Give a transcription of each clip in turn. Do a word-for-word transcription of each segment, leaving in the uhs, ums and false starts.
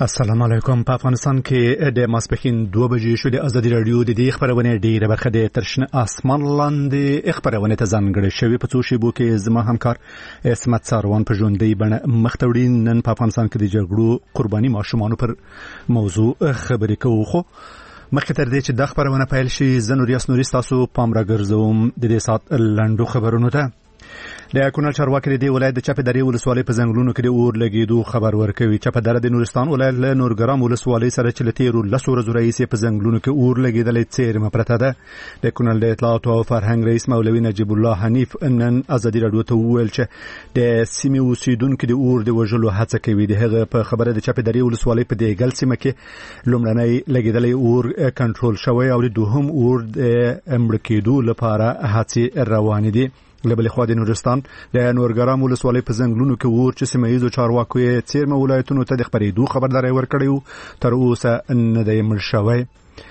السلام علیکم. په افغانستان کې د ماسپښین دوه بجې شو. د ازادي راډیو د دې خبرونه ډیره برخه د ترشن اسمان لاندې خبرونه ته ځانګړې شوی. په څو شیبو کې زما همکار اسمت ساروان په ژوندۍ بڼه مختوړي نن په افغانستان کې د جګړو قرباني ماشومان پر موضوع خبرې کوو. خو مخکې تر دې چې د خبرونه پیل شي زه نور یاس نوري تاسو پام راګرځوم د دې سات لنډو خبرونو ته. د کونړ چارواکي د ولایت د چپه درې ولسوالۍ په ځنګلونو کې د اور لګیدو خبر ورکوي. چپه دره د نورستان ولایت له نورګرام ولسوالۍ سره چې له تیرو لسو ورځو راهیسې په ځنګلونو کې اور لګیدلې څیرمه پرته ده. د کونړ د اطلاعات او فرهنګ رئیس مولوي نجیب الله حنیف نن ازادي راډیو ته وویل چې د سیمې اوسیدونکو د اور د وژلو هڅه کوي. د هغه په خبره د چپه درې ولسوالۍ په دېګل سیمه کې لومړنی لګیدلې اور کنټرول شوی او د دوهم اور د مړ کېدو لپاره هڅې روانې دي. لبل خو د نورستان د نورګرام ولسوالۍ په ځنګلونو کې اور چې سیمه ییزو چارواکو یې څیرمه ولایتونو ته د خبرېدو خبرداری ورکړی تر اوسه نه دی مړ شوی.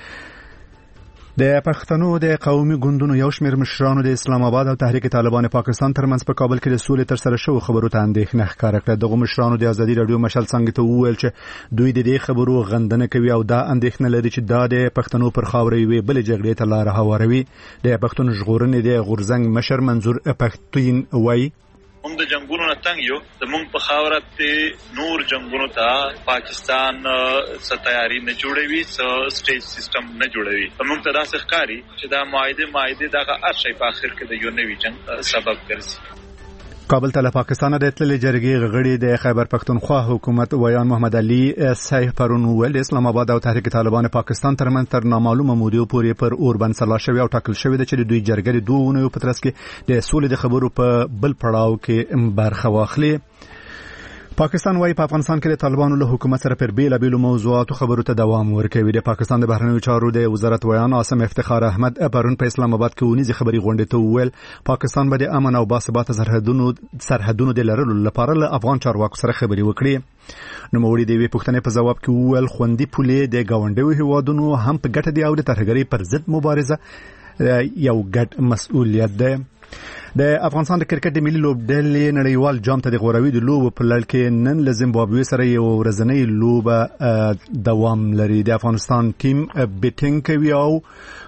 د پښتنو د قومي ګوندونو یو شمېر مشرانو د اسلام آباد او تحریک طالبان پاکستان ترمنځ په کابل کې د سولې تر سره شو خبرو ته اندېښنه ښکاره کړه. دغه مشرانو د ازادي راډیو مشال څنګه ته وویل چې دوی د دې خبرو غندنه کوي او دا اندېښنه لري چې دا د پښتنو پر خاورې وي بل جګړې ته لار هواروي. د پښتون ژغورنې د غورزنګ مشر منظور پښتون وایي هم د جنگونو نه تنګ یو د مونږ په خاورت نور جنگونو ته پاکستان څه تیاری نه جوړوي څه سټیج سیستم نه جوړوي. موږ ته داسې ښکاري چې دا معاهده معاهده دغه هر شی په اخر کې د یو نوي جنگ سبب ګرځي. کابل ته له پاکستان د تللې جرګې غړي د خیبر پښتونخوا حکومت ویان محمد علي سیف پرون ویل اسلام آباد او تحریک طالبان پاکستان ترمنځ تر نامعلومه موده پورې پر اوربند سلا شوی او ټاکل شوی د چې دوی جرګې دوه ونیو په ترڅ کې د سولې د خبرو په بل پړاو کې برخه واخلي. پاکستان وايي په افغانستان کې د طالبانو له حکومت سره پر بیل بیل موضوعاتو خبرو ته دوام ورکوي. د پاکستان د بهرنیو چارو د وزارت ویان عاصم افتخار احمد پرون په اسلام آباد کې ونیزي خبري غونډه ته وویل پاکستان به د امن او باثباته سرحدونو سرحدونو د لرلو لپاره له افغان چارواکو سره خبري وکړي. نو موري د وی پښتنې په جواب کې وویل خوندي پولې د گاونډیو هیوادونو هم په ګټه دی او د ترهګرۍ پر ضد مبارزه یو ګډ مسؤلیت ده. د افغانستان د کرکټ د ملي لوبډلې نړیوال جام ته د غوراوي د لوبو په لړ کې نن له زیمبابوې سره یو ورځنۍ لوبه دوام لري. د افغانستان ټیم بیټینګ کوي او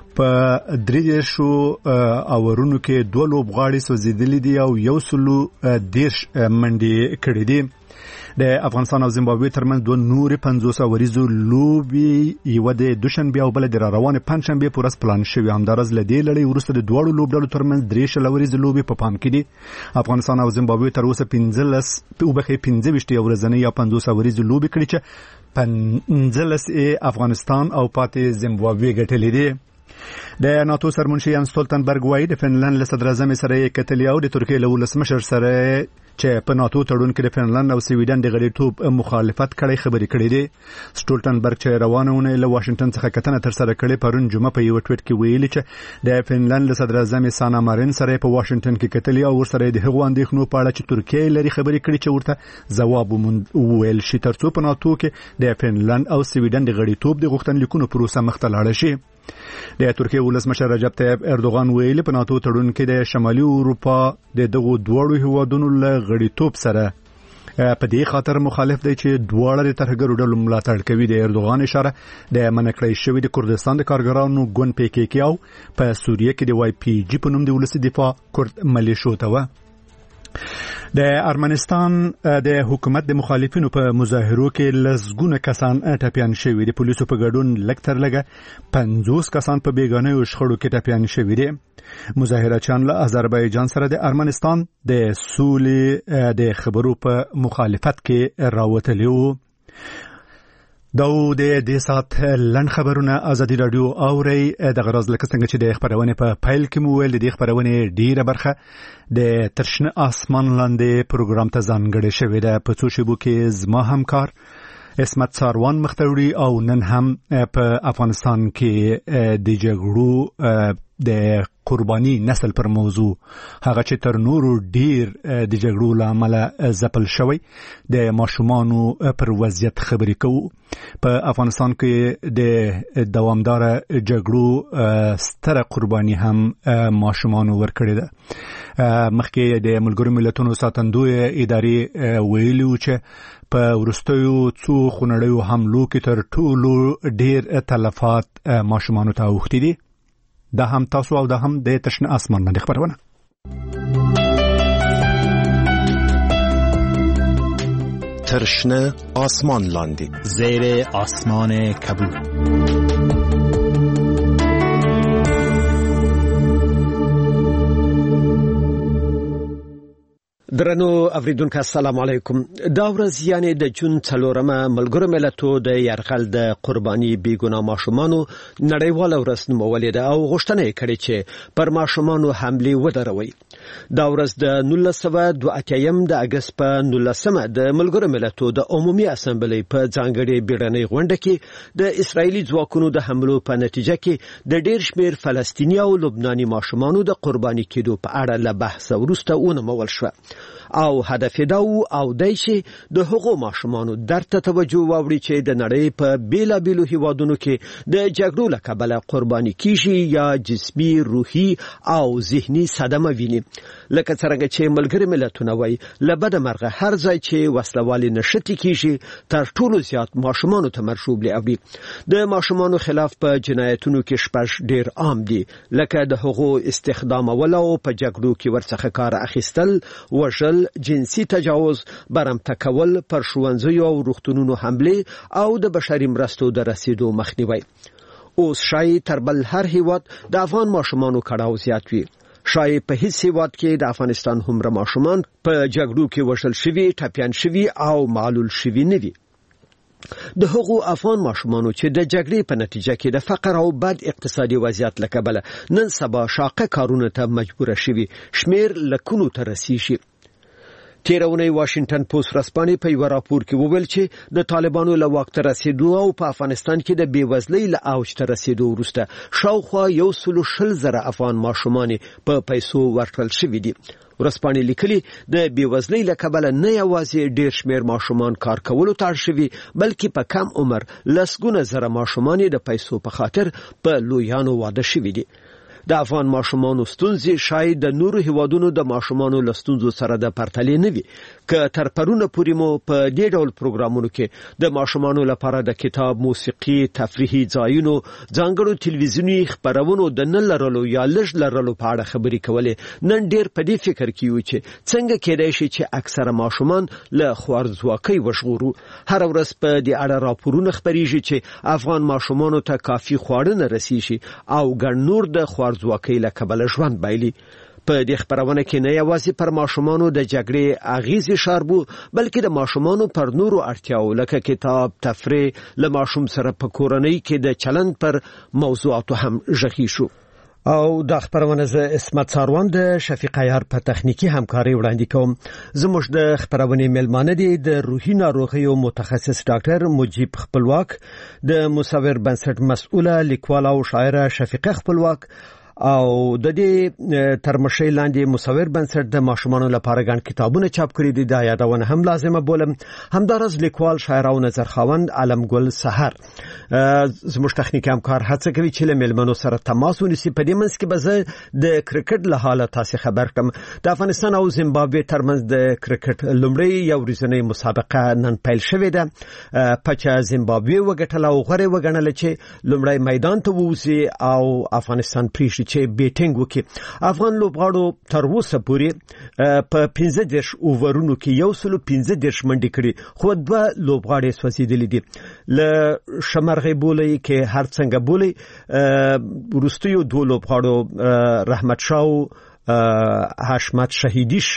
په درې شو اورونو کې دوه لوبغاړي سوځیدلي دي او یو سلو دیرش منډې کړې دي. د افغانستان او زیمبابوې ترمنځ دوه نورې پنځوس اوریزو لوبې یو د دوشنبه او بل د روانه پنځشنبه پر ورځ پلان شوی. همدارس له دې لړۍ وروسته د دوه لوبډلو ترمنځ درې شل اوریزو لوبې په پام کې دي. افغانستان او زیمبابوې تر اوسه پنځلس په وبخې پنځه ویشت ورځنۍ یا پنځوس اوریزو لوبې کړې چې پنځلس افغانستان او پاتې زیمبابوې ګټلې دي. د ناتو سرمنشي یان ستولتنبرګ وايي د فنلند له صدر اعظم سره یې کتلي او د ترکیې له ولسمشر سره چې په ناتو تړون کې د فنلند او سویډن د غړیتوب مخالفت کړي خبرې کړې دي. سټولتنبرګ چې روانونه له واشنگټن څخه کتنه تر سره کړي پرون جمعه په یو ټویټ کې ویلي چې د فنلند له صدر اعظم سانا مارین سره په واشنگټن کې کتلي او ورسره د هغو اندېښنو په اړه چې ترکیې لري خبرې کړي چې ورته ځواب وویل شي ترڅو په ناتو کې د فنلند او سویډن د غړیتوب د غوښتنلیکونو پروسه مخ ته لاړه شي. د ترکیې ولسمشر رجب طیب اردوغان ویلي په ناتو تړون کې د شمالي اروپا د دغو دواړو هیوادونو له غړیتوب سره په دې خاطر مخالف دی چې دواړه د ترهګرو ډلو ملاتړ کوي. د اردوغان اشاره د منع کړی شوی د کردستان د کارګرانو ګوند پی کې کې او په سوریه کې د وای پی جی په نوم د ولسي دفاع کرد ملیشو ته و. د ارمنستان د حکومت د مخالفینو په مظاهرو کې لسګونه کسان ټپیان شوي دي. پولیسو په ګډون لږ تر لږه پنځوس کسان په بیګانه شخړو کې ټپیان شوي دي. مظاهرچیان له آذربایجان سره د ارمنستان د سولې د خبرو په مخالفت کې راوتلي وو. دا د دې سات لن خبرونه ازادي راډیو اوري د غرض لکه څنګه چې د خبرونه په فایل کې مو ویل د خبرونه ډیره برخه د ترشن اسمان لاندې پروګرام ته ځانګړې شوې ده. په څو شیبو کې زما همکار اسمت ساروان مختوړي او نن هم په افغانستان کې د جګړو د قرباني نسل پر موضوع هغه چې تر نورو ډیر د جګړو لامل ځپل شوی د ماشومانو پر وضعیت خبرې کوو په افغانستان کې د دوامدار جګړو ستره قرباني هم ماشومانو ورکړي ده مخکې د ملګرو ملتونو ساتندوی ادارې ویلي و چې په ورستیو څو خونړیو حملو کې تر ټولو ډیر تلفات ماشومانو ته اوښتي دي دا هم تاسو او دا هم د تشنه اسمان نه خبرونه تشنه آسمان لاندې زیر آسمان کبود. درنو اوریدونکو السلام علیکم. دا ورځ یعنی د جون څلورمه ملګرو ملتونو د یرغل د قرباني بیګناه ماشومانو نړیواله ورځ نومولې ده او غوښتنه یې کړې چې پر ماشومانو حملې ودروي. دا ورځ د نولس سوه دوه اتیا د اګست په نولسمه د ملګرو ملتونو د عمومي اسامبلې په ځانګړي بیړنۍ غونډه کې د اسرایلی ځواکونو د حملو په نتیجه کې د ډیر شمیر فلسطینی او لبناني ماشومانو د قرباني کېدو په اړه له بحث وروسته ونومول شو او هدف دا او دای چې د هغو ماشومانو درته توجه واوړي چې د نړۍ په بیلابیلو هیوادونو کې د جګړو له کبله قرباني کیږي یا جسمي روحي او ذهني صدمه ویني. لکه څنګه چې ملګري ملتونه وایي لبد مرغه هر ځای چې وسلوالي نشتی کیږي تر ټولو زیات ماشومانو ته مرشوب لري. د ماشومانو خلاف په جنایتونو کې شپږ ډیر عام دي لکه د هغو استخدام ولو په جګړو کې ورڅخه کار اخیستل وژل جنسي تجاوز برمته کول پر ښوونځیو او روغتونونو حمله او د بشري مرستو د رسیدو مخنیوي. اوس شای تر بل هر هیواد د افغان ماشومانو کړهو زیات وي. شای په هیڅ هیواد کې د افغانستان همره ماشومان په جګړو کې وژل شوي ټپيان شوي او معلول شوي نه دي. د هغو افغان ماشومانو چې د جګړې په نتیجه کې د فقر او بد اقتصادي وضعیت له کبله نن سبا شاقه کارونه ته مجبور شوي شمیر لکونو ته رسیږي. تیرونی واشنگټن پوسټ رسپانې په یو راپور کې وویل چې د طالبانو له واک ته رسیدو او په افغانستان کې د بیوزلۍ له اوج ته رسیدو وروسته شاوخوا یو سل شل زره افغان ماشومان په پیسو ورکړل شوي دي. ورسپانې لیکلي د بیوزلۍ له کبله نه یوازې ډیر شمیر ماشومان کار کولو ته اړ شوي بلکې په کم عمر لسګونه زره ماشومان د پیسو په خاطر په لویانو واده شوي دي. د افغان ماشومانو ستونزې شاید د نورو هیوادونو د ماشومانو لستونزو سره د پرتلې نه وي که تر پرونه پورې مو په دې ډول پروګرامونو کې د ماشومانو لپاره د کتاب موسیقي تفریحي ځایونو ځانګړو تلویزیونی خبرونو د نه لرلو یا لږ لرلو په اړه خبرې کولې نن ډیر په دې فکر کې یو چې څنګه کېدای شي چې اکثره ماشومان له خوارځواکۍ وژغورو. هر ورځ په دې اړه راپورونه خبرېږي چې افغان ماشومانو ته کافي خواړه نه رسیږي او ګڼ نور د خوارځواکۍ له کبله ژوند بایلي. په دې خبرونه کې نه یوازې پر ماشومانو د جګړې اغیزې شاربو بلکې د ماشومانو پر نورو اړتیاو لکه کتاب تفریح له ماشوم سره په کورنۍ کې د چلند پر موضوعاتو هم ژغی شو. او د خبرونه ز اسمت ساروان د شفیق عیار په تخنیکی همکاري وړاندې کوم. زموږ د خبرونه میلمانه دي د روحي ناروغیو متخصص ډاکټر مجيب خپلواک د مصور بنسټ مسؤله لیکوال او شاعره شفیقه خپلواک او د دې ترمشې لاندې مصور بنسټ د ماشومانو لپاره ګڼ کتابونه چاپ کړي دي. دا یادونه هم لازمه بولم. همدارس لیکوال شاعر او نظرخواند علمګل سحر زموږ تخنیکی همکار هڅه کوي چې له ملمنو سره تماس ونیسي. په دې منځ کې به زه د کرکټ له حاله تاسو خبر کړم. د افغانستان او زیمبابوې ترمنځ د کرکټ لومړی یو ورځنی مسابقه نن پیل شوې ده. پچا زیمبابوې وګټله او غره وګڼل چې لومړی میدان ته ووځي او افغانستان پریشي چې بیټینګ وکي. افغان لوبغاړو تر اوسه پورې په پنځه دیرش اوورونو کې یو سل پنځه دیرش منډې کړې خو دوه لوبغاړي سوځېدلي دي. ل شمرغې بولې کې هر څنګه بولې ورستیو دوه لوبغاړو رحمت شاه حشمت شهیدی ش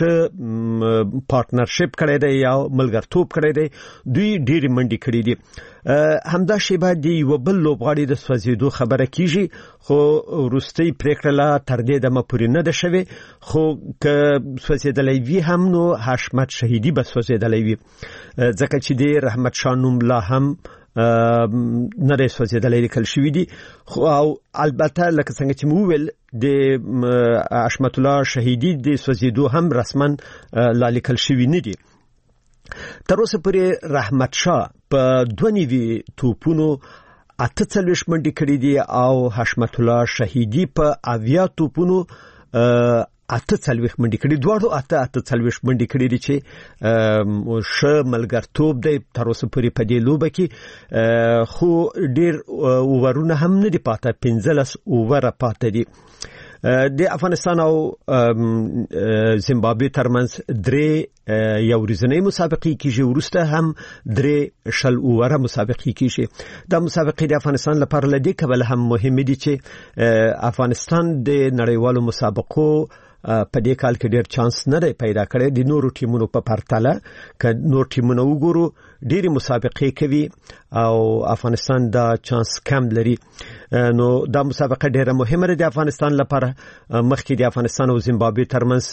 پارتنرشپ کړی دی یا ملګرتوب کړی دی. دوی ډېری منډې کړې دي. همدا شیبه دی یو بل لوبغاړي د سوځېدو خبره کیږي خو وروستۍ پریکړه تر دې دمه پورې نه ده شوې خو که سوځېدلی وي هم نو حشمت شهیدی به سوځېدلی وي ځکه چې د رحمت شاه نوم لا هم نه دی سوځیدلې لیکل شوی دی خو او البته لکه څنګه چې مو ویل د حشمت الله شهیدی د سوځیدو هم رسما لا لیکل شوی نه دی. تر اوسه پورې رحمت شاه په دوه نیوي توپونو اته څلوېښت منډې کړې دي او حشمت الله شهیدی په اویا توپونو اته څلوېښت منډې کړې، دواړو اته اته څلوېښت منډې کړې دي چې ښه ملګرتوب دی تر اوسه پورې په دې لوبه کې. خو ډېر اوورونه هم نه دي پاته، پنځلس اووره پاته دي. د افغانستان او زیمبابوې ترمنځ درې یو ورځنۍ مسابقې کیږي، وروسته هم درې شل اووره مسابقې کیږي. دا مسابقې د افغانستان لپاره لدې کبله هم مهمه دي چې افغانستان د نړیوالو مسابقو په دې کال کې ډېر چانس نه دی پیدا کړی د نورو ټیمونو په پرتله. که نور ټیمونه وګورو ډېری مسابقې کوي او افغانستان دا چانس کم لري، نو دا مسابقه ډېره مهمه ده د افغانستان لپاره. مخکې د افغانستان او زیمبابوې ترمنځ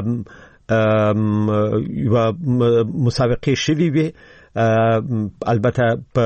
یو مسابقې شوي وي، البته په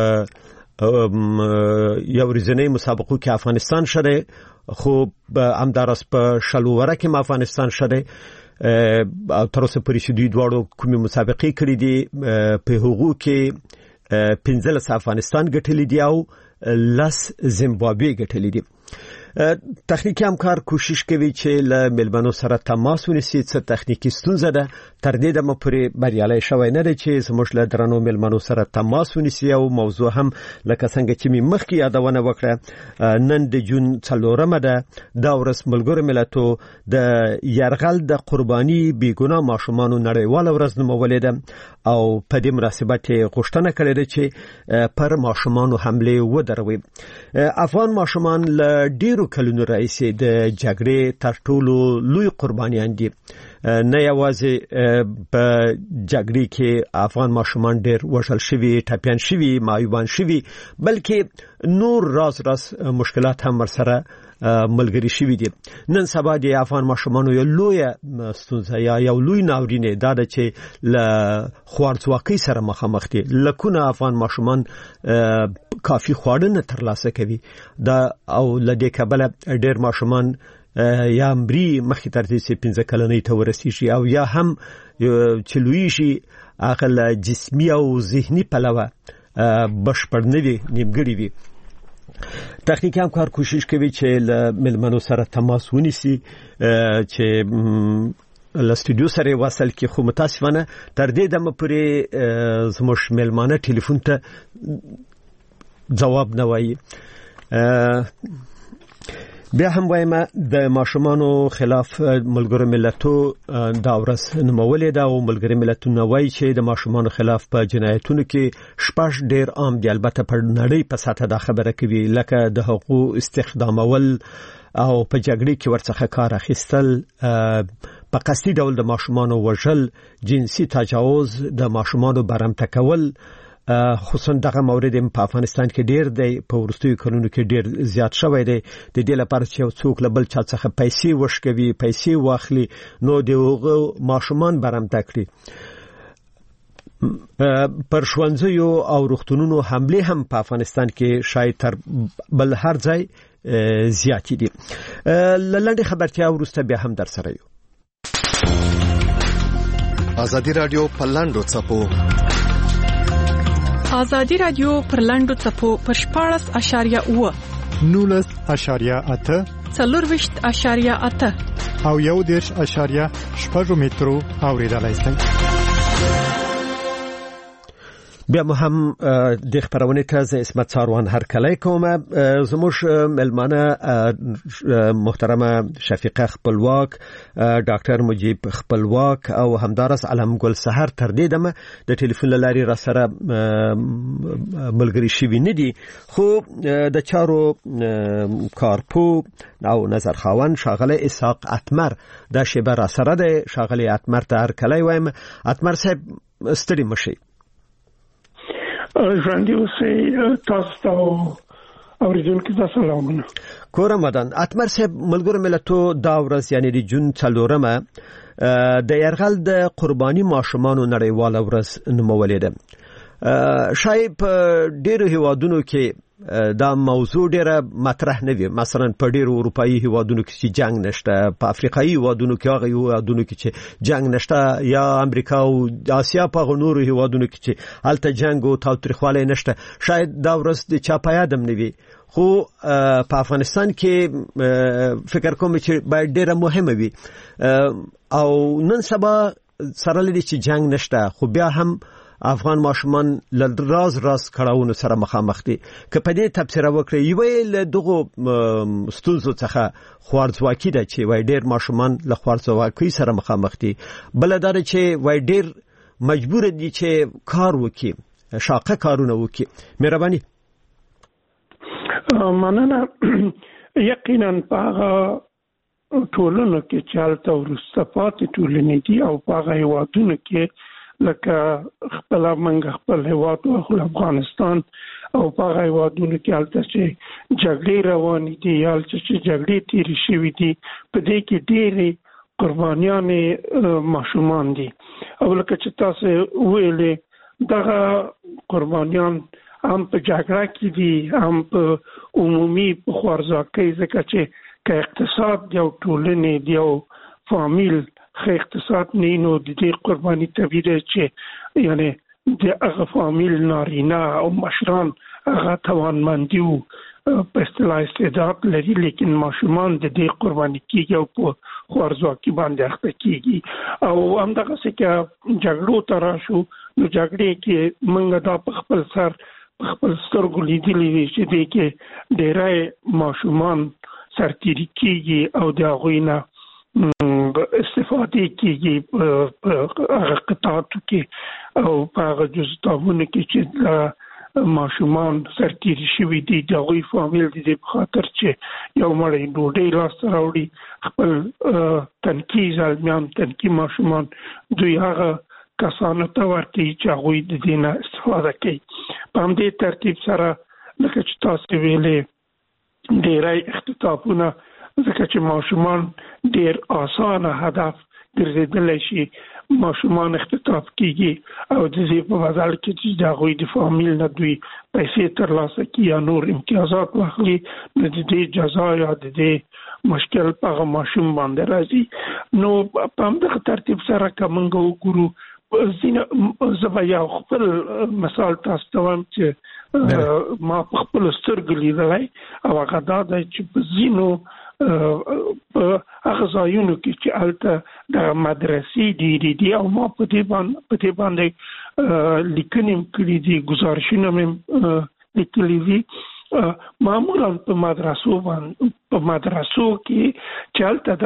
یو ورځنۍ مسابقو کې افغانستان شری، خو همداراز په شل اووره کې افغانستان شری. تر اوسه پورې چې دوی دواړو کومې مسابقې کړې دي په هغو کې پنځلس افغانستان ګټلې دي او لس زیمبابوې ګټلې دي. تخنیکی همکار کوشش کوي چې له ملمنو سره تماس ونیسي. څه تخنیکی ستونزه ده تر دې دمه پورې بریالي شوی نه دی چې زموږ له درنو ملمنو سره تماس ونیسي. او موضوع هم لکه څنګه چې می مخکې یادونه وکړه، نن د جون څلورمه ده، دا ورځ ملګرو ملتو د یرغل د قرباني بیګناه ماشومانو نړیواله ورځ نومولې ده او په دې مناسبت غوښتنه کړې ده چې پر ماشومانو حمله ودروي. افغان ماشومان له ډیرو کلونو راځي د جګړې تر ټولو لوی قربانیان دي. نه یوازې په جګړې کې افغان ماشومان ډېر وژل شوي، ټپیان شوي، معیوبان شوي، بلکې نور راز راز مشکلات هم ورسره ملګری شوي دي. نن سبا د افغان ماشومانو یو لوی ستونزه یا یو لوی ناورینه دا ده چې له خوارځواکۍ سره مخامخ دي. لکونه افغان ماشومان کافي خواړه نه ترلاسه کوي دا او لدې کبله ډېر ماشومان یا مري مخکې تر دې چې پنځه کلنۍ ته ورسیږي او یا هم چې لوی شي عقل جسمي او ذهني پلوه بشپړ نه وي، نیمګړی وي. تخنیکی همکار کوشش کوي چې له ملمنو سره تماس ونیسي چې له استودیو سره وصل کې، خو متاسفانه تر دې دمه پورې زموږ ملمانه ټلیفون ته جواب نه وایي. بیا هم وایم د ماشومانو خلاف ملګرو ملتو دا ورځ نومولې ده او ملګرو ملتونه وایي چې د ماشومانو خلاف په جنایتونو کې شپږ ډېر عام دي. البته په نړۍ په سطح دا خبره کوي لکه د حقوق استخدامول او په جګړې کې ورڅخه کار اخیستل، په قصدي ډول د ماشومانو وژل، جنسي تجاوز، د ماشومانو برمته کول. خصوصا دغه مورد په افغانستان کې ډیر دی، په ورستیو کلونو کې ډیر زیات شوی دی. د دې لپاره چې یو څوک له بل چا څخه پیسې وشکوي، پیسې واخلي، نو دغه ماشومان برمته کړي. پر ښوونځیو او روغتونونو حمله هم په افغانستان کې شاید تر بل هر ځای زیات دي. لنډه خبرتیا ورسته بیا هم در سره یو. ازادي رادیو په لاندو چپو ازادي رادیو پر لاندو چپو پر شپاړس اشاریه اوه نولس اشاریه اته څلورویشت اشاریه اته او یو دېرش اشاریه شپږ مترو اوریدلای شئ. بیا هم د خبرونه ته ز اسمت ساروان هر کله کوم. زموږ ملمانه محترمه شفیقه خپلواک، ډاکټر مجيب خپلواک او همدارس علم ګل سحر تر دې دمه د ټلیفون لاري را سره ملګری شوی نه دي، خو د چارو کارپو او نظر خاون شاغله اسحاق اتمر دا شیبه را سره ده. شاغله اتمر ته هر کله وایم. اتمر صاحب ستړي مشي. ژوندي اوسئ تاسو ته اوریدونکو ته سلامونه. کور رمضان. اتمر صاحب ملګرو ملتو دا ورځ یعنی د جون څلورمه د یرغل د قرباني ماشومانو نړیواله ورځ نومولې ده. شاید په ډیرو هیوادونو کې دا موضوع ډیره مطرح نه وي. مثلا په ډیرو اروپאי هیوادونو کې چې جنگ نشته، په افریقایي هیوادونو کې هغه هیوادونو کې چې جنگ نشته، یا امریکا او آسیا په نورو هیوادونو کې چې هلته جنگ او تاوتریخوالی نشته، شاید دا ورځ د چا په یاد هم نه وي. خو په افغانستان کې فکر کوم چې باید ډیره مهمه وي او نن سبا سره لري چې جنگ نشته، خو بیا هم افغان ماشومان له راز راز کړهونو سره مخامخ دي. که په دې تفسیر وکړي یو له دغه ستونزو څخه خوارځواکي ده چې وای ډیر ماشومان له خوارځواکۍ سره مخامخ دي، بل دا چې وای ډیر مجبور دي چې کار وکړي، شاقه کارونه وکړي. مهرباني. مننه. یقینا په ټولنو کې چې هلته وروسته پاتې ټولنې دي او په هغه هیوادونو کې لکه خپل منګ خپل هیواد او افغانستان او په هغه هیوادونو کې هلته چې جګړې روانې دي یا چې جګړې تیرې شوې دي، په دې کې ډېرې قربانیانې ماشومان دي. او لکه چې تاسو ویلې دغه قربانیان هم په جګړه کې دي، هم په عمومي په خوارځواکۍ، ځکه چې که اقتصاد دی او ټولنې دی او فامیل خې اقتصاد نه نو د دې قرباني طبيعي چې یعنی د هغه فامیل نارینه او مشران هغه توانمندي او په اصطلاح استعداد لري، لیکن ماشومان د دې قرباني کیږي او په خوارځواکۍ باندې اخته کیږي. او همدغه څه کې جګړو ته راشو، نو جګړې کې موږ دا په خپل سر په خپل سترګو لیدلي وي چې دې کې ډېری ماشومان سرتیري کیږي او د هغوی نه استفاده کیږي په هغه قطعاتو کې او په هغه جزتابونو کې چې ماشومان سرتیري شوي دي، د هغوی فامیل دي په خاطر چې یو مړی ډوډۍ لاسته راوړي، خپل تنکي زلمیان تنکي ماشومان دوی هغه کسانو ته ورکوي چې هغوی د دې نه استفاده کوي. په همدې ترتیب سره لکه چې تاسو ویلې ډېری اختطافونه، ځکه چې ماشومان ډېر اسانه هدف ګرځېدلی شي، ماشومان اختطاف کیږي او د دې په بدل کې چې د هغوی د فامیل نه دوی پیسې ترلاسه کړي یا نور امتیازات واخلي، نو د دې جزا یا د دې مشکل په هغه ماشوم باندې راځي. نو په همدغه ترتیب سره که موږ وګورو، زه به یو خپل مثال تاسو ته وایم چې ما په خپلو سترګو لیدلی او هغه دا دی چې په ځینو په هغه ځایونو کې چې هلته د مدرسې ډېرې دي او ما په دې باندې په دې باندې لیکنې هم کړي دي، گزارشونه مې لیکلي دي. معمولا په مدرسو باندې په مدرسو کې چې هلته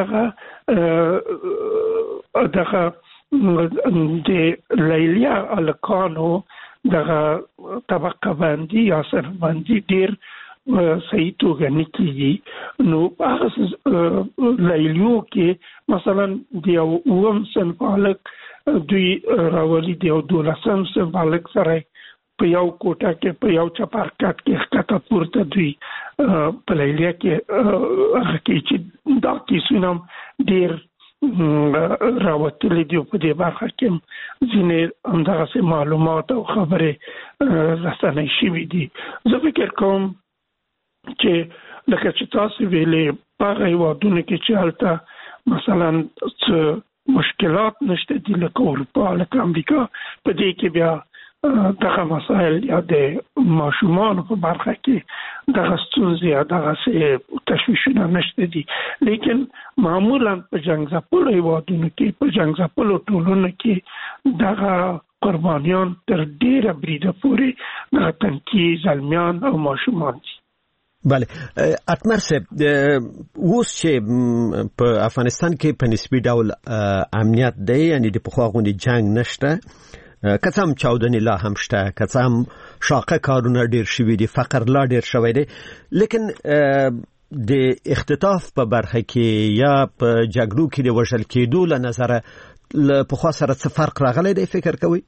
دغه دغه د لیلیا هلکانو دغه طبقه بندي یا صنف بندي ډېر صحیح توګه نه کېږي. نو په هغه لیلیو کې مثلا د یو اووم صنف هلک دوی راولي د یو دولسم صنف هلک سره په یو کوټه کې په یو چپرکټ کې ښکته پورته دوی په لیلیه کې هغه کې چې دا کیسونه ډېر راوتلي دي. په دې برخه کې ځینې همدغسې معلومات او خبرې رسنۍ شوي دي. زه فکر کوم چې لکه چې تاسو ویلې په هغه هیوادونو کې چې هلته مثلا څه مشکلات نشته دي لکه اروپا لکه امریکا، په دې کې بیا دغه مسایل یا د ماشومانو په برخه کې دغه ستونزې یا دغسې تشویشونه نشته دي. لیکن معمولا په جنګ ځپلو هیوادونو کې په جنګ ځپلو ټولنو کې دغه قربانیان تر ډېره بریده پورې دغه تنکي زلمیان او ماشومان دي. بله اتمر صاحب، اوس چې په افغانستان کې په نسبي ډول امنیت دی، یعنی د پخوا غوندې جنگ نشته، که څه هم چاودنې لا هم شته، که څه هم شاقه کارونه ډېر شوي دي، فقر لا ډېر شوی دی، لیکن د اختطاف په برخه کې یا په جګړو کې د وژل کېدو له نظره له پخوا سره څه فرق راغلی دی فکر کوئ؟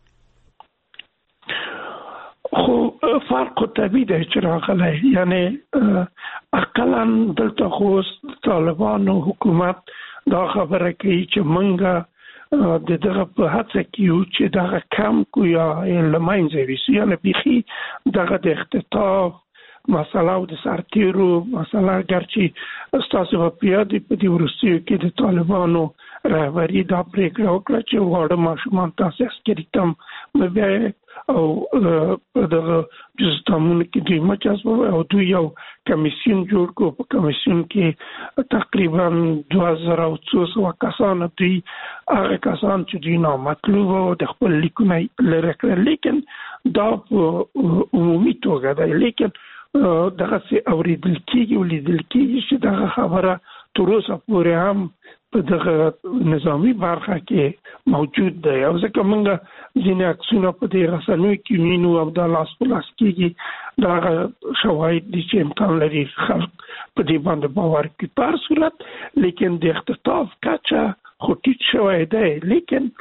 خو فرق طبیعي دی چې راغلی، یعنی اقلا دلته خو طالبانو حکومت دا خبره کوي چې موږ د دغه په هڅه کې چې دغه کم کو یا لمنځه وي یعنی بيخي دغه د اختطاف مسله او د سرتیرو مسله ګرچې استاسو په پیادي په دې ورسیو کې د طالبانو رهبری دا پریکړه وکړه چې واړه ماشومان تاسو عسکري کم مبه او دغه جزتامونه کې دوی مچاس او دوی یو کمیسیون جوړ کو په کمیسیون کې تقریبا دوه زره او څو سوه کسان دوی هغه کسان چې دوی نو مطلوب او د خپل لیکونه لري کړل لیکن دا عمومي توګه ده لیکن دغه سي اوریدل کیږي ولیدل کیږي چې دغه خبره تر اوسه پورې هم په دغه نظامی برخه کې موجود ده او ځکه موږ ځینې عکسونه په دې رسنیو کې وینو او د لاس په لاس کېږي دا شواهد دي چې امکان لري خلک په دې باندې باور کوي په هر صورت لیکن د اختطاف کچه خو ټیټ شوی دی لیکن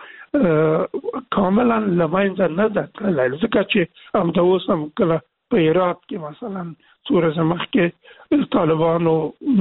کاملا له منځه نه ده تللی ځکه چې همدا اوس هم کله په عراق کې مثلا څو ورځې مخکې طالبانو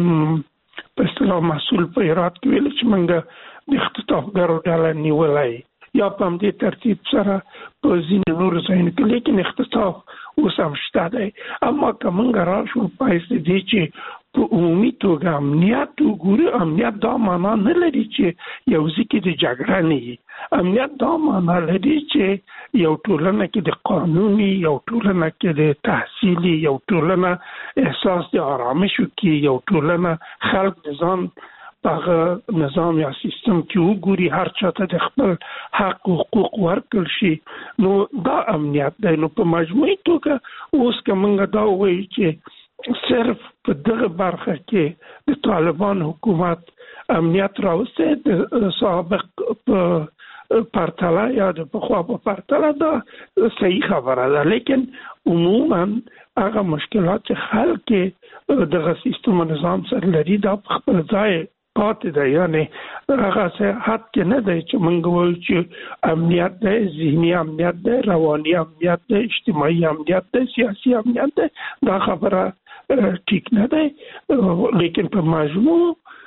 په اصطلاح مسؤل په عراق کې ویل چې موږ د اختطافګرو ډله نیولای یا په همدې ترتیب سره په ځینې نورو ځایونو کې لیکن اختطاف اوس هم شته دی اما که موږ راشو پایسته دی چې په عمومي توګه امنیت وګورو امنیت دا معنا نه لري چې یو ځکه د جګړه نه وي امنیت دا معنا لري چې یو ټولنه کې د قانوني یو ټولنه کې د تحصیلي یو ټولنه احساس د آرامش کې یو ټولنه خلک د ځان په نظام یا سیستم کې وګوري هر چاته د خپل حق او حقوق ورکړل شي نو دا امنیت دی نو په مجموعي توګه اوس کومه دا وایي چې صرف په دغه برخه کې د طالبان حکومت امنیت راوسته د سابق په پرتله یا د پخوا په پرتله دا صحیح خبره ده لیکن عموما هغه مشکلات چې خلک دغه سیستم او نظام سره لري دا په خپل ځای پاتې ده یعنی هغه څه حد کې نه دی چې موږ وایو چې امنیت دی ذهني امنیت دی رواني امنیت دی اجتماعي امنیت دی سیاسي امنیت دی دا خبره ټیک نه دی لیکن په مجموع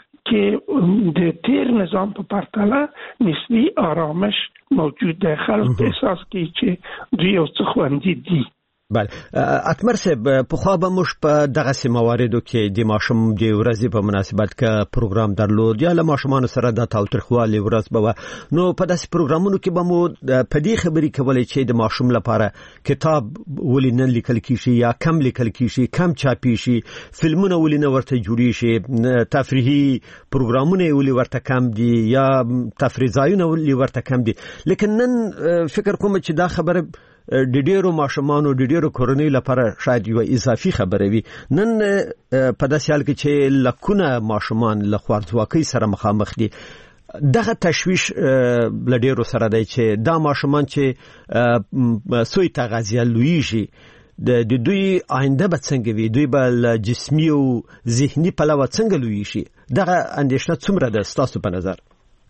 کې د تیر نظام په پرتله نسبی آرامش موجود دی خلک احساس کوي چې دوی یو څه خوندي دي بله اتمر صاحب په خو به موږ په دغه سیمواردو کې د ماشوم د ورځې په مناسبت کې پروګرام درلود یا له ماشومان سره د تاوتریخوالي ورځ به نو په داسې پروګرامونو کې به مو په دې خبرې کولې چې د ماشوم لپاره کتاب ولې نه لیکل کیږي یا کم لیکل کیږي کم چاپی شي فلمونه ولې نه ورته جوړی شي تفریحي پروګرامونه ولې ورته کم دي یا تفریح ځایونه ولې ورته کم دي لیکن نن فکر کوم چې دا خبره د ډیرو ماشومانو د ډیرو کورنۍ لپاره شاید یو اضافي خبره وي نن په داسې حال کې چې لکونه ماشومان له خوارځواکۍ سره مخامخ دي دغه تشویش لډیرو سره دی چې دا ماشومان چې سوی تغذیه لویږي د دوی آینده به څنګه وي دوی به جسمي او ذهني پلوه څنګه لوی شي دغه اندېښنه څومره ده ستاسو په نظر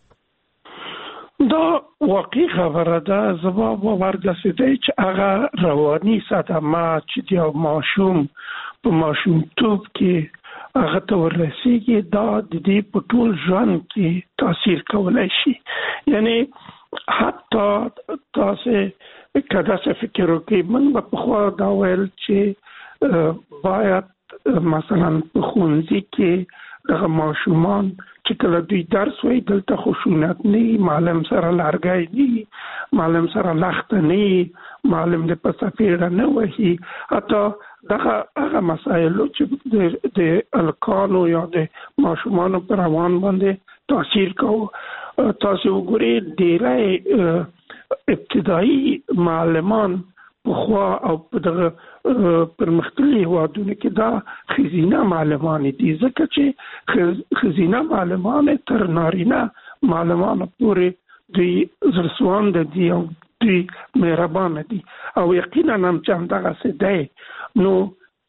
دا واقعي خبره ده زما باور داسې دی چې هغه رواني صدمه چې د ماشوم په ماشومتوب کې هغه ته ورسیږي دا د دې په ټول ژوند کې تاثیر کولی شي یعنی حتی تاسو کله چې فکر وکړئ موږ به پخوا دا ویل چې باید مثلا په ښوونځي کې دغه ماشومان چې کله دوی درس وایي دلته خشونت نه معلم سره لارګی نه معلم سره لخته نه معلم د پسفیره نه وایي حتی دغه هغه مسایلو چې د الکانو یا د ماشومانو پر روان باندې تاثیر کوي تاسو وګورئ ډیری ابتدایي معلمان پخوا او په دغه پرمختللي هیوادونو کې دا ښځینه معلمان دي ځکه چې ښځینه معلمان تر نارینه معلمانو پورې دوی زړسوانده دي او دوی مهربانه دي او یقینا هم چې همدغسې دی نو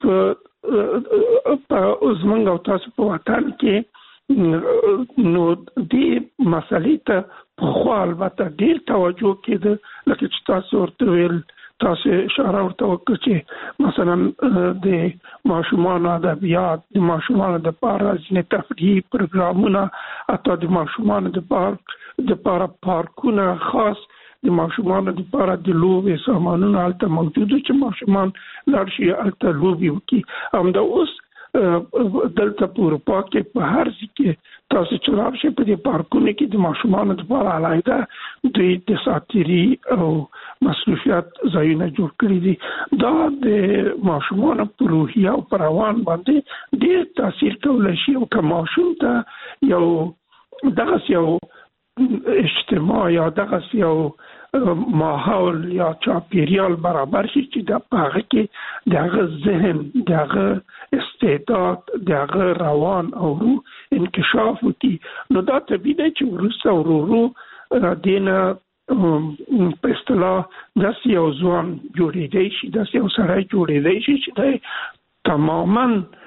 په زموږ او تاسو په وطن کې نو دې مسلې ته پخوا البته ډېر توجه کېده لکه چې تاسو ورته ویل تاسو اشاره ورته وکړه چې مثلا د ماشومان ادبیات د ماشومان د پاره ځینې تفریحي پروګرامونه حتی د ماشومان د پاره د لپاره پارکونه خاص د ماشومانو لپاره د لوبې سامانونه هلته موجود چې ماشومان لاړ شي هلته لوبې وکړي. همدا اوس دلته په اروپا کې په هر ځای کې تاسو چې لاړ شئ په دې پارکونو کې د ماشومانو لپاره علاوه دوی د ساتيري او مصروفیت ځایونه جوړ کړي دي. دا د ماشومانو په روحیه او پر روان باندې ډېر تاثیر کولی شي او که ماشوم ته یو دغسې یو اجتماع یا دغسې یو ماحول یا چاپیریال برابر شي چې د هغه کې د هغه ذهن د هغه استعداد د هغه روان او روح انکشاف وکړي نو دا طبیعي دی چې وروسته ورو ورو دینه په اصطلاح داسې یو ځوان جوړېدی شي داسې یو سړی جوړېدی شي چې دی تماما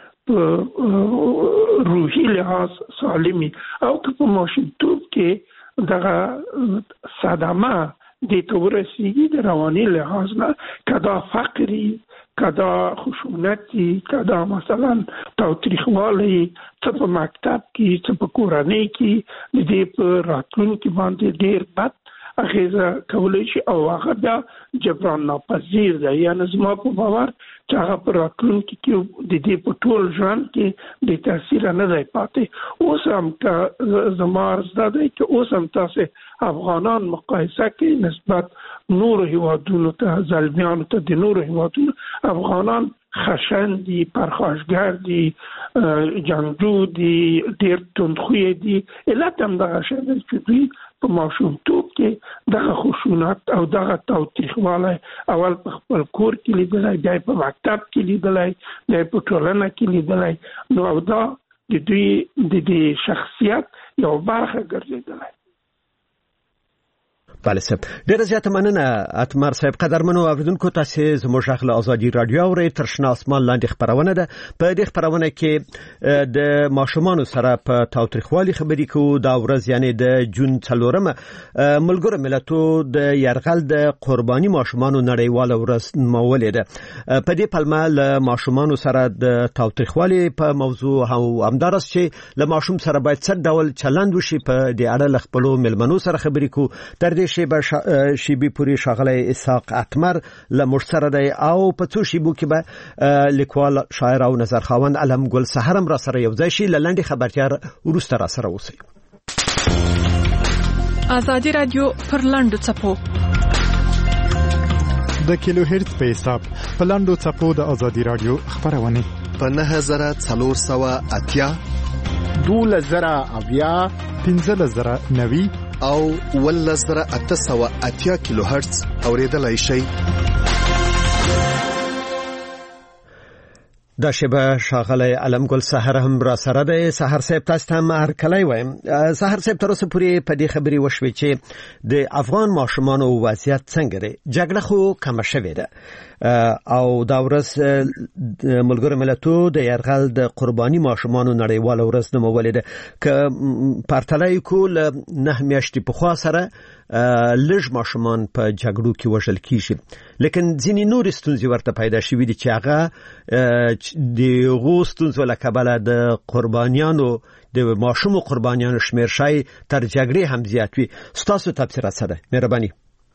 په روحي لحاظ سالمي او که په ماشومتوب کې دغه صدمه د تورسیږي د رواني لحاظ نه کدا فقري کدا خشونتي کدا مثلا تاوتریخوالی څه په مکتب کې څه په کورنۍ کې د دې په راتلونکي باندې ډېر بد اغیزه کولی شي او هغه بیا جبران ناپذیر ده. یعنې زما په باور چې هغه په راتلونکي کې د دې په ټول ژوند کې د تاثیر نه دی پاتې. اوس هم که زما عرض دا دی چې اوس هم تاسې افغانان مقایسه کې نسبت نورو هیوادونو ته زلمیانو ته د نورو هیوادونو افغانان خشن دي پرخاشګر دي جنګجو دي ډېر توندخویه دي. علت هم دغه شی دی چې دوی په ماشومتوب کې دغه خشونت او دغه تاوتریخوالی اول په خپل کور کې لیدلی بیا په مکتب کې لیدلی بیا په ټولنه کې لیدلی نو او دا د دوی د دې شخصیت یو برخه ګرځېدلی. بله صاحب ډیره زیاته مننه اتمر صاحب. قدرمنو اوریدونکو تاسو زموږ غږ له ازادي رادیو اورئ. تر شنه اسمان لاندې خبرونه ده. په دې خبرونه کې د ماشومانو سره په تاوتریخوالي خبرې کوو. دا ورځ یعنی د جون څلورمه ملګرو ملتونو د یرغل د قرباني ماشومانو نړیواله ورځ نومولې ده. په دې پلمه له ماشومانو سره د تاوتریخوالي په موضوع او همدارس چې له ماشوم سره باید څه ډول چلند وشي په دې اړه له خپلو ملمنو سره خبرې کوو. تر دې شیبه شیبي پوری شاغلی اسحاق اتمر له مشتره دی او په څو شیبو کې به لیکوال شاعر او نظرخواند علم ګل سحرم را سره یو ځای شي. لنډي خبرتیا ورسته را سره اوسئ. ازادي رادیو پر لاندو چپو د کیلو هرتز په حساب په لاندو چپو د ازادي رادیو خبرونه په نه هزار څلور سوه اتیا دوله زره اویا پنځه زره نوي او ول زره اته سوه اتیا کیلو هرتز اوریدلای شي. دا شبه شاغلی علم ګل سحر هم را سره ده. سحر صاحب تاسو ته هر کله وایم سحر صاحب تر اوسه پورې په دې خبرې وشوي چې د افغان ماشومانو وضعیت څنګه دی. جګړه خو کم شوې ده او دا ورځ ملګرو ملتونو د یرغل د قرباني ماشومانو نړیواله ورځ نومولې ده. که پرتلای کول نه میاشتې پخوا سره لږ ماشومان په جګړو کې وژل کیږي لیکن ځینې نور ستونزې ورته پیدا شوې دي چې هغه د غوستونزو له کبله د قربانیانو د ماشومو قربانیانو شمیر شای تر جګړې هم زیات وي. ستاسو تفسیر څه ده؟ مهرباني.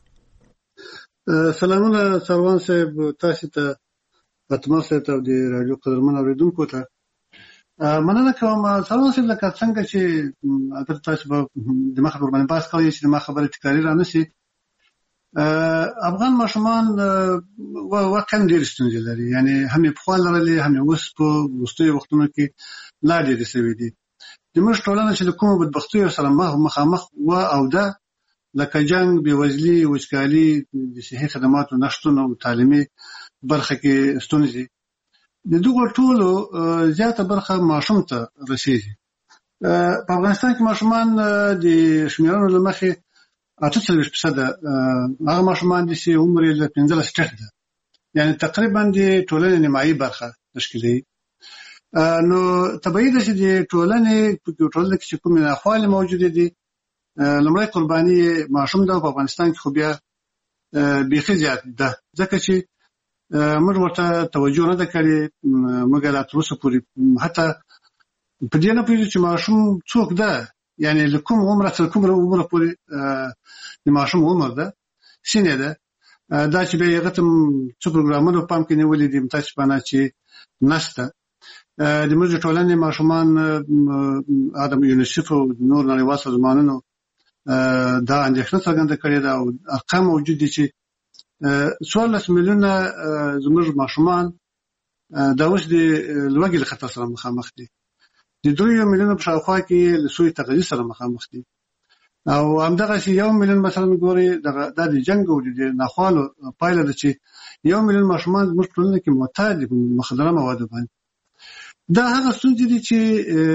سلامونه سروان صاحب تاسو ته اتمر صاحب ته د رادیو قدرمن اوریدونکو ته مننه کوم. سروان صاحب لکه څنګه چې اته تاسو به د مخ قرباني باس کوي چې د مخ خبره تکراری را نشي. افغان ماشومان واقعا ډېر ستونزې لري یعنی هم په خپل لري هم اوس په وروستیو وختونو کې لا ډېر سوي دي. د موږ ټولنه چې کومه بدبختیو سره مخامخ و او ده لکه جنگ بېوزلي وچکالي د صحي خدماتو نشتون او تعلیمي برخه کې ستونزې د دغو ټولو زیاته برخه ماشوم ته رسیږي. په افغانستان کې ماشومان د شمیرانو له مخې اته څلوېښت فیصده هغه ماشومان دي چې عمر یې له پنځلس ټیټ ده یعنی تقریبا د ټولنې نیمایي برخه تشکیلوي. نو طبیعي ده چې د ټولنې په ټولنه کې چې کومې ناخوالې موجودې دي لومړی قرباني ماشوم ده. په افغانستان کې خو بیا بیخي زیات ده ځکه چې موږ ورته توجه نه ده کړې. موږ لا تر اوسه پورې حتی په دې نه پوهېږو چې ماشوم څوک ده یعنی لکوم عمر تر کوم عمر پورې د ماشوم عمر ده سینې ده دا چې به یو غتم څو پروګرامونو پام کې نیولې دي تاسو باندې چې نشته د موږ ټولنې ماشومان ادم یونیسف او نور نړیوال سازمانونو دا اندېښنه څرګنده کړې ده او ارقام موجود دي چې څوارلس میلیونه زموږ ماشومان دا اوس د لوږې له خطر سره مخامخ دي د دوه میلیونه په شاوخوا کې له سوء تغذیه سره مخامخ دي او همدغه چې یو میلیون مثلا ګوري د جنگ او د ناخوالو پایله ده چې یو میلیون ماشومان زموږ ټولنه کې معتاد دي مخدره مواد باندې دا هغه ستونزې دي چې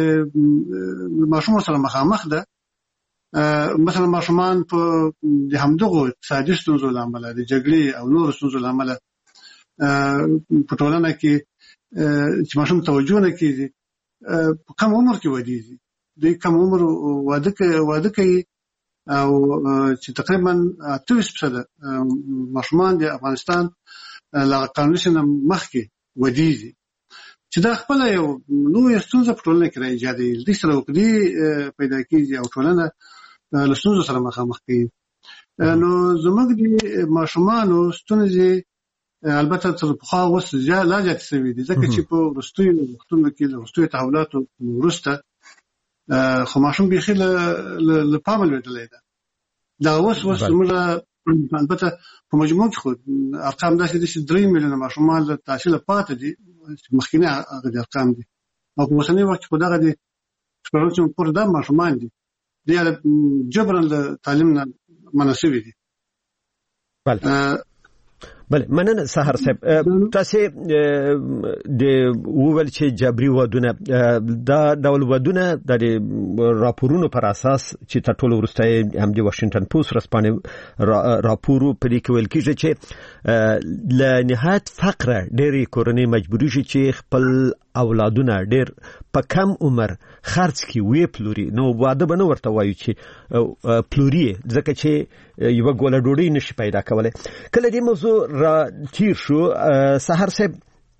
ماشوم سره مخامخ ده مثلا ماشومان په د همدغه اقتصادي ستونزو لامل د جګړې او نور ستونزو لامل په ټولنه کې چې ماشوم توجه نه کوي په کوم عمر کې ودیږي د کوم عمر واده کې واده کوي او چې تقریبا اتویس فیصد ماشومان د افغانستان لا قانوني مخکې ودیږي چې دا خپل یو لوی ستونزه په ټولنه کې راځي د سره وکړي پیدا کیږي او ټولنه له ستونزو سره مخامخ کیږي نو زموږ د ماشومانو ستونزې البته تر پخوا اوس لا زیات شوي دي ځکه چې په وروستیو وختونو کې له وروستیو تحولاتو وروسته خو ماشوم بيخي له پامه لوېدلی ده دا اوس اوس موږ البته په مجموع کې خو ارقام داسې دي چې درې میلیونه ماشومان له تحصیل پاتې دي مخکینه هغه ارقام دي او په اوسني وخت کې خو دغه دي چې پر دا ماشومان دي د جبران له تعلیم نه مناسبې دي بله بله مننه سحر صاحب تاسو د وول چې جبري ودونه دا ډول ودونه د راپورونو پر اساس چې تر ټولو وروسته هم د واشنگټن پوسټ رسپانې راپورو په دې کې ویل کېږي چې ل نهایت فقر ډېری کورنۍ مجبوري شي چې خپل اولادونه ډېر په کم عمر خرڅ کی وی پلوري نو واده بنه ورته وایي چې پلوري ځکه چې یو ګوله ډوډۍ نشي پیدا کولای کله دې موضوع را تیر شو سحر صاحب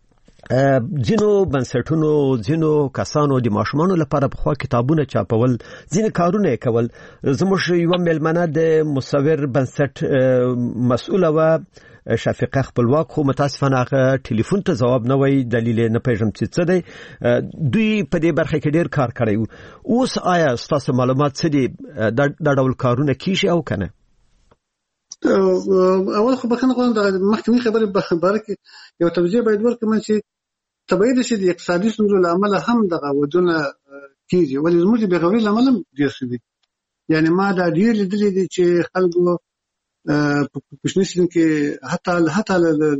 ځینو بنسټونو ځینو کسانو د ماشومانو لپاره په خوا کتابونه چاپول ځینې کارونه کول زموږ یو ملمنه د مصور بنسټ مسؤله و شفیقه خپلواک خو متاسفانه هغه ټلیفون ته جواب نه وای دلیل نه پېژم چې څه دی دوی په دې برخه کې ډېر کار کړی اوس آیا تاسو معلومات څه دي دا ډول کارونه کیږي او کنه اول خو بخنه غواړم د مخکې خبرې په خبره کې یو توضیح باید ورکړم چې تبعید شي د اقتصادي ستونزو لامل هم دغه ودونه کیږي ولې زموږ د بغوري لامل هم ډېر شي یعنی ما دا ډېر لیدلې دي چې خلکو په کوشنیسین کې حتی حتی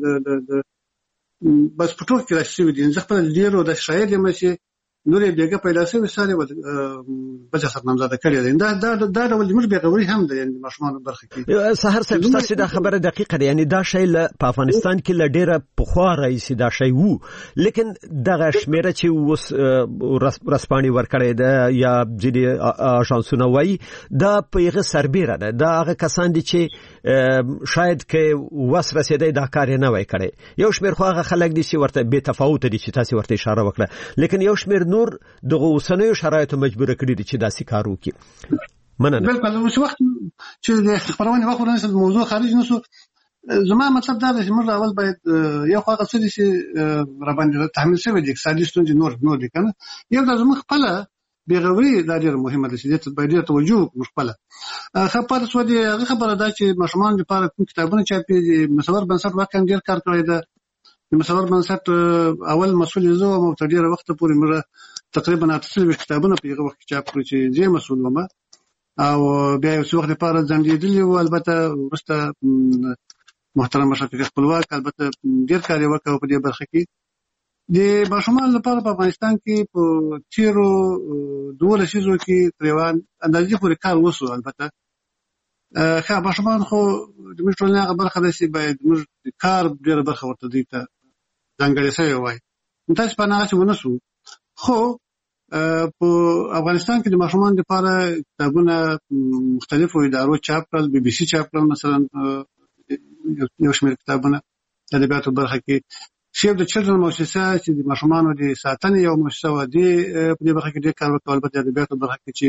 بس په ټول کې راشي دي ځکه په ډیرو د شاید یم چې نورې بیګه پیدا شوی ساري و بچا خدمت زده کړی دی دا دا دا ډول موږ به غوړي هم دی یعنی ماشومان برخه کې سحر صاحب تاسو دا خبره دقیقه ده یعنی دا شی په افغانستان کې ل ډیره پخوا رئیس دا شی وو لیکن دغه شمیره چې وس رسپانی ورکړی ده یا ځدی اژانسونه وای دا په یغه سربېره ده دا هغه کسان دي چې شاید کې وس رسیدای دا کار نه وای کړی یو شمیر خو هغه خلک دي چې ورته به تفاوت دي چې تاسو ورته اشاره وکړه لیکن یو شمیر نور دغه اوسنیو شرایطو مجبور کړی دي چې داسې کار وکړي مننه بالکل اوس وخت چې د خبرونه وخت ورنسل موضوع خارج نشو زما مطلب دا دی چې موږ اول باید یو خو هغه څه دي چې را باندې تحمل شوی دي اقتصادي ستونزې نور نور دي کنه یو د زموږ خپل بیغوري دا ډېر مهمه ده چې د باید توجه مخبله خبره سو دي هغه خبره ده چې ماشومان لپاره کوم کتابونه چاپي مصور بنسټ واقعا ډېر کار کوي دا د مصور بنسټ اول مسؤل زو مو تر ډېر وخت پورې موږ تقریبا اته کتابونه په هغه وخت چاپ کړی چې زه مسؤل وم او بیا یو څو وخت لپاره ځنډېدلی و البته ورسته محترم شفیق خپلواک البته ډېر کار وکړ په دې برخه کې د ماشومان لپاره په افغانستان کې په تیرو دوه لسیزو کې تقریبا اندازې پورې کار وسو البته خو ماشومان خو د مشرانو هغه برخه ده چې باید موږ کار ډېر برخه ورته دي ته ځانګړې شوی وای تاسو په ناغه ونسو خو په افغانستان کې د ماشومان لپاره کتابونه مختلفو ادارو چاپ کړل بي بي سي چاپ کړل مثلا یو شمېر کتابونه د ادبیاتو برخه کې شیف د چلډرن مؤسسه چې د ماشومانو د ساتنې یو مؤسسه و دي په دې برخه کې ډېر کار وکړ البته د ادبیاتو برخه کې چې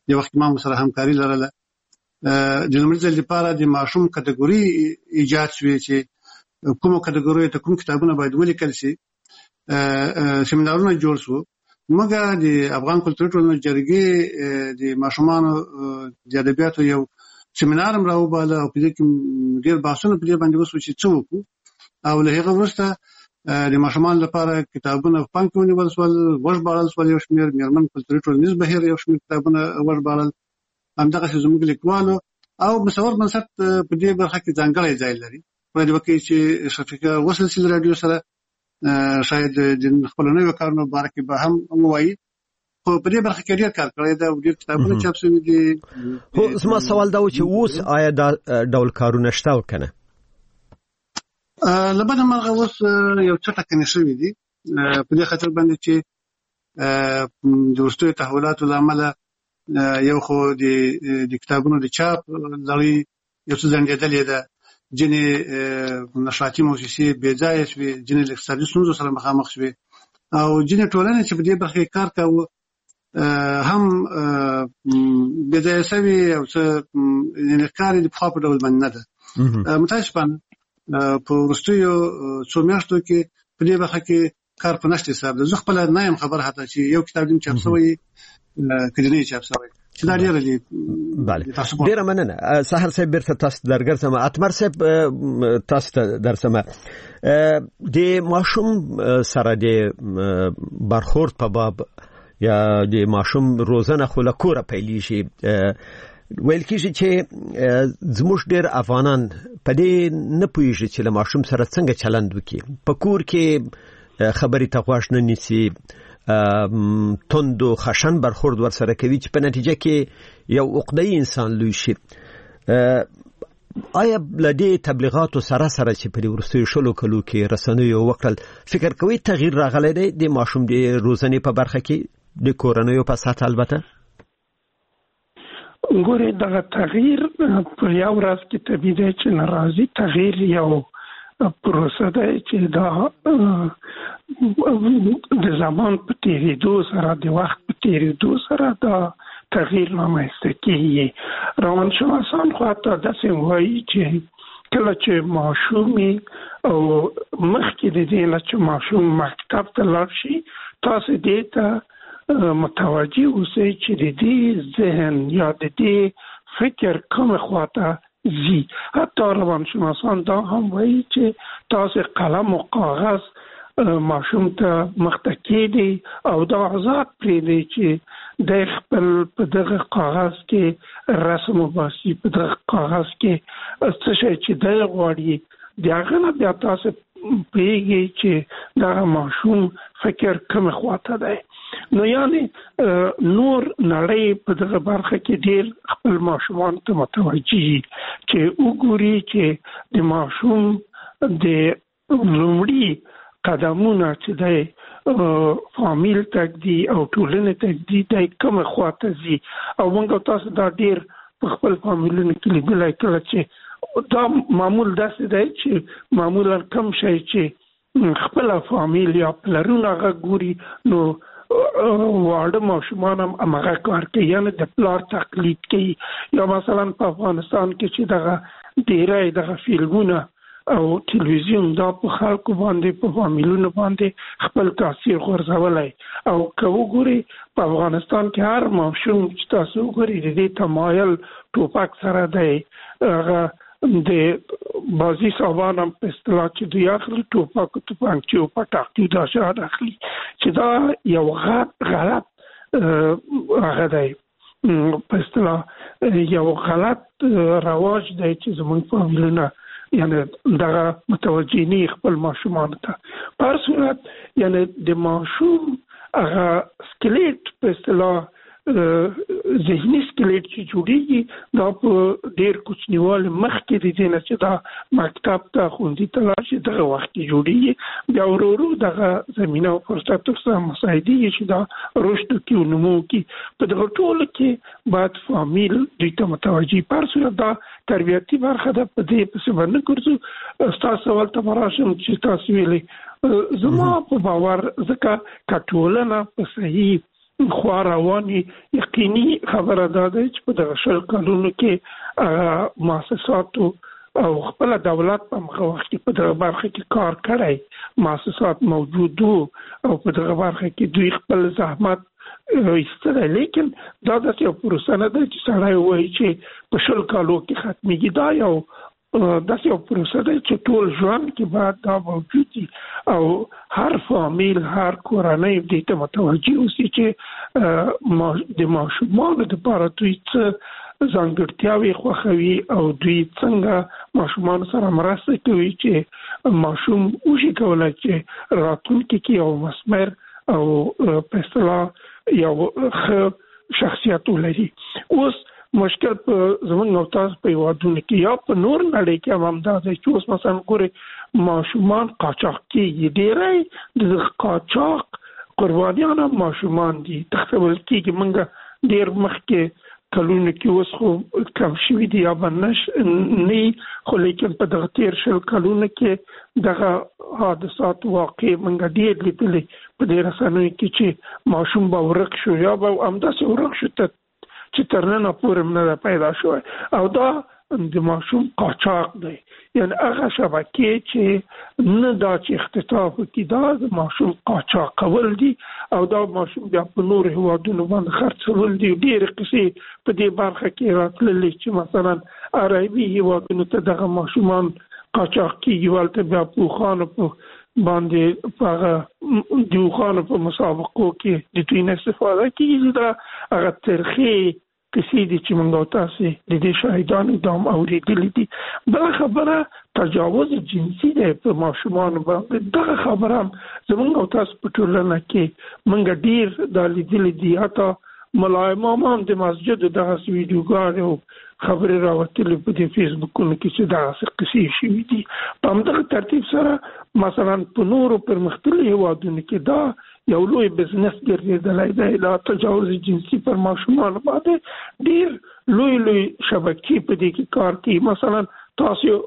یو وخت ما سره همکاري لرله د لومړي ځل لپاره د ماشوم کټګوري ایجاد شوې چې کومه کټګوري ته کوم کتابونه باید ولیکل شي سیمینارونه جوړ شو موږ د افغان کلتوري ټولنې جرګې د ماشومانو د ادبیاتو یو سیمینار هم راوباله او په دې کې ډېر بحثونه په دې باندې وشو چې څه وکړو او له هغه وروسته د ماشومانو لپاره کتابونه په پام کې ونیول شول وژباړل شول یو شمېر میرمن کلتوري ټولنیز بهیر یو شمېر کتابونه وژباړل همدغه زموږ لیکوالو او مصور بنسټ په دې برخه کې ځانګړی ځای لري په دې وخت چې شفیقه وصل سیل رادیو سره شاید د خپل نوې کارونو باره کې به هم وایي خو په دې برخه کې ډېر کار کړی دا ډېر کتابونه چاپ شوي دي. خو زما سوال دا و چې اوس آیا دا ډول کارونه شته او که نه؟ لبنه مرغه اوس یو څه ټکنې شوي دي په دې خاطر باندې چې د وروستیو تحولاتو له امله یو خو د کتابونو د چاپ لړۍ یو څه ځنډېدلې ده ځینې نشراتي موسسې بې ځایه شوې ځینې له اقتصادي ستونزو سره مخامخ شوې او ځینې ټولنې چې په دې برخه کې کار کاوه هم بې ځایه شوي او څه یعنې کار یې د پخوا په ډول باندې نه ده متاسفانه په وروستیو څو میاشتو کې په دې برخه کې کار په نشته حساب ده زه خپله نه یم خبر حتی چې یو کتاب دې چاپ شوی که دې نه چاپ شوی چې دا ډېره دي. بله ډېره مننه سحر صاحب بیرته تاسو ته درګرځم اتمر صاحب تاسو ته درسم د ماشوم سره د برخورد په باب یا د ماشوم روزنه خو له کوره پیلېږي ویل کېږي چې زموږ ډېر افغانان په دې نه پوهېږي چې له ماشوم سره څنګه چلند وکړي په کور کې خبرې ته غوږ نه نیسي تند و خشن برخورد ورسره کوي چې په نتیجه کې یو عقده‌ای انسان لوی شي. آیا له دې تبلیغاتو سره سره چې په وروستیو شلو کلو کې رسنیو وکړل فکر کوي تغییر راغلی دی د ماشوم د روزنې په برخه کې د کورنیو په سطح البته؟ ګورې دغه تغییر په یو ورځ کې طبیعي دی چې نه راځي تغییر یو پروسه ده چې دا د زمان په تیریدو سره د وخت په تیریدو سره دا تغییر رامنځته کېږي. روانشناسان خو حتی داسې وایي چې کله چې ماشوم او مخکې د دې نه چې ماشوم مکتب ته لاړ شي تاسو دې ته متوجه اوسئ چې د دې ذهن یا د دې فکر کومه خواته زی حتی روانشناسان دا هم وایي چې تاسو قلم او کاغذ ماشوم ته مخته کېدی او دا آزاد پرېږدئ چې د خپل په دغه کاغذ کې رسم وباسي په دغه کاغذ کې څه شی چې دی غواړي د هغه نه بیا تاسو پوهېږئ چې دغه ماشوم فکر کومه خواته دی. نو یعنی نور نړۍ په دغه برخه کې ډېر خپل ماشومان ته متوجه چې وګوري چې د ماشوم د لومړي قدمونه چې دی فامیل تګ دي او ټولنې تګ دي دی کومه خواته ځي او موږ تاسو دا ډېر په خپل فامیلونو کې لیدلی کله چې دا معمول داسې دی چې معمولا کم شی چې خپله فامیل یا پلرونه هغه ګوري نو واړه ماشومان هم هماغه کار کوي یعنې د پلار تقلید کوي یا مثلا په افغانستان کې چې دغه ډېری دغه فلمونه او تلویزیون دا په خلکو باندې په فامیلونو باندې خپل تاثیر غورځولی او که وګورئ په افغانستان کې هر ماشوم چې تاسو وګورئ د دې تمایل ټوپک سره دی هغه د بازي صاحبان هم په اصطلاح چې دوی اخلي ټوپک توپانچې او پټاقي دا شیان اخلي چې دا یو غلط هغه دی په اصطلاح یو غلط رواج دی چې زموږ فامیلونه یعنی دغه متوجه نه خپل ماشومان ته په هر صورت یعنی د ماشوم هغه سکلیټ په اصطلاح ذهني سکلیټ چې جوړیږي دا په ډېر کوچنیوالي مخکې د دې نه چې دا مکتب ته ښوونځي ته لاړ شي دغه وخت کې جوړیږي بیا ورو ورو دغه زمینه او فرصتو سره مساعدېږي چې دا رشد وکړي او نمو وکړي په دغه ټولو کې باید فامیل دوی ته متوجه په هر صورت دا تربیتي برخه ده په دې پسې به نه ګرځو ستاسو سوال ته به راشم چې تاسو ویلې زما په باور ځکه که ټولنه په صحیح خو رواني یقیني خبره ده چې په دغه شل کلونو کې مؤسساتو او خپل دولت په مخه وخت په دغه برخه کې کار کړی، مؤسسات موجود او په دغه برخه کې دوی خپل زحمت ایستلی، لیکن دا داسې یو پروسه نه ده چې سړی وایي چې په شل کالو کې ختمېږي. دا یو داسې یو پروسه ده چې ټول ژوند کې باید دا موجود وي او هر فامیل هر کورنۍ دې ته متوجه اوسي چې د ماشومانو دپاره دوی څه ځانګړتیاوې خوښوي او دوی څنګه ماشومانو سره مرسته کوي چې ماشوم وشي کولی چې راتلونکي کې یو مثمر او په اصطلاح یو ښه شخصیت ولري. اوس مشکل په زموږ او تاسو په هېوادونو کې یا په نور نړۍ کې هم همدا دی چې اوس مثلا ګورئ ماشومان قاچاق کېږي، ډېری د قاچاق قربانیان هم ماشومان دي، تښتول کېږي. موږ ډېر مخکې کلونه کې اوس خو کم شوي دي یا به نه خو لیکن په دغه تېر شل کلونه کې دغه حادثات واقع موږ ډېر لیدلي په دې رسنیو کې چې ماشوم به ورک شو یا به همداسې ورک شو چې تر ننه پورې هم نه ده پیدا شوی او دا د ماشوم قاچاق دی، یعنی هغه شبکې چې نه دا چې اختطاف وکړي دا د ماشوم قاچاق کول دي او دا ماشوم بیا په نورو هېوادونو باندې خرڅول دي. ډېرې قصې په دې برخه کې راتللې چې مثلا عربي هېوادونو ته دغه ماشومان قاچاق کېږي، هلته بیا په اوښانو په باندې په هغه د اوښانو په مسابقو کې د دوی نه استفاده کېږي. دا هغه ترخې کسی دي چې موږ او تاسې د دې شاهدانو دا هم اورېدلي دي. بله خبره تجاوز جنسي دی په ماشومانو باندې. دغه خبره هم زموږ او تاسو په ټولنه کې موږ ډېر دا لیدلي دي. حتی ملا امام هم د مسجدو دغسې ویډیوګانې او خبرې راوتلې په دې فیسبوکونو کې چې دغسې قصې شوي دي. په همدغه ترتیب سره مثلا په نورو پرمختللي هېوادونو کې دا یو لوی بزنس ګرځېدلی دی. دا تجاوز جنسي پر ماشومانو باندې ډېر لوی لوی شبکې په دې کې کار کوي. مثلا تاسو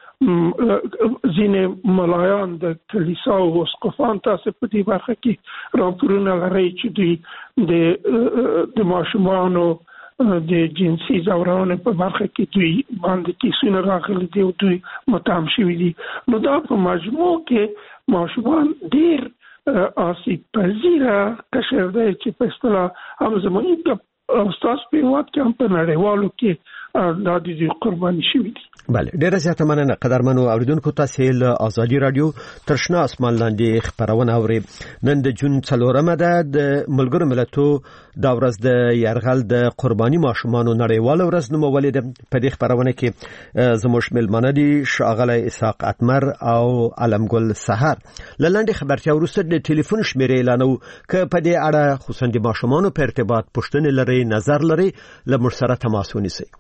ځینې ملایان د کلیسا او اسقفان تاسو په دې برخه کې راپورونه لرئ چې دوی د د ماشومانو د جنسي ځورونې په برخه کې دوی باندې کیسونه راغلي دي او دوی متهم شوي دي. نو دا په مجموع کې ماشومان ډېر آسیب پذیره قشر دی چې په اصطلاح هم زموږ او ستاسو په هېواد کې هم په نړیوالو کې دا د دوی قرباني شوي دي. بله، ډېره زیاته مننه قدرمنو اوریدونکو. تاسې له ازادي راډیو تر شنه اسمان لاندې خپرونه اورئ. نن د جون څلورمه ده، د ملګرو ملتو دا ورځ د یرغل د قرباني ماشومانو نړیواله ورځ نومولې ده. په دې خپرونه کې زموږ مېلمانه دي ښاغلی اسحاق اتمر او علمګل سحر. له لنډې خبرتیا وروسته د ټلیفون شمېرې اعلانوو. که په دې اړه خصوصا د ماشومانو په ارتباط پوښتنې لرئ، نظر لرئ، له موږ سره تماس ونیسئ.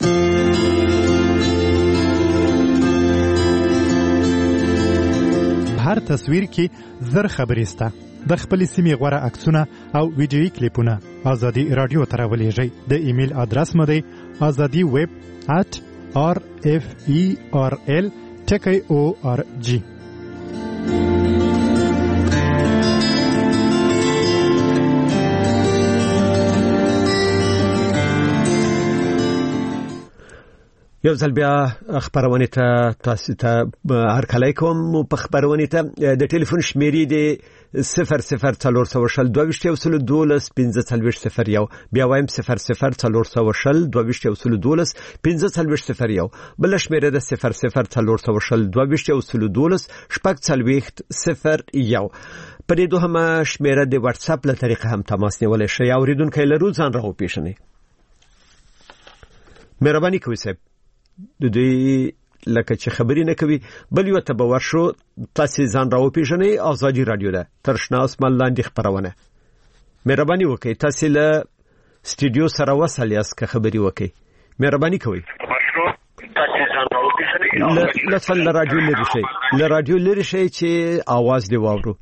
هر تصویر کې زر خبرې سته. د خپل سیمې غوړه عکسونه او ویډیويي کلیپونه ازادي رادیو ته راولېږئ. د ایمیل ادرس مو دی azadi web at r f e r l ټکی او ار جی. یو ځل بیا خبرونه ته تاسو ته هر کله کوم په خبرونه ته د ټلیفون شمیرې دی صفر صفر څلور سو شل دوه ویشت یو سل دولس پنځه څلوېښت صفر یو. بیا وایم صفر صفر څلور سو شل دوه ویشت یو سل دولس پنځه څلوېښت صفر یو. بل شمیره د صفر صفر څلور سو شل دوه ویشت یو سل دولس شپږ څلوېښت صفر یو. په دې دوهمه شمیره د واتس اپ له طریقې هم تماس نیولای شئ. اوریدونکو لرو ځان راو پیښنه. مهرباني کوئ صاحب، د دې لکه چې خبرې نه کوي بل یو ته به ورشو. تاسو ځان راو پیژنئ. ازادي رادیو ده، تر شنه اسمان لاندې خبرونه. مهرباني وکړئ تاسو له سټوډیو سره وصل یاست که خبرې وکړئ. مهرباني کوئ. لطفا له رادیو لرې شئ، له رادیو لرې شئ چې आवाज دی واورو.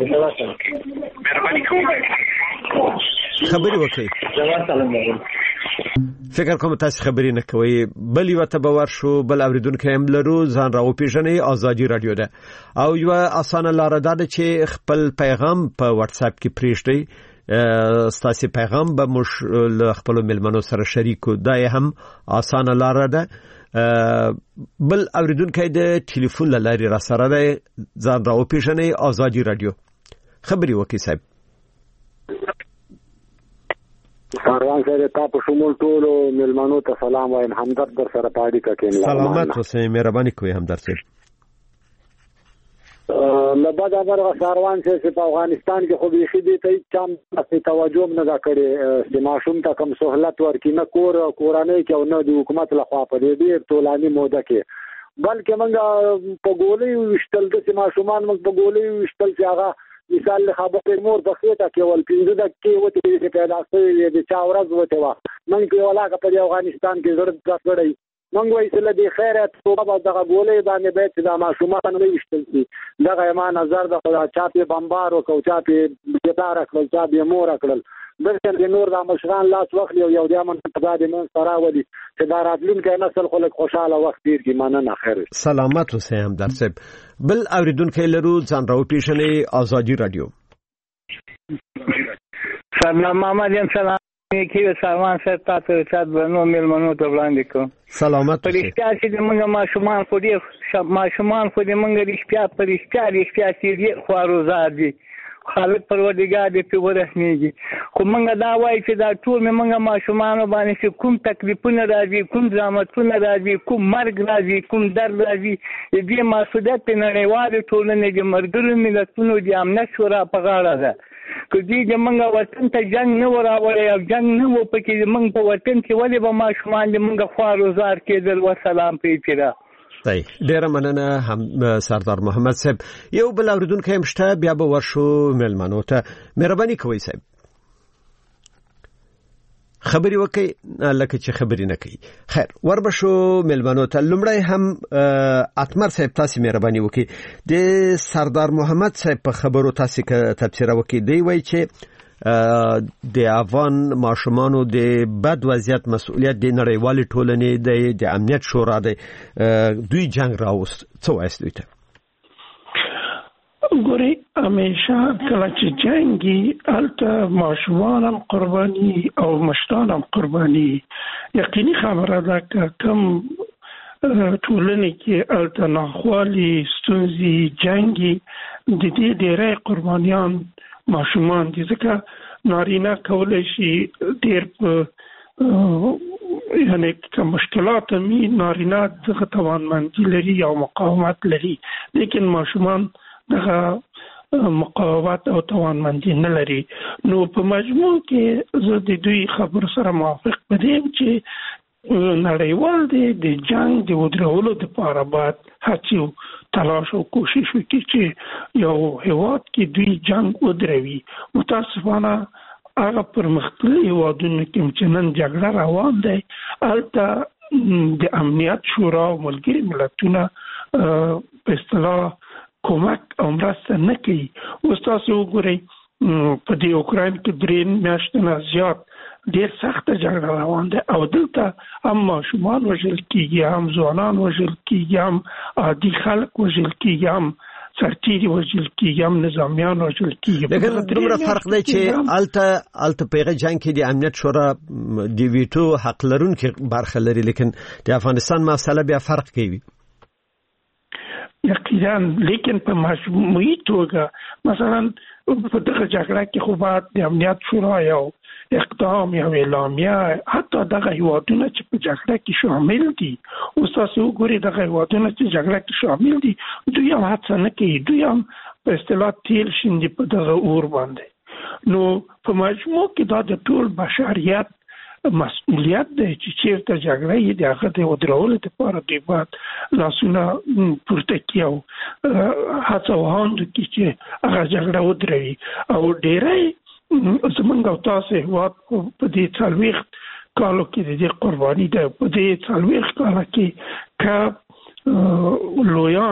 خبرې وکړئ. فکر کوم تاسو خبرې نه کوي بل یو ته باور شو بل اوریدونکو هم لرو ځان راو پیژنې ازادي رادیو ده او یو اسانه لار ده چې خپل پیغام په واتس اپ کې پریږدئ ستاسو پیغام به مش خپل ملمنو سره شریکو دا هم اسانه لار ده بل اوریدونکو د ټلیفون لاري را سره ده ځان راو پیژنې ازادي رادیو خبري وکي صاحب ساروان سره تاسو شمول ټول ملمنو ته سلام وایم همدرد در سره پاډی ککین سلامات اوسئ مهرباني کوئ همدرد صاحب لبد امر ساروان سره په افغانستان کې خو به دې ته چم په توجه نه کړي چې ماشوم ته کوم سہولت ورکینه کور کورانه کې او نه د حکومت لخوا په دې ټولاني موده کې بلکې موږ په ګولې وشتل د ماشومان موږ په ګولې وشتل چې هغه مثال خبرې مور په خېټه کې ول پینځه دقیقې وته چې پیدا شوی د چا ورځ وته وا موږ په ولاګه په افغانستان کې ضرورت راځي موږ وایي چې د خیرات توبه دغه ګولې باندې به چې د ماشومان نه وشتل شي دغه ما نظر د چا په بمبار او چا په ګټار کړل چا به مور کړل دغه د نور د مشران لاس وخت یو یو د من په د من سره ولي چې دا راتلونکي نسل خلک خوشاله وخت تیر کی مننه خیر سلامات اوسئ هم در صاحب بل اوریدونکو لرو ځان راو پیژنې ازادي رادیو سلام محمد یم سلام کې سلام سره تاسو ته نو ملمنو ته وړاندې کوم سلامات اوسئ پرېشتیا چې موږ ماشومان خو دې ماشومان خو دې موږ رښتیا پرېشتیا رښتیا چې خواروزار دي خالق پروردگار دې په ورسنيږي خو موږ دا وایي چې دا ټول موږ ماشومان باندې کوم تکلیفونه راځي کوم زحمتونه راځي کوم مرګ راځي کوم درد راځي دې مسؤلیت په نړیوال ټولنې د مرګرو ملتونو د امنیت شورا په غاړه ده کدی چې موږ وطن ته جنگ نه وراوړی او جنگ نه و پکې موږ په وطن کې ولې به ماشومان دې موږ خواروزار کېدل وسلام پیچرا طيب ډیر مننه هم سردار محمد صاحب یو بل اوریدونکو هم شته بیا به ورشو ملمنو ته مهرباني کوئ صاحب خبري وکي لکه چې خبري نه کوي خیر وربشو ملمنو ته لمړی هم اتمر صاحب تاسو مهرباني وکي د سردار محمد صاحب په خبرو تاسو کې تفسیر وکي دی وای چې د افغان ماشومانو د بد وضعیت مسؤلیت د نړیوال ټولنې د امنیت شورا د دوی جنگ راوست څه وایي ته ګوري همیشه کله چې جنگي الته ماشومان هم قرباني او مشران هم قرباني یقیني خبره ده که کم ټولنې کې الته ناخوالي ستونزې جنگي د دې ډېرې قربانيان ماشومان دي ځکه نارینه کولای شي ډېر یعنی که مشکلات می نارینه دغه توانمندي لري او مقاومت لري لیکن ماشومان دغه مقاومت او توانمندي نه لري نو په مجموع کې زه د دوی خبر سره موافق پدیم چې نړیوال دی د جنگ د ودرولو لپاره باید هڅه تلاش او کوشش وکړي چې یو هیواد کې دوی جنگ ودروي متاسفانه هغه پرمختللي هیوادونو کې چې نن جګړه روان دی هلته د امنیت شورا او ملګري ملتونه په اصطلاح کومک او مرسته نه کوي اوس تاسو وګورئ په دې اوکراین کې درې میاشتې نه زیات ډېر سخت جګړه روان ده او دلته هم ماشومان وژل کیږي هم ځوانان وژل کیږي هم عادي خلک وژل کیږي هم سرتیري وژل کیږي هم نظامیان وژل کیږي لکه دومره فرق دی چې الته الته پیغه جنگ کې د امنیت شورا دی ویټو حق لرونکي برخه لري لیکن د افغانستان مسله بیا فرق کوي یقینا لیکن په مجموعي توګه مثلا په دغه جګړه کې خو بعد د امنیت شورا یو اقدام یا اعلامیه حتی دغه هیوادونه چې په جګړه کې شامل دي او تاسو وګورئ دغه هیوادونه چې جګړه کې شامل دي دوی هم هڅه نه کوي دوی هم په اصطلاح تیل شیندي په دغه اور باندې نو په مجموع کې دا د ټول بشریت مسؤلیت دی چې چیرته جګړه یې د هغه د ودرولو لپاره دی باید لاسونه پورته کړي او هڅه وکړي چې هغه جګړه ودروي او ډېری زمونږ او تاسو هیواد په دې څلوېښت کالو کې د دې قرباني ده په دې څلوېښت کالو کې که لویان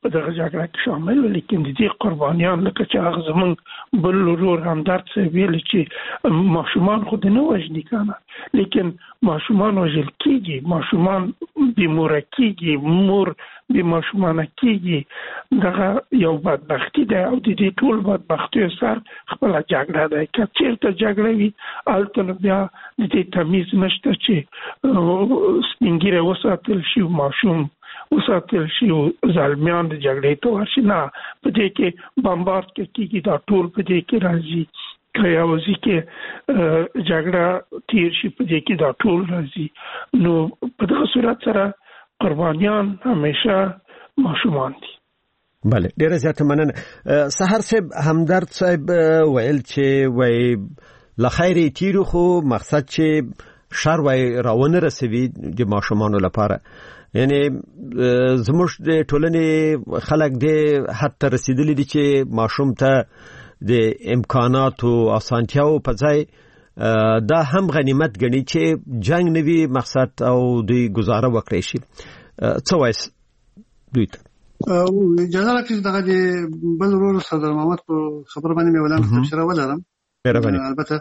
په دغه جګړه کې شامل و، لیکن د دې قربانیان لکه چې هغه زمونږ بل ورور همدرد صاحب ویل چې ماشومان خو نه وژني کنه، لیکن ماشومان وژل کېږي، ماشومان بیموره کېږي، مور بې ماشومانه کېږي. دغه یو بدبختي ده او د دې ټول بدبختیو سر خپله جګړه ده. که چېرته جګړه وي هلته نو بیا د دې تمیز نشته چې سپین ږیری وساتل شي، ماشوم وساتل شي، ظالمیان د جګړې ته ورشي. نه، په دې کې بمبارد کېږي، دا ټول په دې کې راځي. که یوازې کې جګړه تیر شي په دې کې دا ټول راځي. نو په دغه صورت سره قربانیان همیشه ماشومان دي. بله، ډیره زیاته مننه. سحر صاحب، همدرد صاحب ویل چې وای لخیر تیرو خو مقصد چې شر وای راونه رسوي د ماشومان لپاره، یعنی زموږ د ټولنې خلک دې حتی رسیدلی دي چې ماشوم ته د امکاناتو اسانتیاو په ځای دا هم غنیمت ګڼي چې جنگ نوي مقصد او دوی گزاره وکړي شي. څه وایي دوی ته؟ اجازه راکړئ دغه د بل ورور صدر محمد په خبره باندې مې ولهم تبصره ولرم. البته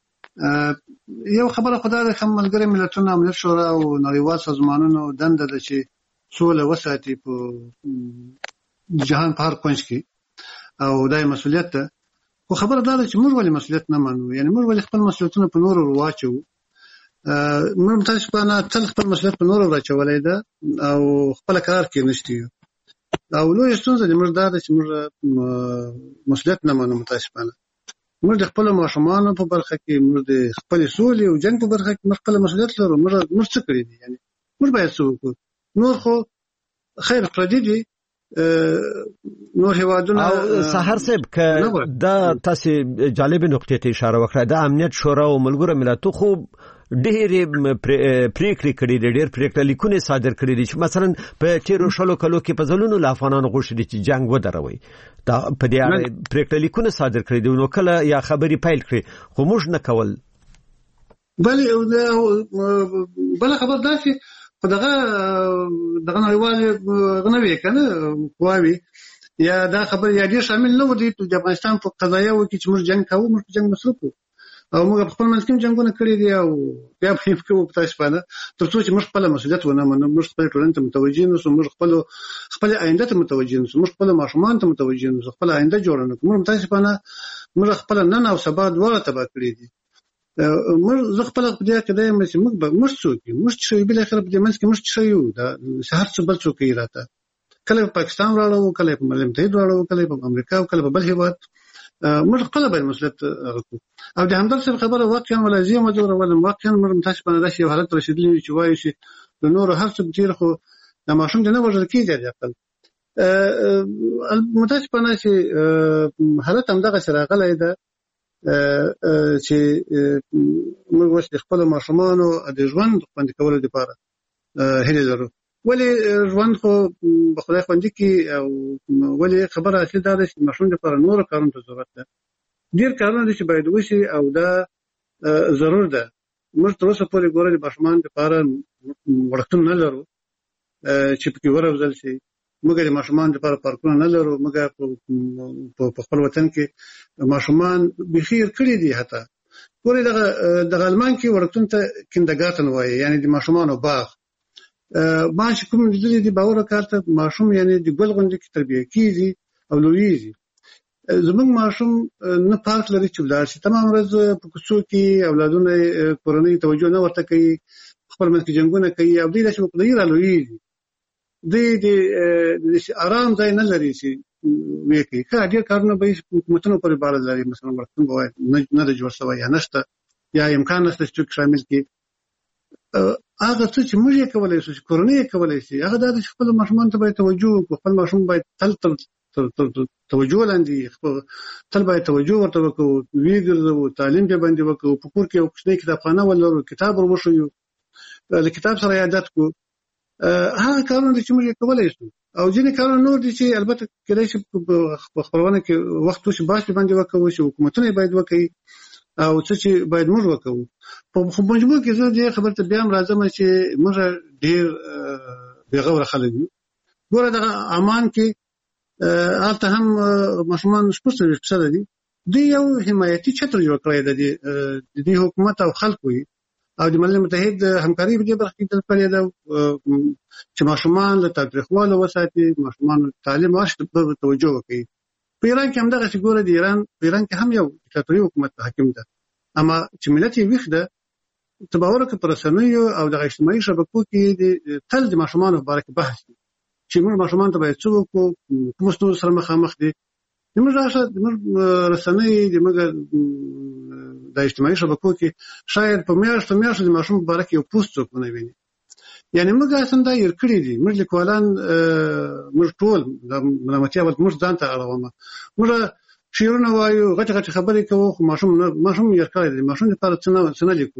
یو خبره خدای د کوم ملګری ملتونو امنیت شورا او نړیوال سازمانونو دنده ده چې سوله وساتي په جهان په هر کونج کې، او دای مسؤلیت ده. خو خبره دا ده چې موږ ولې مسؤلیت نه منو، یعنی موږ ولې خپل مسؤلیتونه په نورو واچو. موږ تاسو په نه تل خپل مسؤلیت په نورو راچولای ده او خپل کار کې نشته. او لوی ستونزه د موږ دا ده چې موږ مسؤلیت نه منو. متاسفانه موږ د خپل ماشومانو په برخه کې، موږ د خپل سولې او جنگ په برخه کې موږ خپل مسؤلیت لرو. موږ موږ څه کړی دي؟ یعنی موږ باید څه وکړو. نور خو خیر پردي دي، نور هیوادونه. او سحر صاحب که دا تاسو جالب نقطې ته اشاره وکړه، د امنیت شورا او ملګرو ملتونو خو ډېر پریکړې کړې دي، ډېر پریکړې لیکونه صادر کړې دي چې مثلا په تیرو شلو کلو کې په ځلونو له افغانانو غوښتي دي چې جنگ ودروي. دا په دې اړه پریکړې لیکونه صادر کړې دي، نو کله یا خبرې پیل کړې خو موږ نه کول. بلې بل خبر دا چې په دغه دغه نړیوال غنوي کنه قواوي یا دا خبر یا دې شامل نه و دي د افغانستان په قضایا و کې چې موږ جنگ کوو، موږ جنگ مصرف کوو او موږ خپل منځ کې جنگونه کړی دي او بیا په هیڅ کې په تاسو باندې ترڅو چې موږ خپل مسؤلیت ونه منو، موږ خپل ټولنې ته متوجي نو موږ خپل خپل آینده ته متوجي نو موږ خپل ماشومان ته متوجي نو خپل آینده جوړ نه کوو. موږ تاسو باندې موږ خپل نن او سبا دواړه تبا کړی دي. موږ زه خپل په دې کې دا مې چې موږ به موږ څوک یو، موږ چې بل اخر په دې منځ کې موږ څه یو، دا شهر څه بل څوک یې راته کله په پاکستان راړو، کله په ملي متحد راړو، کله په امریکا او کله په بل هیواد. موږ خپل باید مسؤلیت غوښتو. او د همدرد څخه خبره واقعا ولازم مجبور ولم واقعا موږ تاسو په داسې یو حالت رسیدلی چې وایي چې د نور هر څه تیر خو د ماشوم د نه وژل کېږي. د خپل متاسفانه چې حالت هم دغه سره غلې ده چې موږ وس د خپل ماشومانو د ژوند خوندي کولو لپاره هلي لرو. ولی ژوند خو په خدای خوندي کې او ولی خبره اصلي دا ده چې ماشوم لپاره نور کارونه ته ضرورت ده، ډیر کارونه دي چې باید وشي او دا ضرور ده. موږ تر اوسه پورې ګورو د ماشومان لپاره وړتون نه لرو چې پکې ورغول شي. موږ د ماشومان لپاره پارکونه نه لرو. موږ په خپل وطن کې ماشومان بخیر کړی دي. حتی ګورې دغه د غلمان کې ورتون ته کیندګارتن وایي، یعنی د ماشومانو باغ. ما چې کوم دې دي باور کارته ماشوم یعنی د ګل غونډې کې تربیه کیږي او لویږي. زمونږ ماشوم نه پارک لري چې ولاړ شي، تمام ورځ په کوڅو کې اولادونه کورنۍ توجه نه ورته کوي، خپل منځ کې جنگونه کوي او دوی داسې په قدرت رالویږي. دوی د آرام ځای نه لري چې وکړي. که ډېر کارونه به حکومتونو پورې باور لري، مثلا ورته وایي نه د جوړ شوی یا نشته یا امکان نشته چې شامل کړي. هغه څه چې موږ یې کولای شو چې کورنۍ یې کولای شي هغه دا چې خپل ماشومان ته باید توجه وکړو. خپل ماشوم باید تل تل توجه لاندې تل باید توجه ورته وکړو، ویګرځو، تعلیم کې باندې وکړو، په کور کې یو کوچنی کتابخانه ولرو، کتاب ورشو، له کتاب سره عادت کو. هغه کارونه چې موږ یې کولای شو او ځینې کارونه نور دي چې البته کله چې په خبرونه کې وخت وشي باش باندې وکړو چې حکومتونه باید وکړي او څه چې باید موږ وکړو. په مجموع کې زه دې خبرته بیا هم راځم چې موږ ډېر بې غوره خلک یو. ګوره دغه عمان کې البته هم ماشومان شپږ فیصد دي دوی یو حمایتي چتر جوړ کړی دی د دې حکومت او خلکو او د ملل متحد همکاري په دې برخه کې تل کړې ده چې ماشومان له تاریخوالو وساتي ماشومان تعلیم واشته توجه وکړي په ایران کې هم دغه څنګه دی ایران په ایران کې هم یو دیکتاتوري حکومت حاکم ده اما چې ملت یې وښده تباور کې پرسنوي او د اجتماعي شبکو کې تل د ماشومان مبارک بحث چې موږ ماشومان ته باید څه وکړو کوم ستونزو سره مخامخ دي موږ راشه موږ رسنۍ د موږ د اجتماعي شبکو کې شاید په میاشتو میاشتو د ماشوم مبارک یو پوسټ څوک نه ویني یعنی موږ اصلا دا یې کړی دي موږ لیکوالان موږ ټول د ملامتیا ول موږ ځان ته اړوم موږ شیرونه وایو غټ غټ خبرې کوو خو ماشوم ماشوم یې کړی دي ماشوم لپاره څه نه څه نه لیکو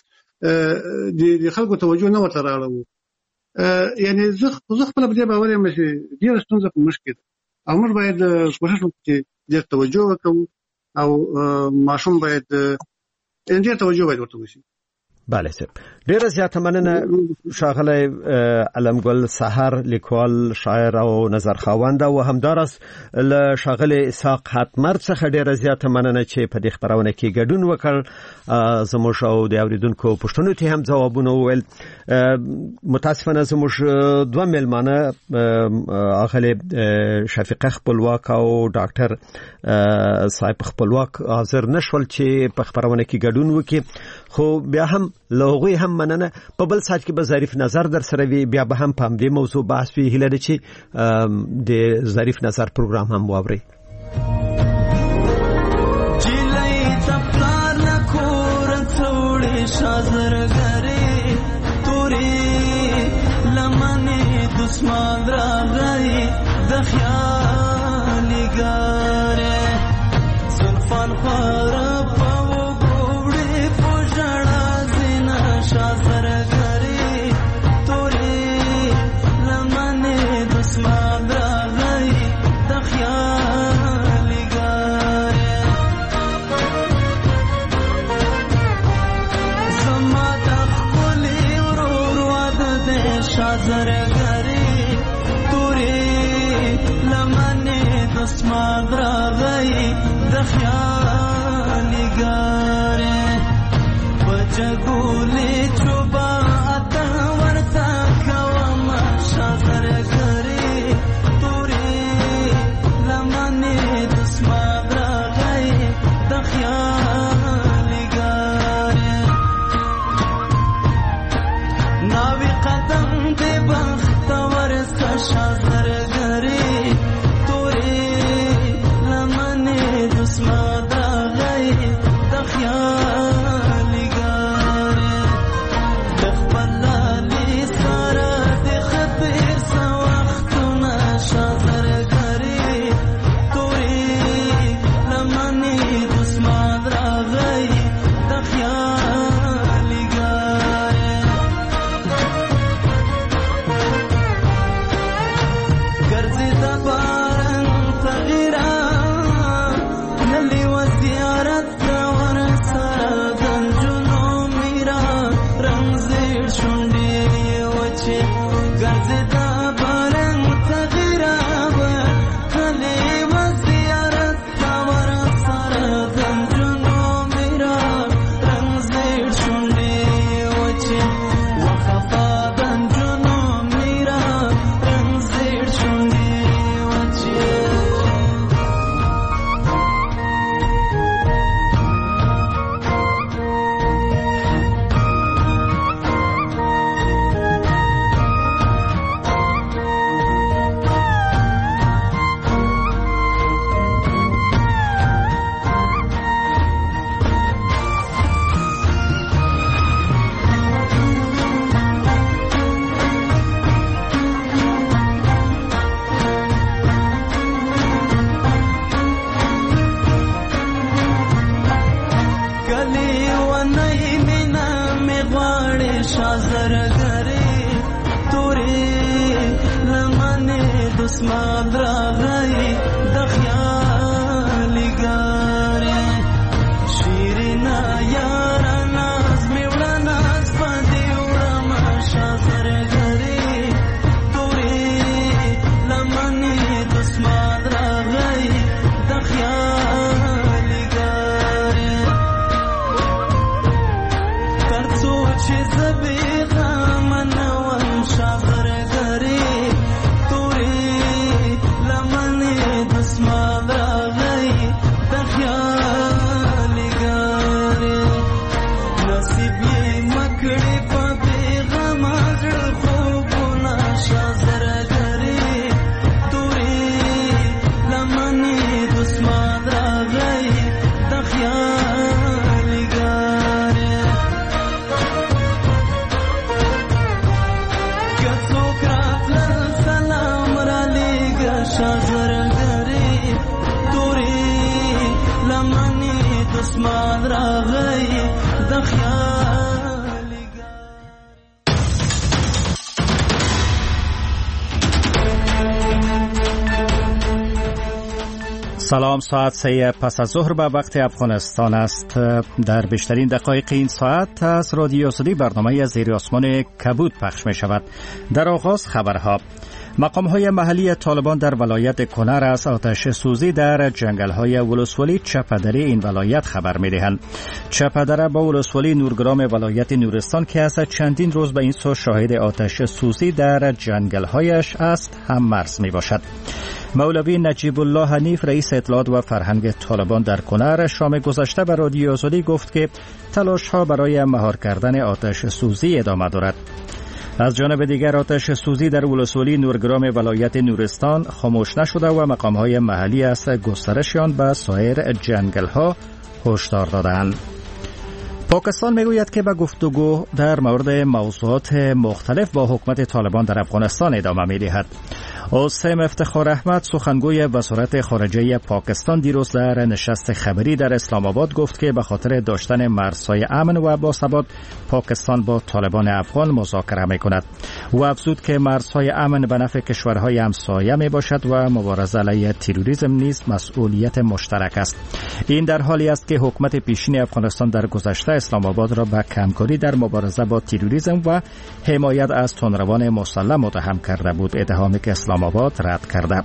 د خلکو توجه نه ورته راړو یعنی زه زه خپل په دې باور یم چې ډېر ستونزې په مشکل او موږ باید کوشش وکړو چې ډېر توجه وکړو او ماشوم باید ډېر توجه باید ورته وشي بله سر ډیره زیاته مننه ښاغلی علمګل سحر لیکوال شاعر او نظر خاوند او همدارس له ښاغلی اسحاق حتمر څخه ډیره زیاته مننه چې په دې خبرونه کې ګډون وکړ زموږ او د اوریدونکو پوښتنو ته هم ځوابونه وویل متاسفانه زموږ دوه مېلمانه اغلی شفیقه خپلواک او ډاکټر صاحب خپلواک حاضر نشول چې په خبرونه کې ګډون وکړي خو بیا هم لوغوی هم مننه په بل سات کې به ظریف نظر در سره وی بیا به هم په دې موضوع بحث وی هله چې د ظریف نظر پروګرام هم واوري چلای تپلار نکور څوړې شازرګری توري لمنه دشمن راغی د خیال ګره سلفان پر شازرګری توري لمنه دسمال راغی د خیال ګره بچګولې چوبا اته ورته کوم شازرګری توري لمنه دسمال راغی د خیال ګره ناوی قدم دے بختور شازرګری توري لمنه دسمال راغی د خیال ګره خپل لالي سره د خطر سو وختونه شازرګری توري لمنه دسمال راغی د خیال ګره ګرځي د باران تغیرا نلی و زیارت ور سره گنجونو میرا رمزیر شونډې وچه ګرځي د باران تغیرا نلی و زیارت ور سره گنجونو میرا رمزیر شونډې وچه وخفا گنجونو میرا رمزیر شونډې وچه کلی و نه مینا می غواړي شازرګری توري لمنه دسمال راغی د خیال ګره شیرنا یار ناز میوړه ناز پدې وړم شازرګری توري لمنه دسمال راغی د خیال سلام، ساعت سه پس از ظهر به وقت افغانستان است. در بیشترین دقایق این ساعت از رادیو آزادی برنامه زیر آسمان کبود پخش می شود. در آغاز خبرها. مقام‌های محلی طالبان در ولایت کنر از آتش سوزی در جنگل‌های ولسوالی چپدری این ولایت خبر می‌دهند. چپدره با ولسوالی نورگرام ولایت نورستان که از چندین روز به این سو شاهد آتش سوزی در جنگل‌هایش است هم مرز میباشد. مولوی نجیب الله حنیف رئیس اطلاعات و فرهنگ طالبان در کنر شام گذشته به رادیو آزادی گفت که تلاش‌ها برای مهار کردن آتش سوزی ادامه دارد. از جانب دیگر آتش سوزی در ولسوالی نورگرام ولایت نورستان خاموش نشده و مقام‌های محلی از گسترش آن به سایر جنگل‌ها هشدار دادند. پاکستان میگوید که به گفتگو در مورد موضوعات مختلف با حکومت طالبان در افغانستان ادامه می‌دهد. عاصم افتخار احمد سخنگوی وزارت خارجه پاکستان دیروز در نشست خبری در اسلام آباد گفت که به خاطر داشتن مرزهای امن و باثبات پاکستان با طالبان افغان مذاکره می‌کند. او افزود که مرزهای امن به نفع کشورهای همسایه میباشد و مبارزه علیه تروریسم نیز مسئولیت مشترک است. این در حالی است که حکومت پیشین افغانستان در گذشته اسلام آباد را به کمکاری در مبارزه با تروریسم و حمایت از تندروان مسلح متهم کرده بود، اتهامی که اسلام آباد رد کرده.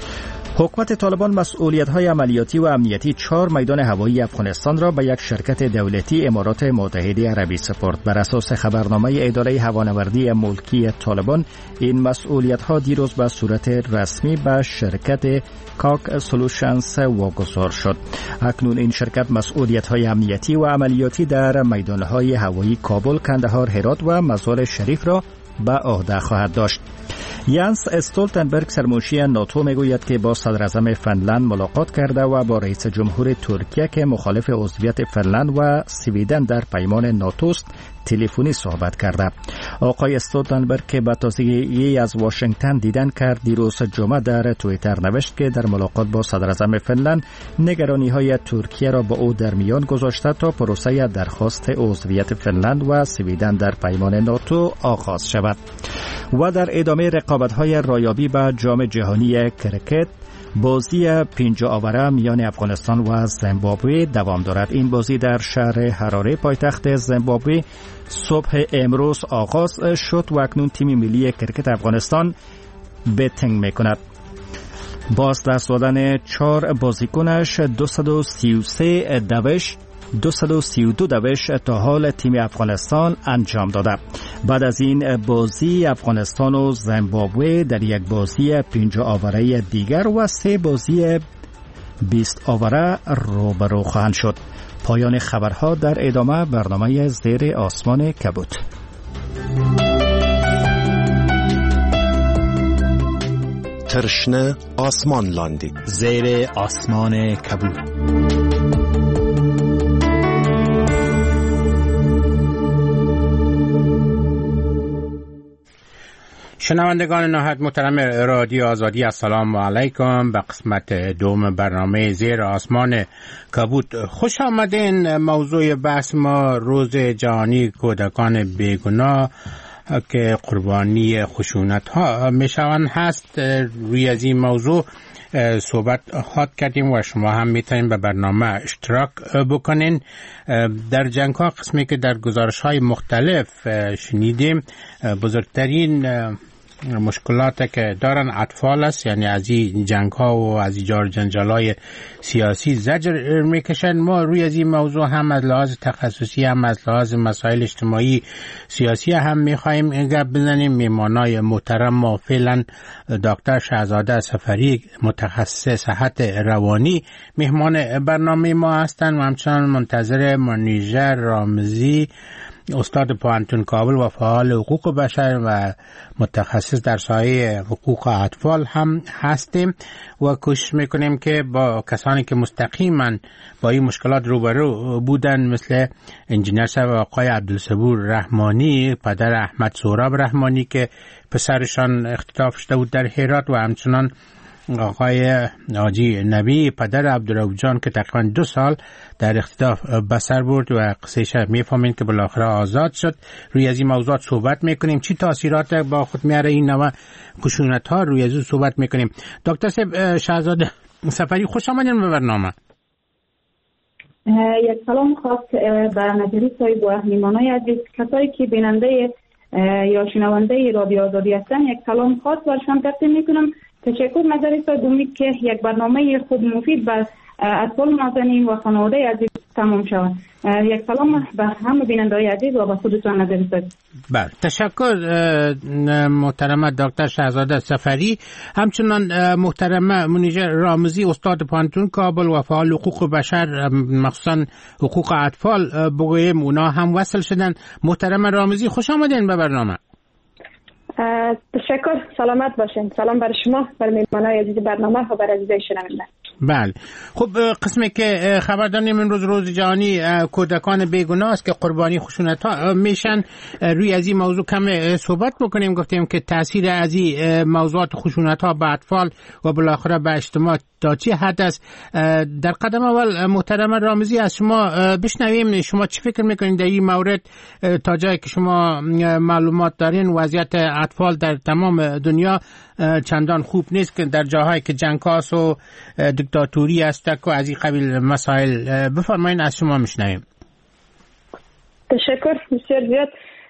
حکومت طالبان مسئولیت‌های عملیاتی و امنیتی چهار میدان هوایی افغانستان را به یک شرکت دولتی امارات متحده عربی سپرد. بر اساس خبرنامه اداره هوانوردی ملکی طالبان این مسئولیت‌ها دیروز به صورت رسمی به شرکت کاک سولوشنز واگذار شد. اکنون این شرکت مسئولیت‌های امنیتی و عملیاتی در میدان‌های هوایی کابل، کندهار، هرات و مزار شریف را به عهده خواهد داشت. یانس استولتنبرگ سرمنشی ناتو میگوید که با صدر اعظم فنلند ملاقات کرده و با رئیس جمهور ترکیه که مخالف عضویت فنلند و سویدن در پیمان ناتو است تلفنی صحبت کرده. آقای استولتنبرگ که به تازگی از واشنگتن دیدن کرد دیروز جمعه در توییتر نوشت که در ملاقات با صدر اعظم فنلند نگرانی‌های ترکیه را با او در میان گذاشته تا پروسه درخواست عضویت فنلند و سویدن در پیمان ناتو آغاز شود. و در ادامه رقابت‌های رایابی به جام جهانی کرکت بازی پنج آوره میان افغانستان و زیمبابوه دوام دارد. این بازی در شهر حراره پایتخت زیمبابوه صبح امروز آغاز شد و اکنون تیم ملی کرکت افغانستان بیتینگ میکند. باز دست دادن چهار بازیکنش دویست و سی و سه دوش دویست و سی و دو دوش تا حال تیم افغانستان انجام داده. بعد از این بازی افغانستان و زیمبابوه در یک بازی پنج آوره دیگر و سه بازی بیست آوره روبرو خواهند شد. پایان خبرها، در ادامه برنامه زیر آسمان کبود. ترشنه آسمان لاندی زیر آسمان کبود. شنوندگان نهایت محترم رادیو آزادی، السلام علیکم. به قسمت دوم برنامه زیر آسمان کبود خوش آمدین. موضوع بحث ما روز جهانی کودکان بیگناه که قربانی خشونت ها می شوند هست. روی از این موضوع صحبت خواهد کردیم و شما هم میتونین به برنامه اشتراک بکنین. در جنگ ها قسمی که در گزارش های مختلف شنیدیم، بزرگترین مشکلات که دارن اطفال است، یعنی از این جنگ ها و از این جار جنجال های سیاسی زجر میکشن. ما روی از این موضوع هم از لحاظ تخصصی هم از لحاظ مسائل اجتماعی سیاسی هم میخواییم گپ بزنیم. میمانای محترم ما فعلا دکتر شهزاده سفری متخصص صحت روانی مهمان برنامه ما هستند و همچنان منتظر منیژه رامزی استاد پوهنتون کابل و فعال حقوق بشر و متخصص در سایه حقوق اطفال هم هستیم و کوشش میکنیم که با کسانی که مستقیما با این مشکلات روبرو بودن مثل انجینر صاحب آقای عبدالصبور رحمانی، پدر احمد سهراب رحمانی که پسرشان اختطاف شده بود در هرات، و همچنان آقای ناجی نبی پدر عبدالرؤوف جان که تقریبا دو سال در اختطاف بسر برد و قصهش میفهمین که بالاخره آزاد شد. روی از این موضوعات صحبت میکنیم، چی تاثیرات با خود میاره این نوع خشونت ها، روی از این صحبت میکنیم. دکتر شهزاده سفری خوش آمدین به برنامه. یک سلام خاص به مجلس و مهمانای عزیز، کسایی که بیننده یا شنونده رادیو آزادی هستن، یک سلام خاص برشان تقدیم میکنم. تشکر مجلس و امید که یک برنامه خوب مفید به اطفال نازنین و خانواده عزیز تمام شود. یک سلام به همه بیننده‌های عزیز و به خودتان مجلس. بله، تشکر محترم دکتر شهزاده سفری. همچنان محترم منیژه رامزی استاد پانتون کابل و فعال حقوق بشر مخصوصا حقوق اطفال بگویم اونا هم وصل شدن. محترم رامزی خوش آمدین به برنامه. تشکر، سلامت باشین. سلام برای شما، برای مهمانای عزیز برنامه و برای عزیزای شنونده. بله، خب قسمی که خبر داریم امروز روز جهانی کودکان بیگناه است که قربانی خشونت ها میشن. روی از این موضوع کم صحبت بکنیم. گفتیم که تاثیر از این موضوعات خشونت ها به اطفال و بالاخره به اجتماع تا چه حد است. در قدم اول محترم رامزی از شما بشنویم، شما چی فکر میکنید در این مورد؟ تا جایی که شما معلومات دارین وضعیت اطفال در تمام دنیا چندان خوب نیست که در جاهایی که جنگاس و دیکتاتوری است و از این قبیل مسائل. بفرمایید، از شما میشنویم. تشکر بسیار زیاد.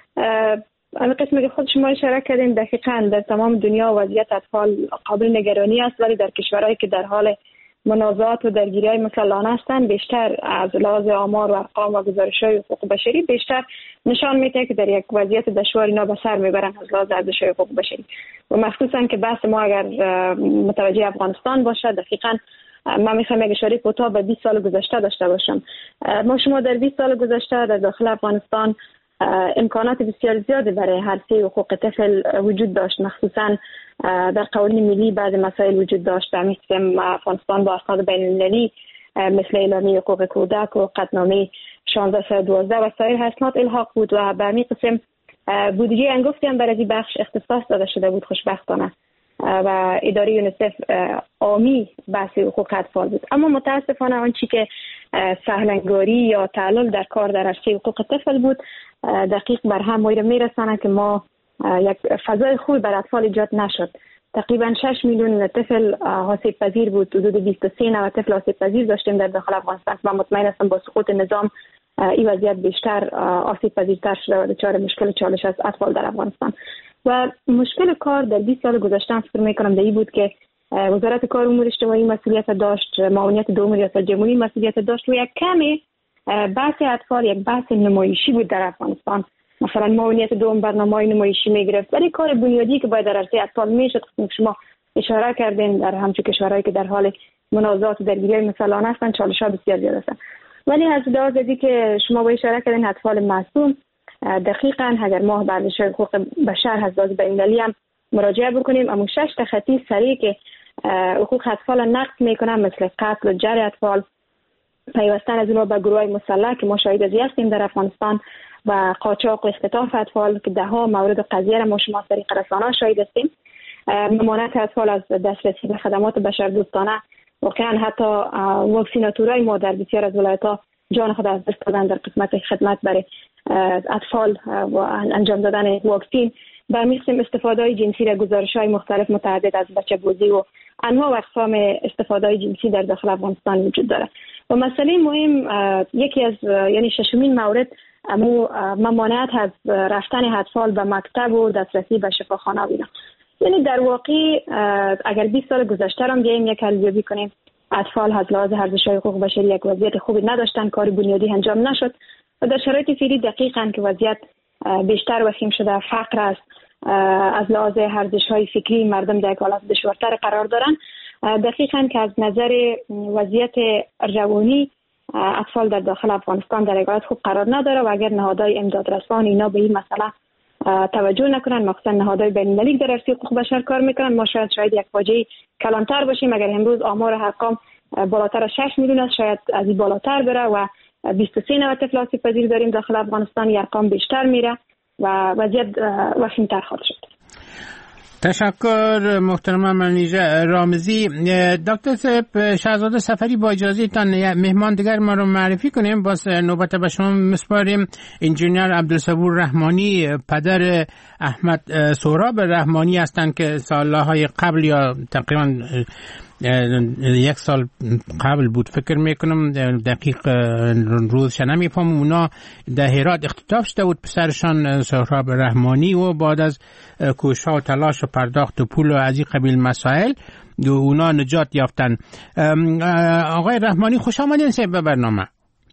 اما قسمی که خود شما اشاره کردین دقیقاً در تمام دنیا وضعیت اطفال قابل نگرانی است، ولی در کشورهایی که در حال منازعات و درگیری‌های مسلحانه هستند بیشتر از لحاظ آمار و ارقام و گزارش‌های حقوق بشری بیشتر نشان میده که در یک وضعیت دشوار اینا به سر میبرن از لحاظ ارزش‌های حقوق بشری. و مخصوصاً که بحث ما اگر متوجه افغانستان باشه، دقیقاً من میخوام یک اشاره کوتاه به بیست سال گذشته داشته باشم. ما شما در بیست سال گذشته در داخل افغانستان امکانات بسیار زیادی برای حرفه حقوق طفل وجود داشت، مخصوصاً در قوانین ملی بعض مسائل وجود داشت. در مثل افغانستان با اسناد بین المللی مثل اعلامیه حقوق کودک و قطعنامه شانزده و دوازده و سایر اسناد الحاق بود و به همین قسم بودجه انگفتی هم برای بخش اختصاص داده شده بود خوشبختانه و اداره یونیسف عامی بحث حقوق اطفال بود. اما متاسفانه آنچه که سهلنگاری یا تعلل در کار در عرصه حقوق طفل بود دقیق بر هم میرسانه که ما یک فضای خوبی بر اطفال ایجاد نشد. تقریبا شش میلیون طفل آسیب پذیر بود، حدود بیست و سه نوع طفل آسیب پذیر داشتیم در داخل افغانستان و مطمئن هستم با سقوط نظام این وضعیت بیشتر آسیب پذیرتر شده و دچار مشکل چالش از اطفال در افغانستان. و مشکل کار در بیست سال گذشته فکر میکنم در این بود که وزارت کار و امور اجتماعی مسئولیت داشت، معاونیت دوم ریاست جمهوری مسئولیت داشت و یک کمی بحث اطفال یک بحث نمایشی بود در افغانستان. مثلا معاونیت دوم برنامه‌های نمایشی میگرفت، ولی کار بنیادی که باید در عرصه اطفال میشد شما اشاره کردین در همچون کشورهایی که در حال منازعات و درگیری مسلحانه هستند چالش‌ها بسیار زیاد هستند. ولی از لحاظ که شما با اشاره کردین اطفال معصوم، دقیقاً اگر ما به ارزش‌های حقوق بشر از لحاظ بین‌المللی هم مراجعه بکنیم، اما شش تا خطی سریع که حقوق اطفال نقض میکنن مثل قتل و جر اطفال، پیوستن از اونها به گروه‌های مسلح که ما شاهد از هستیم در افغانستان و قاچاق و اختطاف اطفال که ده ها مورد قضیه را ما شما از طریق رسانه‌ها شاهد هستیم. ممانعت اطفال از دسترسی به خدمات بشردوستانه، واقعا حتی واکسیناتورهای ما در بسیار از ولایت‌ها جان خود از دست دادن در قسمت خدمت برای اطفال و انجام دادن واکسین. بر مثل استفاده جنسی در گزارش‌های مختلف متعدد از بچه‌بازی و انواع و اقسام استفاده جنسی در داخل افغانستان وجود داره. و مسئله مهم یکی از یعنی ششمین مورد امو ممانعت از رفتن اطفال به مکتب و دسترسی به شفاخانه و اینا. یعنی در واقع اگر بیست سال گذشته را بیایم یک ارزیابی کنیم، اطفال از لحاظ ارزش‌های حقوق بشری یک وضعیت خوبی نداشتن، کار بنیادی انجام نشد و در شرایط فعلی دقیقاً که وضعیت بیشتر وخیم شده، فقر است، از لحاظ ارزش‌های فکری مردم در حالت دشوارتر قرار دارن، دقیقاً که از نظر وضعیت روانی اطفال در داخل افغانستان در حالت خوب قرار نداره و اگر نهادهای امدادرسان اینا به این مسئله توجه نکنن، مخصوصا نهادهای بین‌المللی در عرصه حقوق بشر کار میکنن، ما شاید شاید یک فاجعه کلانتر باشیم. اگر امروز آمار ارقام بالاتر از شش میلیون است، شاید از این بالاتر بره و بیست و سه نوع طفل آسیب پذیر داریم داخل افغانستان، ارقام بیشتر میره و وضعیت وخیم‌تر خواهد شد. تشکر محترم منیژه رامزی. دکتر صاحب شهزاده سفری، با اجازه تان مهمان دیگر ما رو معرفی کنیم. باز نوبت به شما میسپاریم. انجینیر عبدالصبور رحمانی پدر احمد سهراب رحمانی هستند که سالهای قبل یا تقریبا یک سال قبل بود فکر میکنم، دقیق روزش نمیفهمم، اونا در هرات اختطاف شده بود پسرشان سهراب رحمانی و بعد از کوشش و تلاش و پرداخت و پول و از این قبیل مسائل اونا نجات یافتن. آقای رحمانی خوش آمدین سه به برنامه.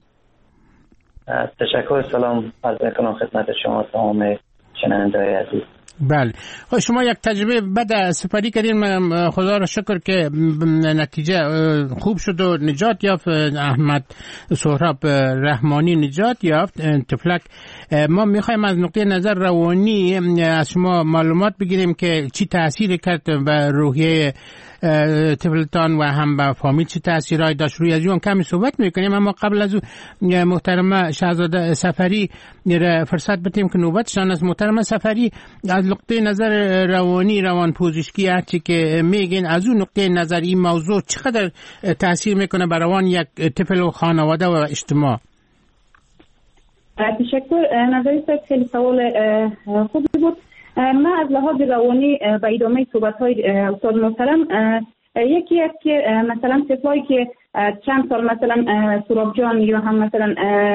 تشکر، سلام عرض میکنم خدمت شما تمام شنونده‌های عزیز. بله، شما یک تجربه بد سپری کردین، خدا را شکر که نتیجه خوب شد و نجات یافت. احمد سهراب رحمانی نجات یافت طفلک. ما میخوایم از نقطه نظر روانی از شما معلومات بگیریم که چی تأثیر کرد به روحیه طفلتان و هم به فامیل، چی تأثیرهای داشت. روی از اون کمی صحبت میکنیم، اما قبل از اون محترم شهزاده سفری فرصت بدیم که نوبتشان از محترم سفری از نقطه نظر روانی، روان پزشکی، هرچی که میگین از اون نقطه نظر این موضوع چقدر تأثیر میکنه بر روان یک طفل و خانواده و اجتماع؟ تشکر، نظری خیلی سوال خوبی بود. من از لحاظ روانی به ادامه صحبت‌های استاد محترم یکی است که مثلا طفلایی که چند سال مثلا سهراب جان یا هم مثلا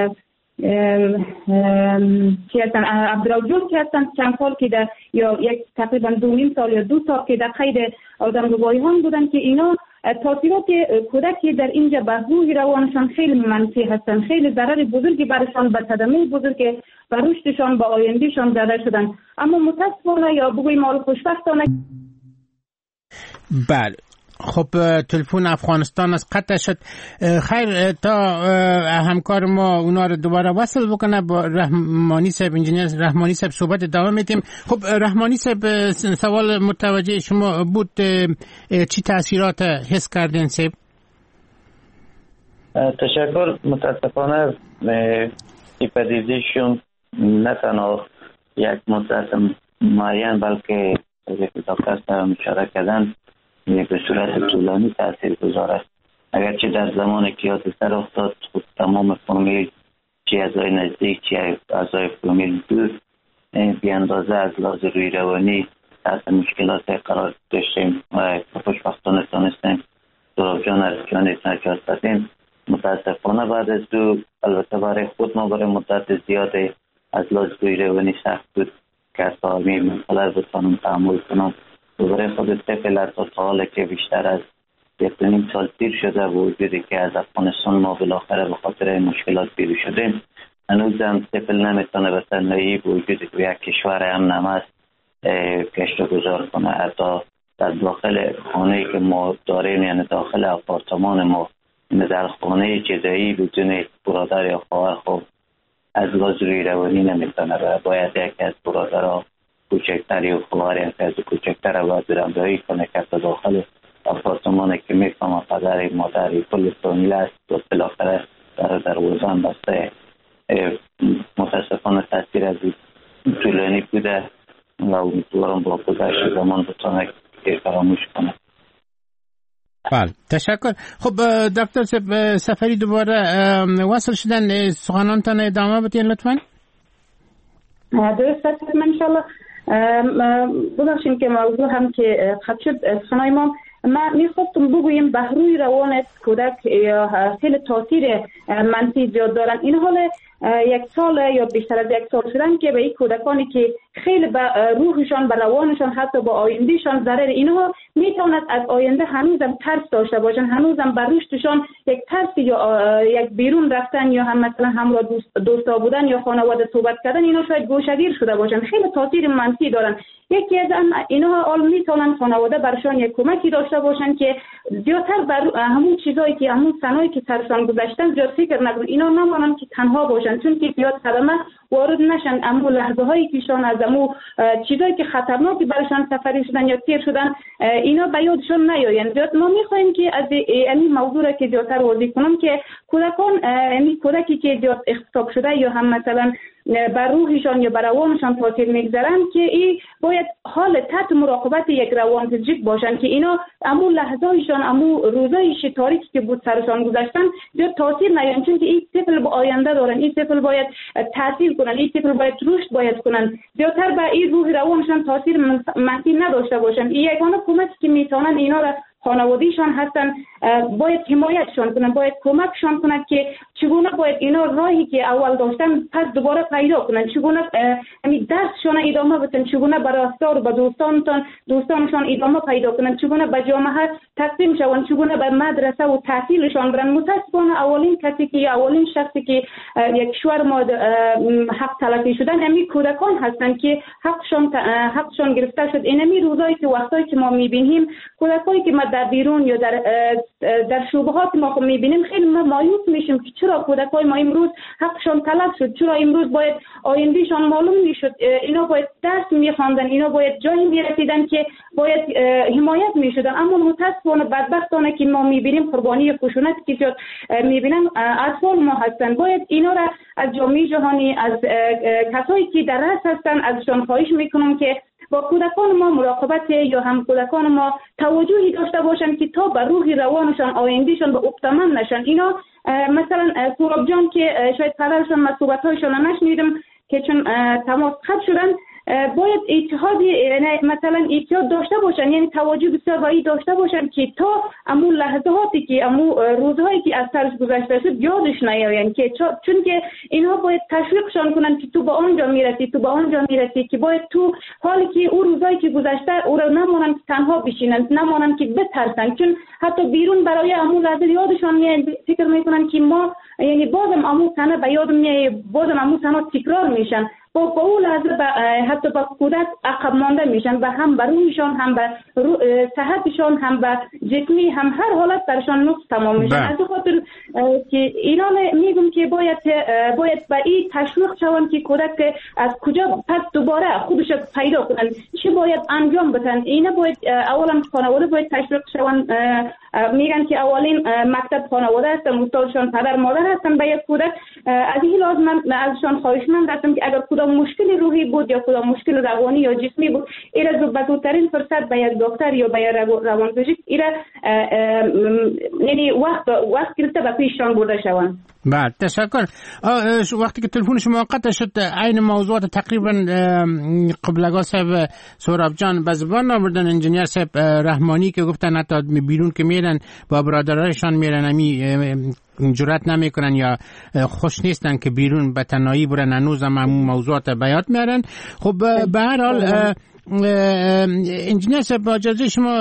که هستن عبدالرجل که هستن چند سال که در یا یک تقریبا دو نیم سال یا دو سال که در قید آدمربایی هم بودن که اینا تاثیرات کودکی در اینجا به روح روانشان خیلی منفی هستن، خیلی ضرر بزرگی برشان به صدمه بزرگی به رشدشان به آیندهشان زده شدن. اما متاسفانه یا بگوییم ما خوشبختانه. بله، خب تلفن افغانستان از قطع شد. خیر، تا همکار ما اونا رو دوباره وصل بکنه با رحمانی صاحب، انجینیر رحمانی صاحب صحبت ادامه میدیم. خب رحمانی صاحب، سوال متوجه شما بود، چی تاثیرات حس کردین صاحب؟ تشکر. متاسفانه این پدیدهشون نه تنها یک مدت معین بلکه یک دکتر سرم اشاره کردن به صورت طولانی تاثیر گذار است. اگرچه در زمان که حادثه افتاد خود تمام فامیل، چه اعضای نزدیک چه اعضای فامیل دور، بی اندازه از لحاظ روی روانی تحت مشکلات قرار داشتیم و خوشبختانه تانستیم سهراب جان از جان نجات دادیم. متاسفانه بعد از دو، البته برای خود ما برای مدت زیاده از لحاظ روی روانی سخت بود که از فامی منقلر بتانم تحمل کنم. برای خود طفل تا حالا که بیشتر از یک و نیم سال دیر شده و وجودی که از افغانستان ما بالاخره به خاطر مشکلات دیر شدیم، هنوزم طفل نمیتونه به تنهایی به وجودی که یک کشور امن است گشت و گذار کنه. حتی در داخل خانه‌ای که ما داریم، یعنی داخل آپارتمان ما، در خانه جدایی بدون برادر یا خواهر خب از لحاظ روی روانی نمیتونه و باید یکی از برادرها کوچکتری و خواهر یکی از کوچکتر رو باید برندهایی کنه که داخل آپارتمانی که میفهمه پدر مادری کل فامیل است و بالاخره در دروازه بسته. متاسفانه تاثیر از طولانی بوده و امیدوارم با گذشت زمان بتونه که فراموش کنه. بله، تشکر. خب دکتر سفری دوباره وصل شدن، سخنانتان ادامه بدین لطفاً. درست است انشالله. ببخشید که موضوع هم که خط شد سخنای ما، من میخواستم بگویم به روی روان کودک خیلی تاثیر منفی زیاد دارن. این حال یک سال یا بیشتر از یک سال شدن که به این کودکانی که خیلی به روحشان، به روانشان، حتی با آیندهشان ضرر، اینها میتواند از آینده هنوزم ترس داشته باشن، هنوزم بر رشدشان یک ترس یا یک بیرون رفتن یا هم مثلا همراه دوست دوستا بودن یا خانواده صحبت کردن، اینا شاید گوشه‌گیر شده باشن، خیلی تاثیر منفی دارن. یکی از اینها حال میتونن خانواده برشان یک کمکی داشته باشن که زیادتر بر همون چیزایی که همون سنایی که سرشان گذشتن زیاد فکر نکنن، اینا نمانن که تنها باشن، چون که زیاد صدمه وارد نشن. اما لحظه هایی که شان از امو چیزایی که خطرناکی برشان سفری شدن یا تیر شدن، اینا به یادشون نیاین. زیاد ما میخوایم که از این موضوع را که زیادتر واضح کنم که کودکان، یعنی کودکی که زیاد اختطاف شده یا هم مثلا بر روحشان یا بر روانشان تاثیر میگذارن که این باید حال تحت مراقبت یک روانپزشک باشن که اینا امو لحظه‌ایشان امو روزایش تاریکی که بود سرشان گذشتن زیاد تاثیر نیارن، چون که این طفل با آینده دارن، این طفل باید تحصیل کنن، این طفل باید رشد باید کنن، زیادتر به این روح روانشان تاثیر منفی نداشته باشن. این یگانه کمکی که میتونن اینا را خانوادهشان هستن باید حمایتشان کنن، باید کمکشان کنن که چگونه باید اینا راهی که اول داشتن پس دوباره پیدا کنن، چگونه همین درسشان ادامه بدن، چگونه به راستار به دوستانشان دوستانشان ادامه پیدا کنن، چگونه به جامعه تقسیم شون، چگونه به مدرسه و تحصیلشان برن. متاسفانه اولین کسی که اولین شخصی که یک شوهر ما حق تلقی شدن همین کودکان هستن که حقشان حقشان گرفته شد. اینمی روزایی که وقتایی که ما میبینیم کودکایی که در بیرون یا در در شبهات ما میبینیم خیلی ما مایوس میشیم که چرا کودکای ما امروز حقشان طلب شد، چرا امروز باید آیندهشان معلوم میشد، اینا باید درس میخواندن، اینا باید جایی میرسیدن که باید حمایت میشدن. اما متاسفانه بدبختانه که ما میبینیم قربانی خشونت که زیاد میبینن اطفال ما هستن. باید اینا را از جامعه جهانی، از کسایی که در رأس هستن ازشان خواهش میکنم که با کودکان ما مراقبت یا هم کودکان ما توجهی داشته باشن که تا بر روح روانشان آیندهشان به اپتمن نشن. اینا مثلا سوراب جان که شاید پدرشان مسئولیت‌هایشان نشنیدم که چون تماس قطع شدن باید اتحادی مثلا اتحاد داشته باشن، یعنی توجه بسیار وایی داشته باشن که تا امو لحظاتی که امو روزهایی که از سرش گذشته شد یادش نیاین، که چون که اینها باید تشویقشان کنن که تو به آنجا میرسی، تو به آنجا میرسی، که باید تو حالی که او روزایی که گذشته او را نمونن تنها بشینن، نمونن که بترسن، چون حتی بیرون برای امو لحظه یادشان میاد، فکر میکنن که ما یعنی بازم امو تنه به یاد میاد، بازم امو تنه تکرار میشن، با با اون لحظه حتی با کودک عقب مانده میشن و هم بر روحشان، هم به صحتشان، هم به جسمی، هم هر حالت درشان نقص تمام میشن. از خاطر که اینا میگم که باید باید به این تشویق شون که کودک از کجا پس دوباره خودش پیدا کنن، چی باید انجام بدن. اینا باید اولا خانواده باید تشویق شون. میگن که اولین مکتب خانواده است، استادشان پدر مادر هستن به یک کودک. از این لازم من ازشان خواهشمند هستم که اگر کدام مشکل روحی بود یا کدام مشکل روانی یا جسمی بود، ایره به زودترین فرصت به یک دکتر یا به یک روانپزشک ایره یعنی وقت وقت گرفته به پیششان برده شوند. بعد تشکر. وقتی که تلفن شما قطع شد عین موضوعات تقریبا قبل از صاحب سهراب جان به زبان آوردن انجینیر صاحب رحمانی که گفتن حتی بیرون که میرن با برادرایشان میرن امی جرأت نمیکنن یا خوش نیستن که بیرون به تنهایی برن، هنوز هم موضوعات بیات میارن. خب به هر حال انجینیر صاحب با اجازه شما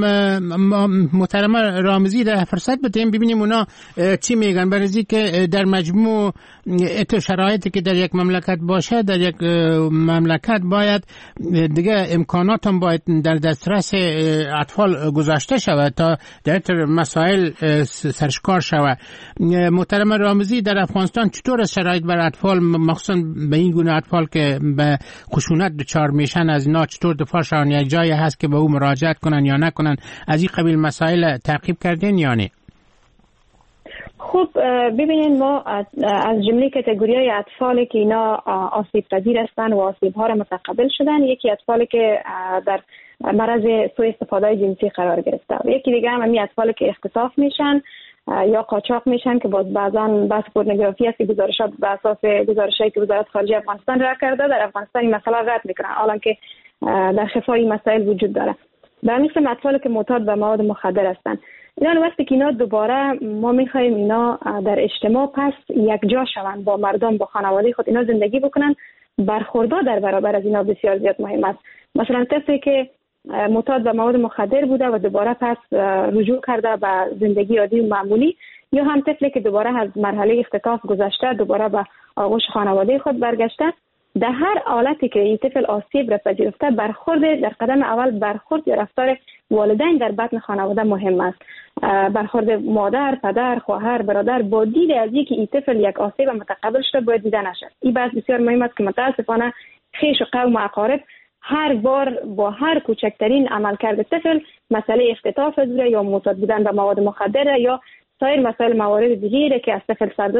محترمه رامزی در فرصت بدیم ببینیم اونا چی میگن، برای که در مجموع ات شرایطی که در یک مملکت باشه، در یک مملکت باید دیگه امکانات هم باید در دسترس اطفال گذاشته شود تا در مسائل سرشکار شود. محترمه رامزی در افغانستان چطور شرایط بر اطفال، مخصوصا به این گونه اطفال که به خشونت دچار میشن، از اینا چطور دفاع شون؟ یک جایی هست که به او مراجعت کنن یا نکنن؟ از این قبیل مسائل تعقیب کردین یا نه؟ خب ببینید ما از جمله کاتگوری‌های اطفالی که اینا آسیب پذیر هستن و آسیب ها را متقبل شدن، یکی اطفالی که در معرض سوء استفاده جنسی قرار گرفته و یکی دیگه هم همین اطفالی که اختطاف میشن یا قاچاق میشن که باز بعضا بحث پورنوگرافی است که گزارشات به اساس گزارشایی که وزارت خارجه افغانستان را کرده در افغانستان این مسئله رد میکنن، حالا که در خفای مسائل وجود داره. به مثل اطفالی که معتاد به مواد مخدر هستن، اینا وقتی که اینا دوباره ما میخوایم اینا در اجتماع پس یک جا شوند، با مردم، با خانواده خود اینا زندگی بکنن، برخوردار در برابر از اینا بسیار زیاد مهم است. مثلا طفلی که معتاد به مواد مخدر بوده و دوباره پس رجوع کرده به زندگی عادی و معمولی، یا هم طفلی که دوباره از مرحله اختطاف گذشته دوباره به آغوش خانواده خود برگشته، در هر حالتی که این طفل آسیب را پذیرفته، برخورد در قدم اول برخورد یا رفتار والدین در بطن خانواده مهم است. برخورد مادر، پدر، خواهر، برادر با دید از اینکه این طفل یک آسیب متقبل شده باید دیده نشد. این بحث بسیار مهم است که متاسفانه خیش و قوم و اقارب هر بار با هر کوچکترین عملکرد طفل مسئله اختطاف دوره یا معتاد بودن به مواد مخدر یا سایر مسائل موارد دیگری که از طفل سر داده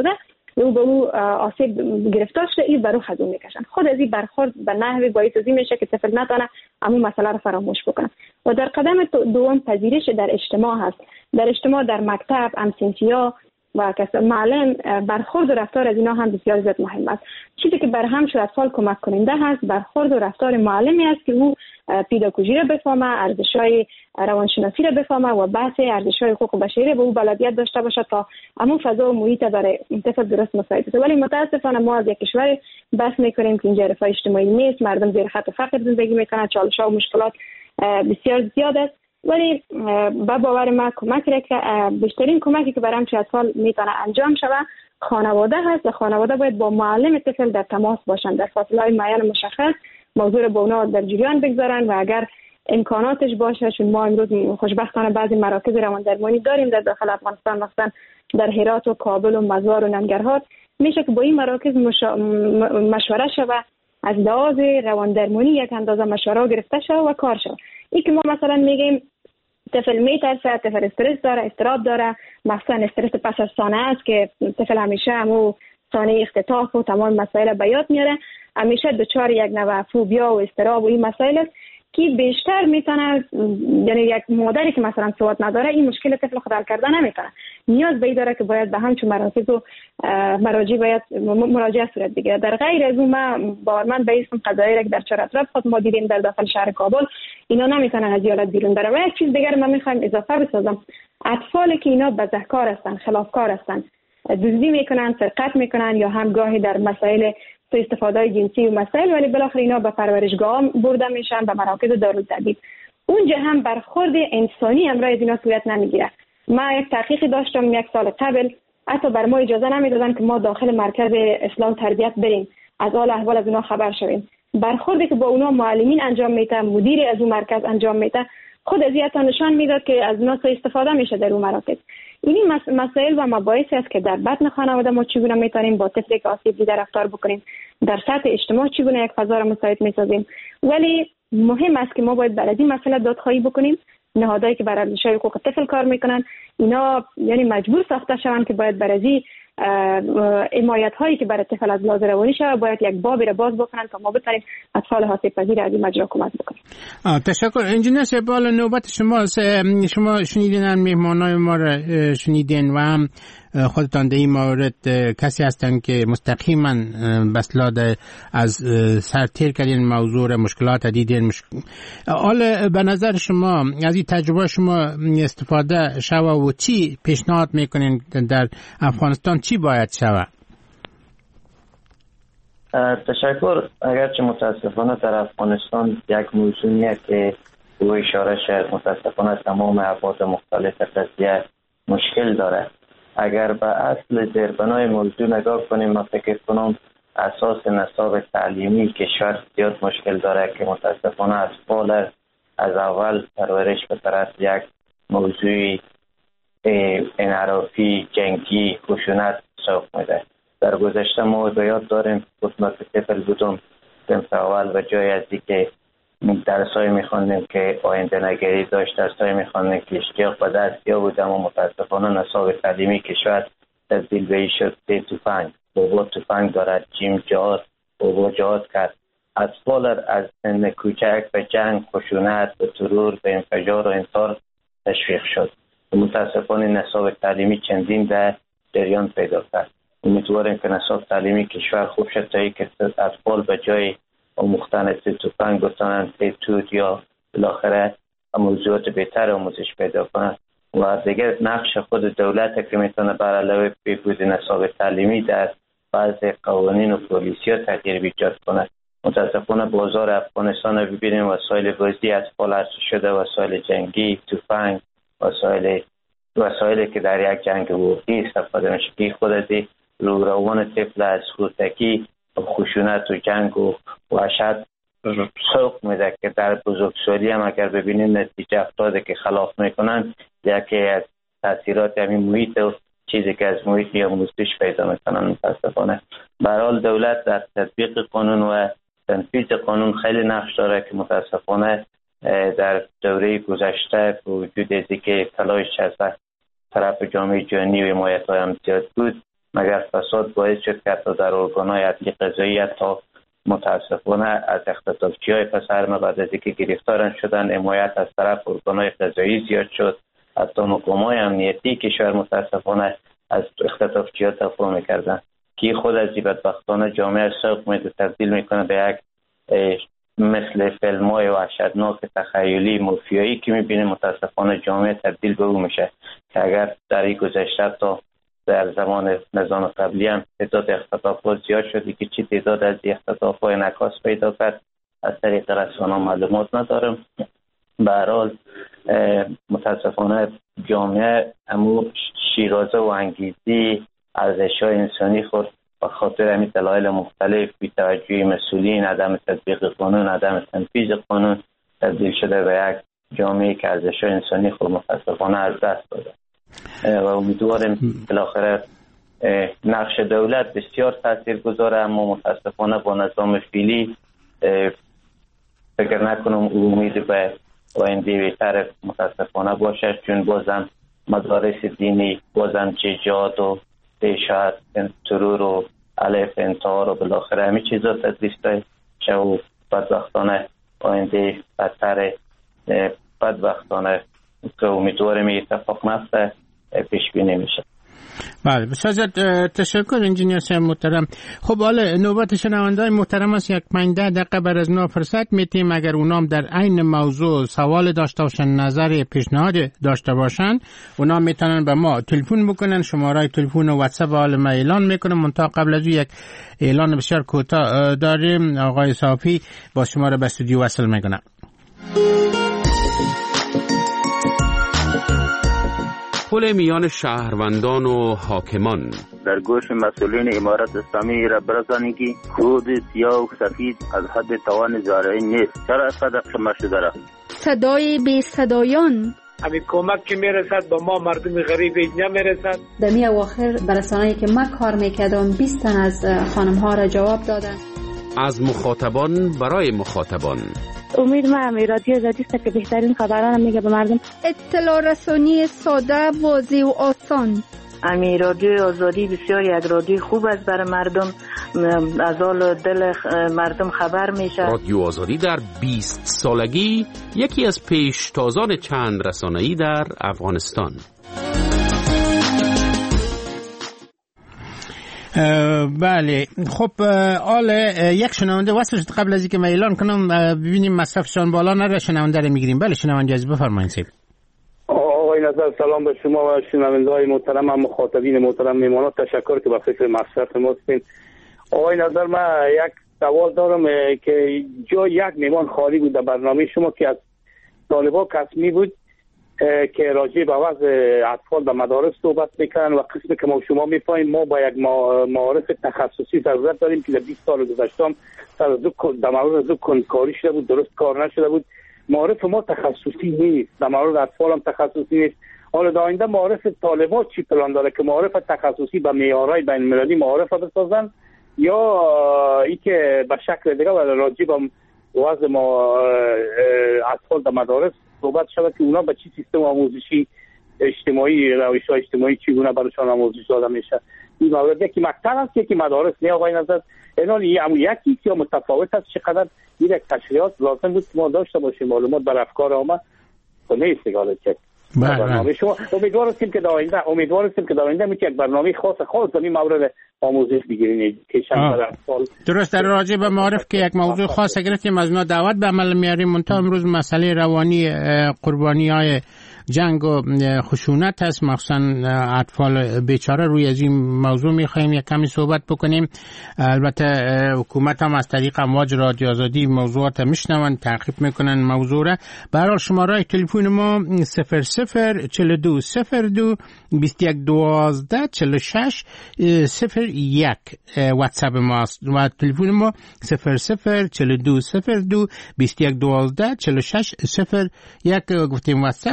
او به او آسیب گرفتار شده، این برو خدو میکشن. خود از این برخورد به نحوی باعث از این میشه که طفل نتونه همون مسئله رو فراموش بکنه. و در قدم دوم پذیرش در اجتماع هست. در اجتماع، در مکتب، همسنفیا و معلم، برخورد و رفتار از اینا هم بسیار زیاد مهم است. چیزی که بر هم شاید اطفال کمک کننده هست برخورد و رفتار معلمی است که او پداگوژی را بفهمه، ارزش‌های روانشناسی را بفهمه و بحث ارزش‌های حقوق بشری به او بلدیت داشته باشه تا همون فضا و محیط برای طفل درست مساعد بشه. ولی متاسفانه ما از یک کشور بحث می‌کنیم که اینجا رفاه اجتماعی نیست، مردم زیر خط فقر زندگی می‌کنند، چالش‌ها و مشکلات بسیار زیاد است. ولی با باور ما کمک را که بیشترین کمکی که برام چه اطفال میتونه انجام شود خانواده هست و خانواده باید با معلم طفل در تماس باشند، در فاصله معین مشخص موضوع را با اونا در جریان بگذارن و اگر امکاناتش باشه، چون ما امروز خوشبختانه بعضی مراکز رواندرمانی داریم در داخل افغانستان، مثلا در هرات و کابل و مزار و ننگرهار، میشه که با این مراکز مشا... مشوره شود، از لحاظ رواندرمانی یک اندازه مشوره گرفته شود و کار شود. این که ما مثلا میگیم طفل میترسه، طفل استرس داره، اضطراب داره، مثلا استرس پس از سانه است که طفل همیشه همو سانه اختطاف و تمام مسائل به یاد میاره، همیشه دچار یک نوع فوبیا و اضطراب و این مسائل است که بیشتر میتونه، یعنی یک مادری که مثلا سواد نداره این مشکل طفل خود حل کردن نمیتونه، نیاز به این داره که باید به همچون مراکز و مراجع باید مراجعه صورت بگیره. در غیر از اون ما باورمند به اسم قضایی را که در چهار اطراف خود ما دیدیم در داخل شهر کابل، اینا نمیتونن از حالت بیرون بره. و یک چیز دیگر من میخوام اضافه بسازم، اطفالی که اینا بدهکار هستن، خلافکار هستن، دزدی میکنن، سرقت میکنن یا هم گاهی در مسائل استفاده جنسی و مسائل، ولی بالاخره اینا به پرورشگاه برده میشن، به مراکز دارالتعدید. اونجا هم برخورد انسانی امرای اینا صورت نمیگیره. ما یک تحقیقی داشتم یک سال قبل، حتی بر ما اجازه نمیدادن که ما داخل مرکز اصلاح تربیت بریم، از حال احوال از اونا خبر شویم. برخوردی که با اونا معلمین انجام میده، مدیر از اون مرکز انجام میده، خود از این نشان میداد که از اونا استفاده میشه در اون مراکز. این مسائل و مباحثی است که در بطن خانواده ما چگونه میتونیم با طفلی که آسیب دیده رفتار بکنیم، در سطح اجتماع چگونه یک فضا را مساعد میسازیم. ولی مهم است که ما باید برای این مسئله دادخواهی بکنیم. نهادهایی که برای ارزش‌های حقوق طفل کار میکنن اینا یعنی مجبور ساخته شوند که باید برای حمایت هایی که برای طفل از لحاظ روانی شود باید یک بابی را باز بکنن تا ما بتونیم اطفال آسیب پذیر از این ماجرا کمک بکنیم. تشکر. انجینر سپال، نوبت شما. شما شنیدین، مهمانای ما را شنیدین و هم خودتان در این مورد کسی هستن که مستقیما بسلاد از سر تیر کردین موضوع مشکلات دیدین. مشک... حالا به نظر شما از این تجربه شما استفاده شوه و چی پیشنهاد میکنین در افغانستان چی باید شوه؟ تشکر. اگرچه متاسفانه در افغانستان یک موضوعیه که او اشاره شد، متاسفانه تمام ابعاد مختلف قضیه مشکل داره. اگر به اصل زیربنای موضوع نگاه کنیم، من فکر کنم اساس نصاب تعلیمی کشور زیاد مشکل داره که متاسفانه از فال از اول پرورش به طرف یک موضوع انحرافی، جنگی، خشونت سوق میده. در گذشته ما به یاد داریم خودم که طفل بودم صنف اول و جای از دیگه درسایی میخوندیم که آینده نگری داشت، درسایی میخوندیم که اشتیاق به دست یا بودم و متاسفانه نصاب تعلیمی کشور تبدیل به شد به توفنگ. بابا توفنگ دارد، جیم جهاد، بابا جهاد کرد. اطفال از سن کوچک به جنگ، خشونت، به ترور، به انفجار و انتحار تشویق شد. متاسفانه نصاب تعلیمی چندین در جریان پیدا کرد. امیدواریم که نصاب تعلیمی کشور خوب شد تا که اطفال به جای آموختن توفنگ بتانند تود یا بالاخره موضوعات بهتر آموزش پیدا کنند. و دیگر نقش خود دولت که میتونه بر علاوه بهبود نصاب تعلیمی در بعض قوانین و پالیسی ها تغییر ایجاد کنه. متاسفانه بازار افغانستان رو ببینیم، وسایل بازی اطفال عرضه شده، وسایل جنگی، توفنگ، وسایل وسایلی که در یک جنگ واقعی استفاده میشه که خود از رو روان طفل از خودکی و خشونت و جنگ و وحشت سوق میده که در بزرگسالی هم اگر ببینیم نتیجه افرادی که خلاف میکنن یکی از تاثیرات همین محیط و چیزی که از محیط یا آموزش پیدا میکنن. متاسفانه به هر حال دولت در تطبیق قانون و تنفیذ قانون خیلی نقش داره که متاسفانه در دوره گذشته وجود ازی که تلاش از طرف جامعه جهانی و حمایت های هم زیاد بود مگر فساد باعث شد که حتی در ارگان‌های عدلی قضایی حتی متاسفانه از اختطافچی‌های پسرمه بعد از اینکه گرفتار شدن حمایت از طرف ارگان‌های قضایی زیاد شد. حتی مقام‌های امنیتی کشور متاسفانه از اختطافچی‌ها دفاع می‌کردن که خود از این بدبختانه جامعه سوق میده تبدیل میکنه به یک مثل فیلم‌های وحشتناک تخیلی مافیایی که می‌بینیم. متاسفانه جامعه تبدیل به اون میشه که اگر در این گذشته تا در زمان نظام قبلی هم تعداد اختطافات زیاد شده که چی تعداد از اختطافات انعکاس پیدا کرد از طریق رسانه‌ها معلومات ندارم. به هر حال متاسفانه جامعه امو شیرازه و انگیزی ارزش‌های انسانی خود به خاطر همین دلایل مختلف بی‌توجهی مسئولین، عدم تطبیق قانون، عدم تنفیذ قانون تبدیل شده به یک جامعه که ارزش‌های انسانی خود متاسفانه از دست داده و امیدوارم بالاخره نقش دولت بسیار تاثیرگذاره، اما متاسفانه با نظام فعلی فکر نکنم امید به آینده بهتر متاسفانه باشه، چون بازم مدارس دینی بازم جهاد و شاید ترور و علیه انتحار و بالاخره همین چیزا تدریس شد و بدبختانه آینده بدتر بدبختانه که امیدوارم اتفاق نفته پیش بینی میشه. بله بسیار تشکر انجینیر صاحب محترم. خب حالا نوبت شنونده‌های محترم است. یک پنج ده دقیقه بعد از نه فرصت میتیم اگر اونام در عین موضوع سوال داشته باشن، نظر پیشنهاد داشته باشن، اونام میتونن به ما تلفن بکنن. شماره تلفن و واتساپ حالا ما اعلان میکنم، منتها قبل از یک اعلان بسیار کوتاه داریم. آقای صافی با شما را به استودیو وصل میکنم. پل میان شهروندان و حاکمان در گوش مسئولین امارت اسلامی را برسانید که خود سیاه و سفید از حد توان زارعین نیست. چرا صدق شما شده را صدای بی صدایان همین کمک که میرسد با ما مردم غریب اینجا میرسد. در می اواخر برسانه‌ای که ما کار میکردم بیست تن از خانم ها را جواب دادن. از مخاطبان برای مخاطبان. امید ما هم رادیو آزادی است که بهترین خبران میگه به مردم. اطلاع رسانی ساده، واضح و آسان. امی رادیو آزادی بسیار یک رادیو خوب است برای مردم، از حال دل مردم خبر میشه. رادیو آزادی در بیست سالگی یکی از پیشتازان چند رسانه‌ای در افغانستان. بله خب آله یک شنونده وصل شد. قبل از اینکه من اعلان کنم ببینیم مصرفشان بالا نره شنونده رو میگیریم. بله شنونده عزیز بفرمایید. سید آقای نظر سلام به شما و شنونده های محترم و مخاطبین محترم میمانات، تشکر که با فکر مصرف ما هستین. آقای نظر من یک سوال دارم که جا یک میمان خالی بود در برنامه شما که از طالبا کسمی بود که راجع به وضع اطفال در مدارس صحبت میکنن و قسمی که ما شما میفهمیم ما با یک معارف تخصصی ضرورت داریم که در بیست سال گذشته در مورد دو کنکاری شده بود، درست کار نشده بود. معارف ما تخصصی نیست، در مورد اطفال هم تخصصی نیست. حالا در آینده معارف طالبات چی پلان داره که معارف تخصصی به معیارهای بین المللی معارف بسازن یا ای که به شکل دیگه راجع به وضع ما اطفال در مدارس صحبت شود که اونا به چی سیستم آموزشی اجتماعی روش‌های اجتماعی چگونه برایشان آموزش داده میشه. این مورد یکی مکتب است یکی مدارس نه. آقای نظر اینال یکی یا متفاوت است؟ چقدر این یک تشریحات لازم بود ما داشته باشیم معلومات بر افکار ما نیست دیگه که برنامه شما. امیدوار هستیم که در آینده امیدوار هستیم که در آینده میشه یک برنامه خاص خاص در این مورد آموزش بگیرین که چند اطفال درست در راجع به معارف که یک موضوع خاص گرفتیم از اونا دعوت به عمل میاریم. منتها امروز مسئله روانی قربانیای جنگ و خشونت هست، مخصوصا اطفال بیچاره. روی از این موضوع میخوایم یک کمی صحبت بکنیم. البته حکومت هم از طریق امواج رادیو آزادی موضوعات میشنون، تعقیب میکنن موضوع را. به هر حال شماره تلفن ما صفر صفر چهل و دو صفر دو بیست و یک دوازده چهل و شش صفر یک واتساپ ماست و تلفن ما صفر صفر چهل و دو صفر دو بیست و یک دوازده چهل و شش صفر یک. گفتیم واتساپ چهل و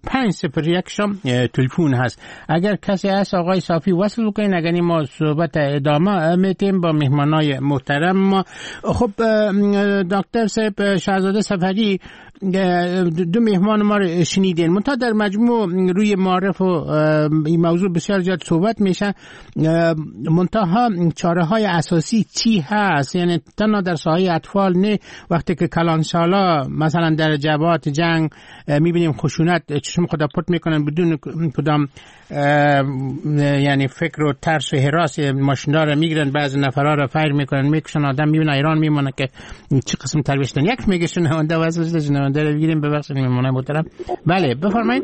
پنج صفر یک شام تلفن هست. اگر کسی هست آقای صافی وصل بکنین، اگر ما صحبت ادامه میتیم با مهمانای محترم ما. خب دکتر صاحب شهزاده سفری، دو مهمان ما رو شنیدین، منتها در مجموع روی معرف و این موضوع بسیار زیاد صحبت میشه، منتها چاره های اساسی چی هست؟ یعنی تنها در ساحه اطفال نه، وقتی که کلانسالا مثلا در جبهات جنگ میبینیم خشونت چشم خدا پرت میکنن بدون کدام یعنی فکر و ترس و هراس، ماشینا رو میگیرن، بعضی نفرها رو فایر میکنن، میکشن، آدم میبینه ایران میمونه که چه قسم تربیت دادن. یک میگه شنونده واسه شنونده رو بگیریم، ببخشید میمونه محترم. بله بفرمایید،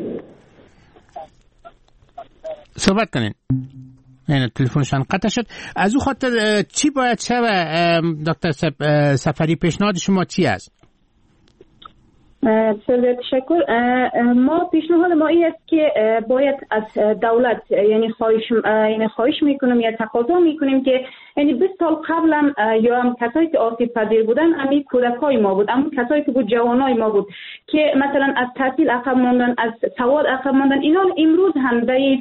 صحبت کنین. این تلفنشان قطع شد. از او خاطر چی باید شود دکتر سفری؟ پیشنهاد شما چی است؟ بسیار تشکر. ما پیشنهاد ما این است که باید از دولت یعنی خواهش یعنی خواهش میکنیم یا تقاضا میکنیم که یعنی بیست سال قبلا یا هم کسایی که آسیب پذیر بودن امی کودکای ما بود، اما کسایی که بود جوانای ما بود که مثلا از تحصیل عقب ماندن، از سواد عقب ماندن، اینا امروز هم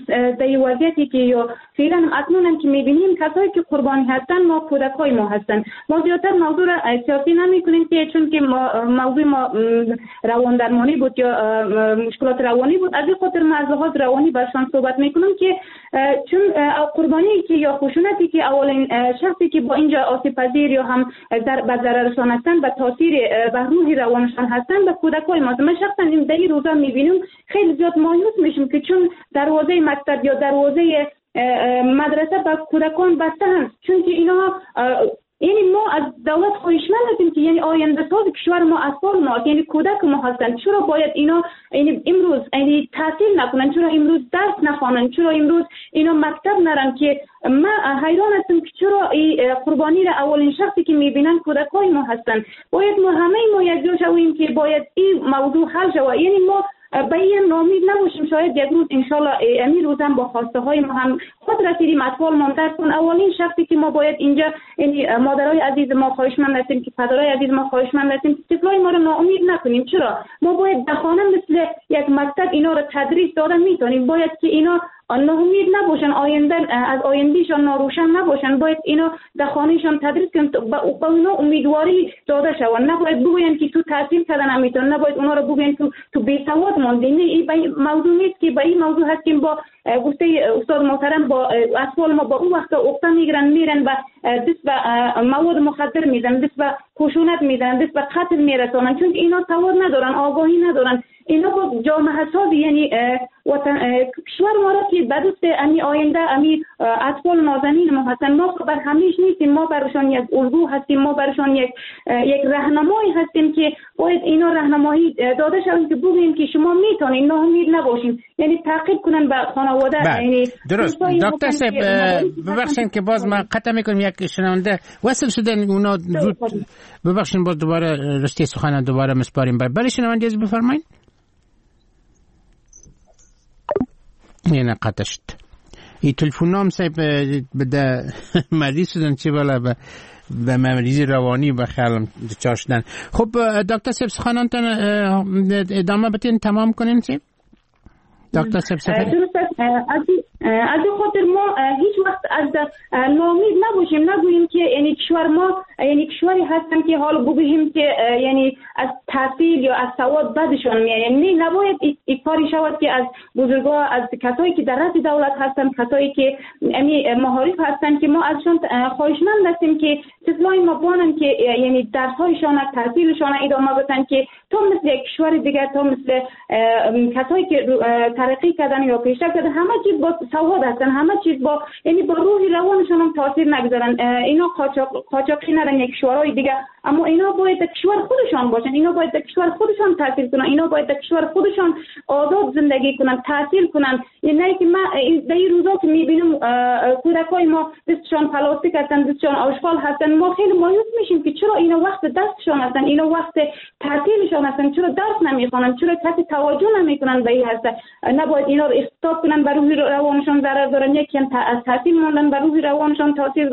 در وضعیتی که یا فعلا اکنون که میبینیم کسایی که قربانی هستن ما کودکای ما هستن. ما زیادتر موضوع را سیاسی نمیکنیم که چون که ما موضوع ما روان درمانی بود یا مشکلات روانی بود، از این خاطر ما از لحاظ روانی برشان صحبت میکنم که چون قربانی که یا خشونتی که اولین شخصی که با اینجا آسیب پذیر یا هم در به ضررشان هستن و تاثیر به روح روانشان هستن به کودکای ما. من شخصا این در این روزا میبینم خیلی زیاد مایوس میشم که چون دروازه مکتب یا دروازه مدرسه به کودکان بسته هست، چون که اینا یعنی ما از دولت خواهشمند هستیم که یعنی آینده ساز کشور ما اطفال ما یعنی کودک ما هستند. چرا باید اینا یعنی امروز یعنی تحصیل نکنن؟ چرا امروز درس نخوانن؟ چرا امروز اینا مکتب نرن؟ که من حیران هستم که چرا این قربانی را اولین شخصی که میبینن کودکای ما هستند. باید ما همه ما یکجا شویم که باید این موضوع حل شود. یعنی ما به این نامید نباشیم، شاید یک روز انشالله امیر روزم با خواسته های ما هم خود رسیدیم اطفال ما درس کن. اولین شخصی که ما باید اینجا یعنی مادرای عزیز ما خواهشمند هستیم که پدرای عزیز ما خواهشمند هستیم که طفلای ما رو ناامید نکنیم. چرا ما باید در خانه مثل یک مکتب اینا رو تدریس دادن میتونیم، باید که اینا ناامید نباشن، آینده از آیندهشان ناروشن نباشن، باید اینا در خانهشان تدریس کنن، با اونا امیدواری داده شون. نباید بگوین که تو تحصیل کردن نمیتون، نباید اونا رو بگوین تو تو بی‌سواد موندین. این موضوع نیست که با این موضوع هستیم با گفته استاد محترم با اطفال ما با اون وقت اقتا میگیرن میرن و دست به مواد مخدر میزنن، دست به خشونت میزنن، دست به قتل میرسونن، چون اینا سواد ندارن، آگاهی ندارن. اینا با جامعه سازی یعنی وطن کشور ما را که به دست امی آینده امی اطفال نازنین ما هستن. ما بر همیش نیستیم، ما برشان یک الگو هستیم، ما برشان یک یک راهنمایی هستیم که باید اینا راهنمایی داده شود که بگیم که شما میتونید، ناامید نباشین، یعنی تعقیب کنن به خانواده. یعنی درست. دکتر صاحب ببخشید که باز ما قطع میکنم، یک شنونده وصل شدن اونا زود ببخشید باز دوباره رشته سخن دوباره مسپاریم. برای شنونده از بفرمایید. یعنی قطع شد. این تلفن نام صاحب بده مریض شدن چه بالا به به مریضی روانی به خیالم دچار شدن. خب دکتر صاحب سخنانتان ادامه بتین تمام کنین صاحب. دکتر صاحب سفری از این خاطر ما هیچ وقت از ناامید نباشیم، نگوییم که یعنی کشور ما یعنی کشوری هستن که حالا بگوییم که یعنی از تحصیل یا از سواد بدشون میاد. یعنی نباید این کاری شود که از بزرگا، از کسایی که در رأس دولت هستن، کسایی که یعنی معارف هستن که ما ازشون خواهشمند هستیم که طفلای ما بانن که یعنی درس‌هایشان، تحصیلشان ادامه بدن، که تو مثل یک کشور دیگر، تو مثل کسایی که ترقی کردن یا پیشرفت کردن، همه چیز با سواد هستن، همه چیز با یعنی با روح روانشون هم تاثیر نگذارن. اینا قاچاق قاچاقی ندارن یک کشورهای دیگه، اما اینا باید در کشور خودشان باشن، اینا باید در کشور خودشان تحصیل کنن، اینا باید در کشور خودشان آزاد زندگی کنن، تحصیل کنن. یعنی که من در این روزا که میبینم کودکای ما دستشان پلاستیک هستن، دستشان آشغال هستن، ما خیلی مایوس میشیم که چرا اینا وقت دستشان هستن، اینا وقت تحصیلشان هستن، چرا درس نمیخوانن، چرا کسی توجه نمیکنن به این هسته. نباید اینا رو اخطاب کنن، بر روح روانشان ضرر دارن. یکی از تحصیل موندن بر روح روانشان تاثیر دارن.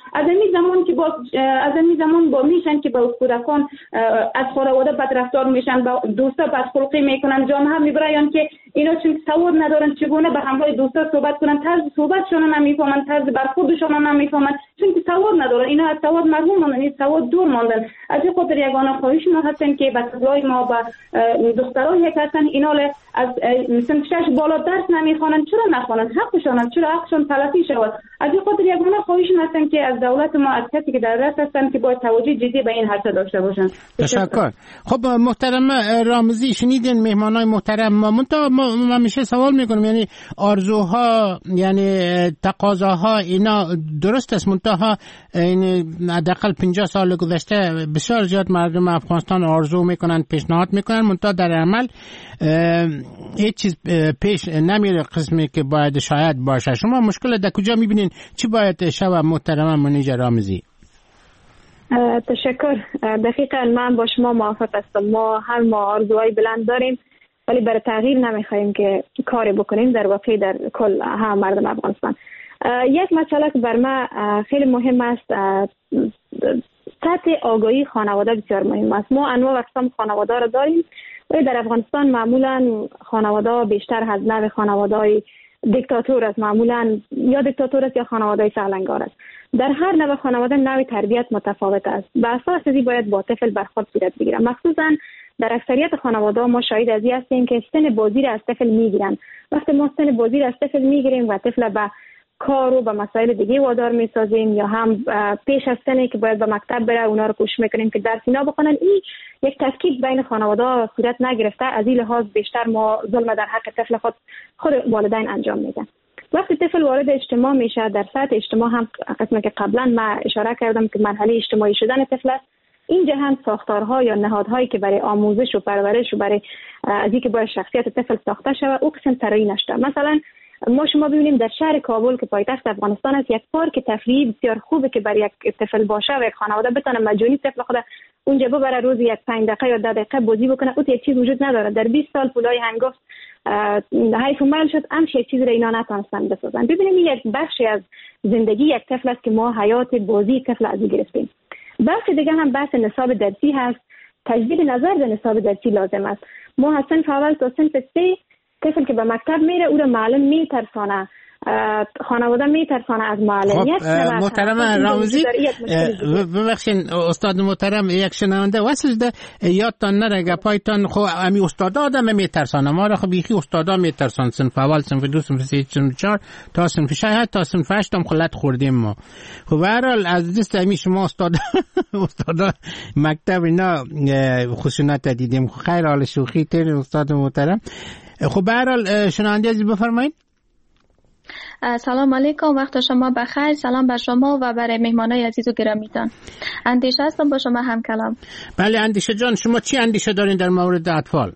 از این زمان که با از این زمان با میشن که با کودکان از خانواده بدرفتار میشن، با دوستا بدخلقی میکنن، جامعه میبرن که اینا چون سواد ندارن چگونه به همراه دوستا صحبت کنن، طرز صحبتشون نمیفهمن، طرز برخوردشون نمیفهمن، چون که سواد ندارن. اینا از سواد محروم ماندن، این سواد دور ماندن. از این خاطر یگانه خواهش ما هستن که بچه‌های ما با دخترایی که هستن اینا از مثلا شش بالا درس نمیخوانن، چرا نخوانن؟ حقشون، چرا حقشون تلافی شود؟ از این خاطر یگانه خواهش هستن که از دولت ما، از کسی که در دست هستن که باید توجه جدی به این حادثه داشته باشن. تشکر. خب محترم رامزی، شنیدین مهمانای محترم ما. منتها ما همیشه سوال میکنم، یعنی آرزوها، یعنی تقاضاها اینا درست است، منتها این حداقل پنجاه سال گذشته بسیار زیاد مردم افغانستان آرزو میکنن، پیشنهاد میکنن، منتها در عمل هیچ چیز پیش نمیره قسمی که باید شاید باشه. شما مشکل در کجا میبینین؟ چی باید شود محترم منیژه رامزی؟ تشکر. دقیقا من با شما موافق هستم. ما هم ما آرزوهای بلند داریم ولی برای تغییر نمیخوایم که کاری بکنیم در واقع در کل هم مردم افغانستان. یک مسئله که بر من خیلی مهم است، سطح آگاهی خانواده بسیار مهم است. ما انواع و اقسام خانواده را داریم ولی در افغانستان معمولا خانواده بیشتر از نوع خانواده دیکتاتور است، معمولا یا دیکتاتور است یا خانواده سهلنگار است. در هر نوع خانواده نوع تربیت متفاوت است. به اساس ازی باید با طفل برخورد صورت بگیره. مخصوصا در اکثریت خانواده ما شاهد ازی هستیم که سن بازی را از طفل میگیرن. وقتی ما سن بازی را از طفل میگیریم و طفل به کار و به مسائل دیگه وادار میسازیم یا هم پیش از سنی که باید به مکتب بره اونا رو کوشش میکنیم که درس اینا بخونن، این یک تفکیک بین خانواده صورت نگرفته. از این لحاظ بیشتر ما ظلم در حق طفل خود خود والدین انجام میدن. وقتی طفل وارد اجتماع میشه، در سطح اجتماع هم قسمی که قبلا ما اشاره کردم که مرحله اجتماعی شدن طفل است، اینجا هم ساختارها یا نهادهایی که برای آموزش و پرورش و برای از اینکه باید شخصیت طفل ساخته شود او قسم طراحی نشده. مثلا ما شما ببینیم در شهر کابل که پایتخت افغانستان است، یک پارک تفریحی بسیار خوبه که برای یک طفل باشه و یک خانواده بتونه مجانی طفل خود اونجا ببره، روزی یک پنج دقیقه یا ده دقیقه بازی بکنه. اون یک چیز وجود نداره. در بیست سال پولای هنگفت حیف و میل شد، همش یک چیز را اینا نتونستن بسازن. ببینیم یک بخشی از زندگی یک طفل است که ما حیات بازی طفل از گرفتیم. بخش دیگه هم بحث نصاب درسی هست. تجدید نظر در نصاب درسی لازم است. ما از صنف اول تا صنف سه طفل که به مکتب میره او رو معلم میترسانه، خانواده میترسانه از معلم. خب محترم رامزی، ببخشین استاد محترم، یک شنونده واسه ده یادتان نره گپایتان. خب امی استادا آدم میترسانه، ما را خب بیخی استادا میترسان، صنف اول، صنف دو، صنف سه، صنف چهار تا صنف شش تا صنف هشت هم خلط خوردیم ما. خب به هر حال از دست امی شما استادا استادا مکتب اینا خشونت دیدیم. خیر، حال شوخی تر استاد محترم. خب به هر حال شنونده عزیز بفرمایید. سلام علیکم، وقت شما بخیر. سلام بر شما و برای مهمانای عزیز و گرامیتان. اندیشه هستم با شما هم کلام. بله اندیشه جان، شما چی اندیشه دارین در مورد اطفال؟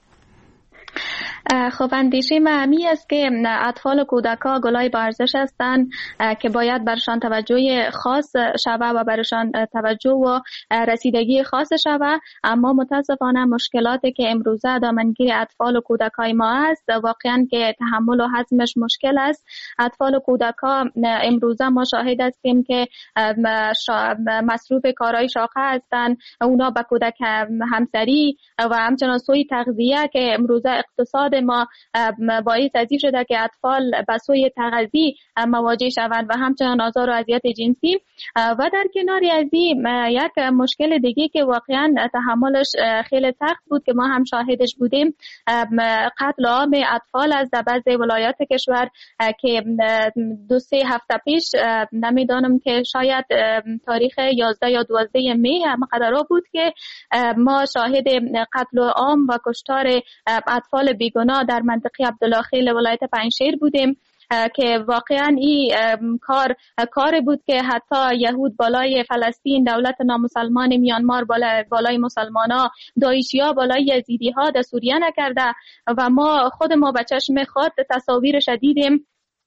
خب اندیشه من همی است که اطفال و کودک‌ها گلای با ارزش هستند که باید برشان توجه خاص شود و برشان توجه و رسیدگی خاص شود. اما متاسفانه مشکلاتی که امروزه دامنگیر اطفال و کودک‌های ما است واقعا که تحمل و هضمش مشکل است. اطفال و کودک‌ها امروزه ما شاهد هستیم که مصروف کارهای شاقه هستند. اونا با کودک همسری و همچنان سوی تغذیه که امروزه اقتصاد ما باعث از این شده که اطفال به سوی تغذیه مواجه شوند و همچنان آزار و اذیت جنسی. و در کنار از این یک مشکل دیگه که واقعا تحملش خیلی سخت بود که ما هم شاهدش بودیم، قتل عام اطفال از بعضی ولایات کشور که دو سه هفته پیش نمیدانم که شاید تاریخ یازده یا دوازده می هم قدرها بود که ما شاهد قتل عام و کشتار اطفال بیگناه در منطقه عبدالله خیل ولایت پنجشیر بودیم که واقعا این کار کار بود که حتی یهود بالای فلسطین، دولت نامسلمان میانمار بالای, بالای مسلمان ها، داعشی ها بالای یزیدی ها در سوریه نکرده و ما خود ما به چشم خود تصاویرش دیدیم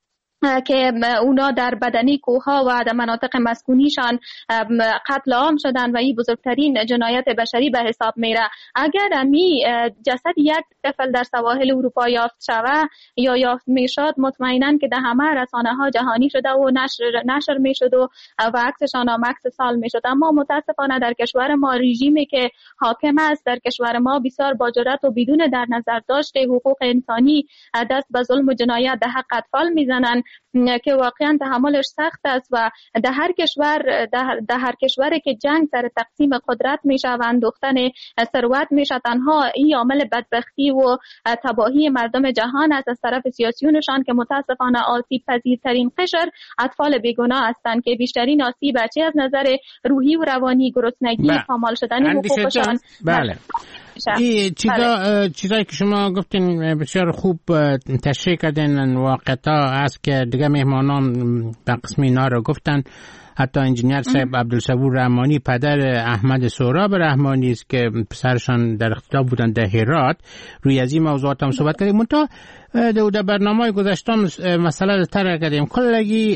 که اونا در بدنی کوهها و در مناطق مسکونیشان قتل عام شدن و این بزرگترین جنایت بشری به حساب میره. اگر امی جسد یک طفل در سواحل اروپا یافت شود یا یافت میشد، مطمئنا که در همه رسانه ها جهانی شده و نشر نشر میشد و و عکسشان هم عکس سال میشد. اما متاسفانه در کشور ما رژیمی که حاکم است در کشور ما بسیار با جرأت و بدون در نظر داشت حقوق انسانی دست به ظلم و جنایت در حق اطفال میزنن که واقعا تحملش سخت است و در هر کشور در هر کشوری که جنگ سر تقسیم قدرت میشه و اندوختن ثروت میشه، تنها این عامل بدبختی و تباهی مردم جهان است از طرف سیاسیونشان که متاسفانه آسیب پذیرترین قشر اطفال بیگناه هستند که بیشترین آسیب چه از نظر روحی و روانی، گرسنگی، پامال شدن حقوقشان. بله. این چیزا چیزایی که شما گفتین بسیار خوب تشریح کردین، واقعا است که دیگه مهمانان به قسم اینا رو گفتن. حتی انجینیر صاحب عبدالصبور رحمانی پدر احمد سهراب رحمانی است که پسرشان در اختلاف بودن در هرات، روی از این موضوعات هم صحبت کردیم. منتها در برنامه گذشته مسئله تر کردیم، کلگی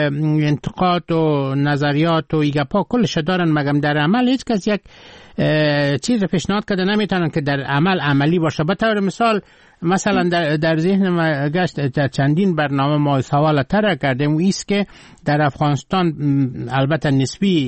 انتقاد و نظریات و ایگپا کلش دارن، مگم در عمل هیچ کس یک چیز پیشنهاد کرده نمیتونن که در عمل عملی باشه. به طور مثال مثلا در, در ذهن ما گشت در چندین برنامه ما سوال تر کردیم و ایست که در افغانستان البته نسبی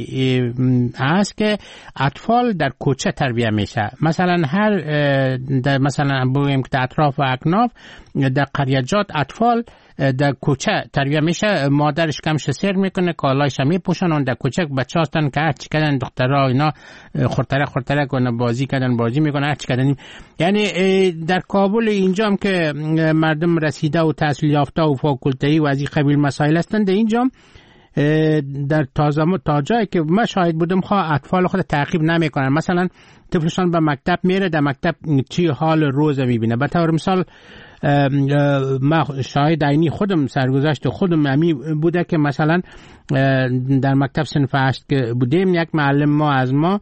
است که اطفال در کوچه تربیت میشه. مثلا هر در مثلا بگیم که در اطراف و اکناف در قریجات اطفال در کوچه تربیت میشه، مادرش کمش سر میکنه، کالایش میپوشن، اون در کوچه بچه هستن که هرچی کردن دخترها اینا خورتره خورتره کنن، بازی کردن بازی میکنن، هرچی کردن. یعنی در کابل اینجا هم که مردم رسیده و تحصیل یافته و فاکولته‌ای و از این قبیل مسائل هستن، در اینجا در تازه تا جایی که من شاهد بودم خواه اطفال خود تعقیب نمیکنن. مثلا طفلشان به مکتب میره، در مکتب چی حال روز میبینه. به طور مثال ما شاهد عینی خودم سرگذشت خودم امی بوده که مثلا در مکتب صنف هشت که بودیم، یک معلم ما از ما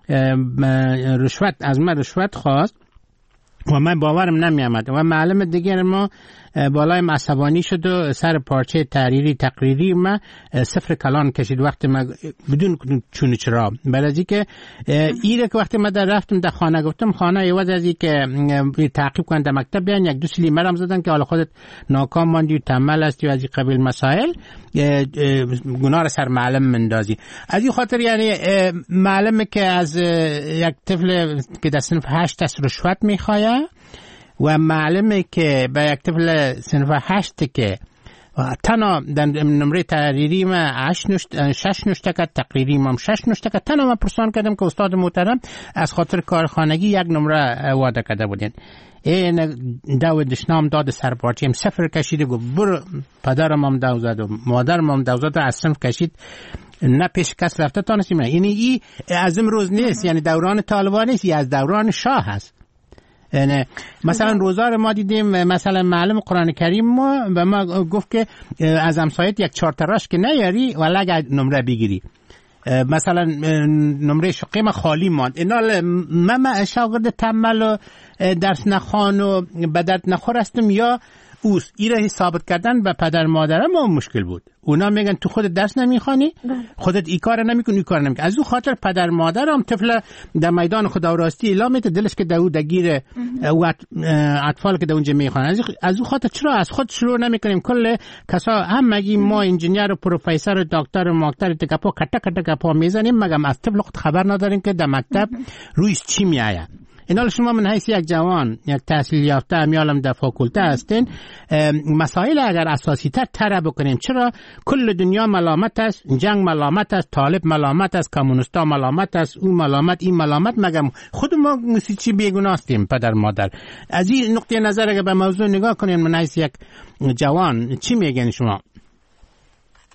رشوت از ما رشوت خواست و من باورم نمی آمد و معلم دیگر ما بالای عصبانی شد و سر پارچه تحریری تقریری ما صفر کلان کشید وقتی ما بدون چون چرا. بعد از اینکه ایره که وقتی ما در رفتم در خانه گفتم خانه ایواز از اینکه تعقیب کنن در مکتب بیان، یک دو سلی مرم زدن که حالا خودت ناکام ماندی و تنبل هستی و از این قبیل مسائل گناه را سر معلم مندازی. از این خاطر یعنی معلم که از یک طفل که در صنف هشت است رشوت میخواه و معلمی که به یک طفل صنف هشت که تنها در نمره تحریری ما شش نوشته کرد، تقریری ما شش نوشته کرد. تنها ما پرسان کردم که استاد محترم از خاطر کارخانگی یک نمره وعده کرده بودین، این دو دشنام داد سرپارچیم صفر کشید و برو پدرم هم دو زد و مادرم هم دو زد و از صنف کشید، نه پیش کس رفته تا نسیم. یعنی این از امروز نیست، یعنی دوران طالبان نیست، از دوران شاه هست. یعنی مثلا روزار ما دیدیم مثلا معلم قرآن کریم ما به ما گفت که از همسایت یک چهار تراش که نیاری ولی اگر نمره بگیری، مثلا نمره شقی ما خالی ماند. اینا من شاگرد تنبل و درس نخوان و به درد نخور هستم یا اوست. این را ثابت کردن به پدر مادرم ما مشکل بود. اونا میگن تو خودت درس نمیخوانی، خودت این کار نمیکنی، این کار نمیکنی. از اون خاطر پدر مادرم طفل در میدان خدا راستی اعلام میته دلش که داو دگیر او اطفال که در اونجا میخوان. از اون خاطر چرا از خود شروع نمیکنیم؟ کل کسا هم مگی ما انجینیر و پروفسور و دکتر و ماکتر تکپا کټه کټه کپا میزنیم، مگم از طفل خود خبر نداریم که در مکتب رویش چی میآید. اینا شما من حیث یک جوان یک تحصیل یافته امیالم در فاکولته هستین، مسائل اگر اساسی تر تر بکنیم. چرا کل دنیا ملامت است، جنگ ملامت است، طالب ملامت است، کمونیستا ملامت است، اون ملامت این ملامت، مگم خود ما چی بیگناه هستیم پدر مادر. از این نقطه نظر اگر به موضوع نگاه کنیم من حیث یک جوان چی میگن شما؟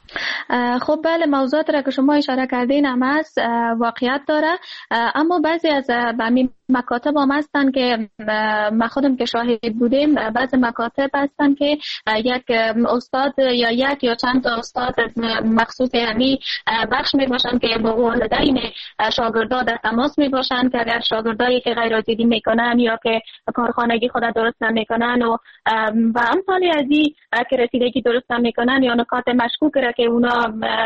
خب بله، موضوعات را که شما اشاره کردین هم هست، واقعیت داره، اما بعضی از مکاتب هم هستن که ما خودم که شاهد بودیم، بعضی مکاتب هستن که یک استاد یا یک یا چند تا استاد مخصوص یعنی بخش می باشن که با والدین شاگردا در تماس می باشن که اگر شاگردایی که غیر عادی میکنن یا که کارخانگی خود درست نمیکنن و و امثال از این که رسیدگی درست نمیکنن یا نکات مشکوک را که اونا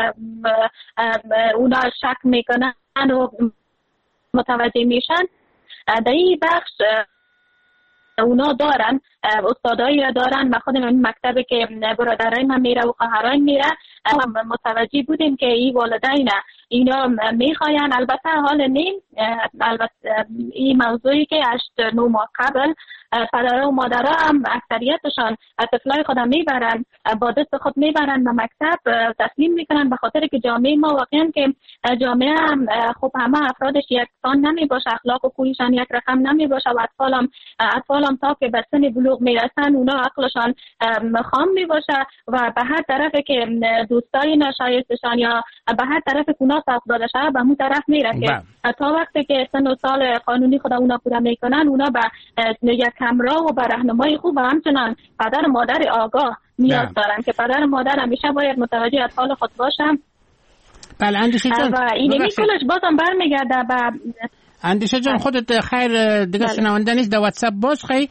اونا شک میکنن و متوجه میشن، در این بخش اونا دارن، استادایی را دارن. ما خودم این مکتبی که برادرای من میره و خواهرای میره متوجه بودیم که این والدین اینا میخواین، البته حال نیم، البته این موضوعی که هشت نو ماه قبل پدرها و مادرها هم اکثریتشان طفلای خودم میبرن، با دست خود میبرن و مکتب تسلیم میکنن، به خاطر که جامعه ما واقعا که جامعه هم خب همه افرادش یکسان نمیباشه، اخلاق و خویشان یک رقم نمیباشه و اطفال هم اطفال هم تا که به سن بلوغ میرسن اونا عقلشان خام میباشه و به هر طرف که دوستای ناشایستشان یا به هر طرف اونا ساق داده شده به اون طرف میره که تا وقتی که سن و سال قانونی خود اونا پوره میکنن اونا به یک کمرا و به راهنمای خوب و همچنان پدر و مادر آگاه نیاز دارن که پدر و مادر همیشه باید متوجه اطفال خود باشن. بله اندیشه جان، و اینمی کلش بازم برمیگرده به اندیشه جان خودت خیر دیگه شنونده نیست، در واتساپ باش خیلی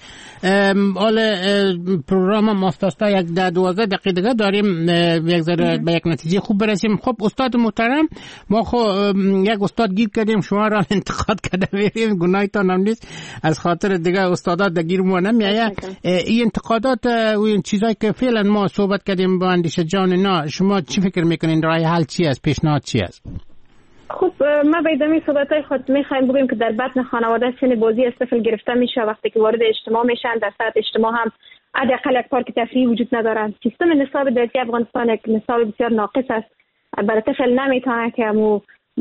حال پروگرام ماستاستا یک ده دوازده دقیقه دیگه داریم یک ذره به یک نتیجه خوب برسیم. خب استاد محترم، ما خب یک استاد گیر کردیم، شما را انتقاد کرده بریم، گناهتان هم نیست، از خاطر دیگه استادات در گیر ما نمیایه. این انتقادات و این چیزایی که فعلا ما صحبت کردیم با اندیشه جان نه، شما چی فکر میکنین؟ راه حل چی است؟ پیشنهاد چی است؟ خب ما به ادامه صحبت‌های خود می‌خوایم بگیم که در بطن خانواده سن بازی از طفل گرفته میشه، وقتی که وارد اجتماع میشن در سطح اجتماع هم حداقل یک پارک تفریحی وجود ندارن. سیستم نصاب درسی افغانستان یک نصاب بسیار ناقص است، برای طفل نمیتونه که مو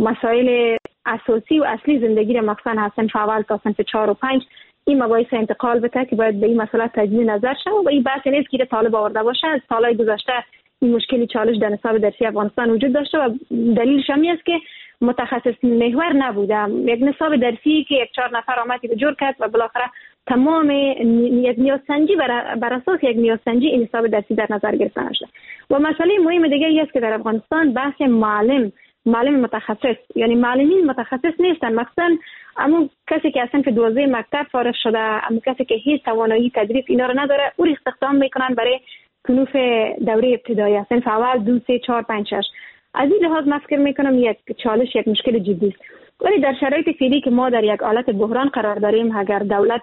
مسائل اساسی و اصلی زندگی را مخصوصا از صنف اول تا صنف چهار و پنج این مباحث انتقال بده که باید به این مسئله تجدید نظر شه و این بحث نیست که طالب آورده باشه. از سالهای گذشته این مشکلی چالش در نصاب درسی افغانستان وجود داشته و دلیلش هم است که متخصص محور نبوده. یک نصاب درسی که یک چهار نفر آمدی به جور کرد و بالاخره تمام یک نیازسنجی بر, بر اساس یک نیازسنجی این نصاب درسی در نظر گرفته نشده. و مسئله مهم دیگه ای است که در افغانستان بحث معلم معلم متخصص، یعنی معلمین متخصص نیستن، مثلا اما کسی که اصلا که دوازده مکتب فارغ شده، اما کسی که هیچ توانایی تدریس اینا رو نداره، او استخدام میکنن برای صنوف دوره ابتدایی، صنف اول، دو، سه، چهار، پنج، شش. از این لحاظ من فکر میکنم یک چالش، یک مشکل جدی است. ولی در شرایط فعلی که ما در یک حالت بحران قرار داریم، اگر دولت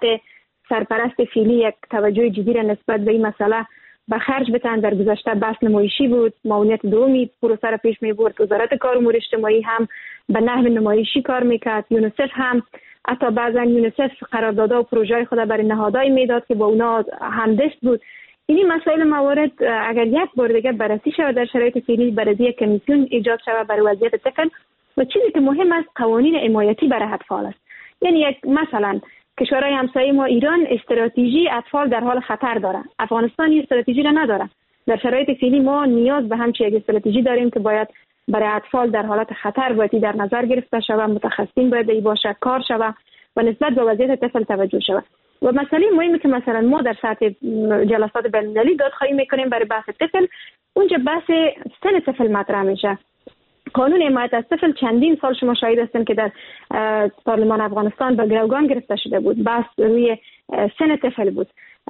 سرپرست فعلی یک توجه جدی را نسبت به این مسئله به خرج بتن، در گذشته بحث نمایشی بود، معاونیت دومی پروسه را پیش می برد، وزارت کار امور اجتماعی هم به نحو نمایشی کار میکرد، یونیسف هم حتی بعضا یونیسف قراردادها و پروژه‌های خود برای نهادهای میداد که با اونا همدست بود. این مسائل موارد اگر یک بار دیگه بررسی شود در شرایط فعلی، بررسی یک کمیسیون ایجاد شود برای وضعیت طفل و چیزی که مهم است قوانین حمایتی برای اطفال است. یعنی یک مثلا کشورهای همسایه ما ایران استراتژی اطفال در حال خطر داره، افغانستان این استراتژی را نداره. در شرایط فعلی ما نیاز به همچین یک استراتژی داریم که باید برای اطفال در حالت خطر باید در نظر گرفته شود، متخصصین باید ای باشه، کار شود و نسبت به وضعیت طفل توجه شود. و مسئله مهمی که مثلا ما در سطح جلسات بین‌المللی دادخواهی میکنیم برای بحث طفل، اونجا بحث سن طفل مطرح میشه. قانون حمایت از طفل چندین سال شما شاهد هستین که در پارلمان افغانستان به گروگان گرفته شده بود، بحث روی سن طفل بود.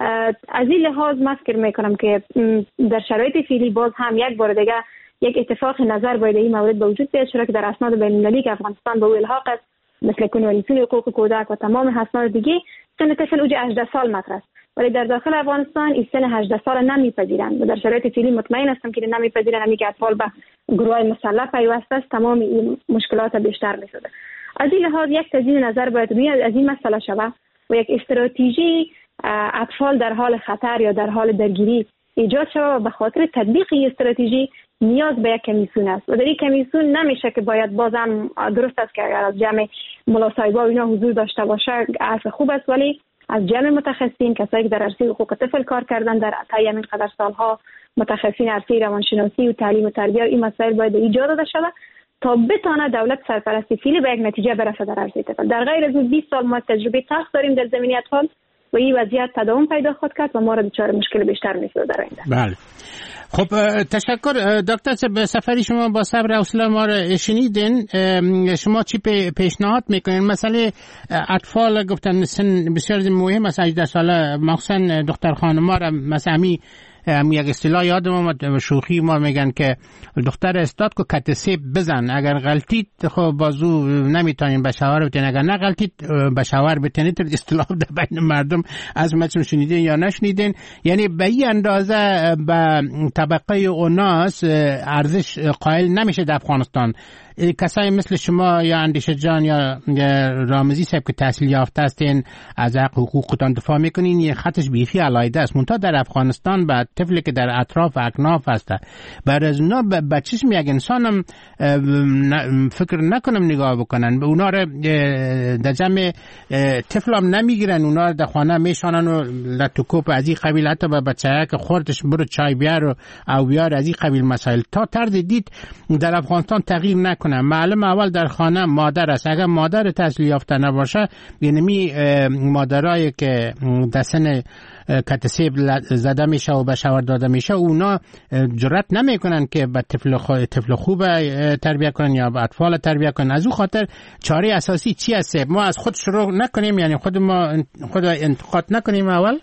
از این لحاظ من فکر میکنم که در شرایط فعلی باز هم یک بار دیگه یک اتفاق نظر باید این مورد به وجود بیاد، چرا که در اسناد بین‌المللی که افغانستان به او الحاق است مثل کنوانسیون حقوق کودک و تمام اسناد دیگه، سن طفل اوج هجده سال مطرح است، ولی در داخل افغانستان این سن هجده سال نمیپذیرند و در شرایط فعلی مطمئن هستم که نمیپذیرند، همین که اطفال به گروه مسلح پیوسته است، تمام این مشکلات بیشتر میشده. از این لحاظ یک تجدید نظر باید روی از این مسئله شود و یک استراتژی اطفال در حال خطر یا در حال درگیری ایجاد شود و به خاطر تطبیق این استراتژی نیاز به یک کمیسیون است و در این کمیسیون نمیشه که باید بازم درست است که اگر از جمع ملاصاحبا اینا حضور داشته باشه اصل خوب است، ولی از جمع متخصصین، کسایی که در عرصه حقوق طفل کار کردن در طی همین قدر سالها متخصصین عرصه روانشناسی و تعلیم و تربیت این مسائل باید ایجاد داده شود تا بتانه دولت سرپرستی فعلی به یک نتیجه برسه در عرصه طفل. در غیر از بیست سال ما تجربه تلخ داریم در زمینه اطفال و این وضعیت تداوم پیدا خود کرد و ما را دچار مشکل بیشتر می‌سازد در آینده. بله. خب تشکر دکتر صاحب، سفری شما با صبر و حوصله ما را شنیدین. شما چی پیشنهاد میکنین؟ مسئله اطفال گفتن سن بسیار مهم است، هجده ساله مخصوصا دختر خانم‌ها را مثلا می هم یک اصطلاح یادم اومد شوخی ما میگن که دختر استاد کو کت سیب بزن، اگر غلطید خب بازو نمیتونین به شوهر بتین، اگر نه غلطید به شوهر بتینید. تر اصطلاح در بین مردم از متون شنیدین یا نشنیدین؟ یعنی به این اندازه به طبقه اوناس ارزش قائل نمیشه در افغانستان. کسایی مثل شما یا اندیشه جان یا رامزی صاحب که تحصیل یافته هستین، از حق حقوقتان دفاع میکنین، یه خطش بیخی علایده است. منتها در افغانستان به طفلی که در اطراف اکناف هسته بعد از اونا بچه‌ش میگه انسانم فکر نکنم نگاه بکنن به اونا رو در جمع طفلام نمیگیرن، اونا رو در خانه میشانن و لطوکوپ از این قبیل، حتی به بچه که خوردش برو چای بیار او بیار از این قبیل مسائل تا طرد دید در افغانستان تغییر نکنه. معلم اول در خانه مادر است. اگر مادر تحصیل یافته نباشه، یعنی مادرایی که در سن کت سیب زده میشه و به شوهر داده میشه، اونا جرأت نمیکنن که به طفل خو... طفل خوب تربیت کنن یا به اطفال تربیت کنن. از او خاطر چاره اساسی چی است؟ ما از خود شروع نکنیم، یعنی خود ما خود انتقاد نکنیم اول.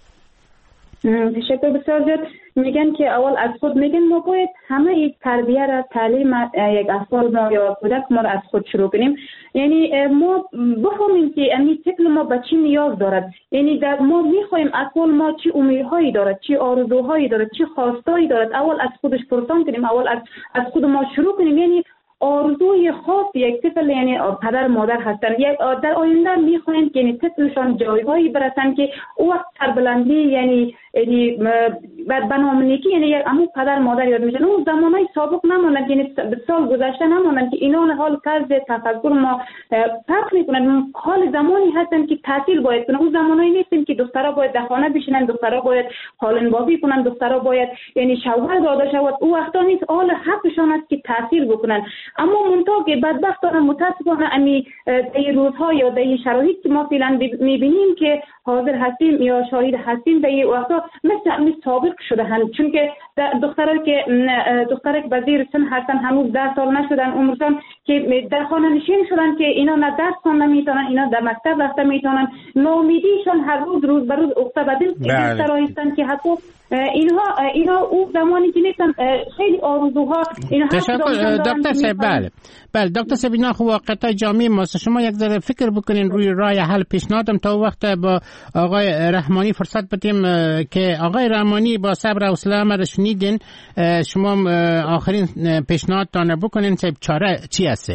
تشکر بسیار زیاد. میگن که اول از خود میگن ما باید همه یک تربیه را تعلیم یک اطفال ما یا کودک ما را از خود شروع کنیم. یعنی ما بفهمیم که این طفل ما به چی نیاز دارد، یعنی در ما میخوایم اطفال ما چی امیدهایی دارد، چی آرزوهایی دارد، چی خواستایی دارد، اول از خودش پرسان کنیم، اول از از خود ما شروع کنیم. یعنی آرزوی خاص یک طفل یعنی پدر مادر هستن، یک در آینده میخواین که یعنی طفلشان جایگاهی برسن که او وقت سربلندی یعنی یعنی بعد بنامونیکی یعنی یک امو پدر مادر یاد میشن. اون زمانهای سابق نموندن، یعنی سال گذشته نموندن که اینا حال طرز تفکر ما فرق میکنن. حال زمانی هستن که تحصیل باید کنن، اون زمانایی نیستن که دخترها باید در خانه بشینن، دخترها باید حالن بازی کنن، دخترها باید یعنی شوهر داده شود. او وقتا نیست، حال حقشان است که تحصیل بکنن. اما منتها که بدبختانه متاسفانه امی در روزها یا در شرایطی که ما فعلا میبینیم که حاضر هستیم یا شاهد هستیم، در وقتا مثل امی سابق شده هم، چون که دخترایی که دخترایی که بزیر سن هستن هنوز ده سال نشدن عمرشان که در خانه نشین شدن که اینا نه درس خواندن میتونن، اینا در مکتب رفتن میتونن، ناامیدیشون هر روز روز به روز افتاده بدل دخترایی هستن که حتی اینها اینا اون زمانی که نیستن خیلی آرزوها اینها. تشکر دکتر صاحب. بله بله دکتر صاحب، اینا خب واقعا جامعه ماست. شما یک ذره فکر بکنین روی راه حل. پیشنهادم تا وقت با آقای رحمانی فرصت بدیم که آقای رحمانی با صبر و حوصله ما شنیدین، شما آخرین پیشنهادتان بکنین صاحب چاره چی هست؟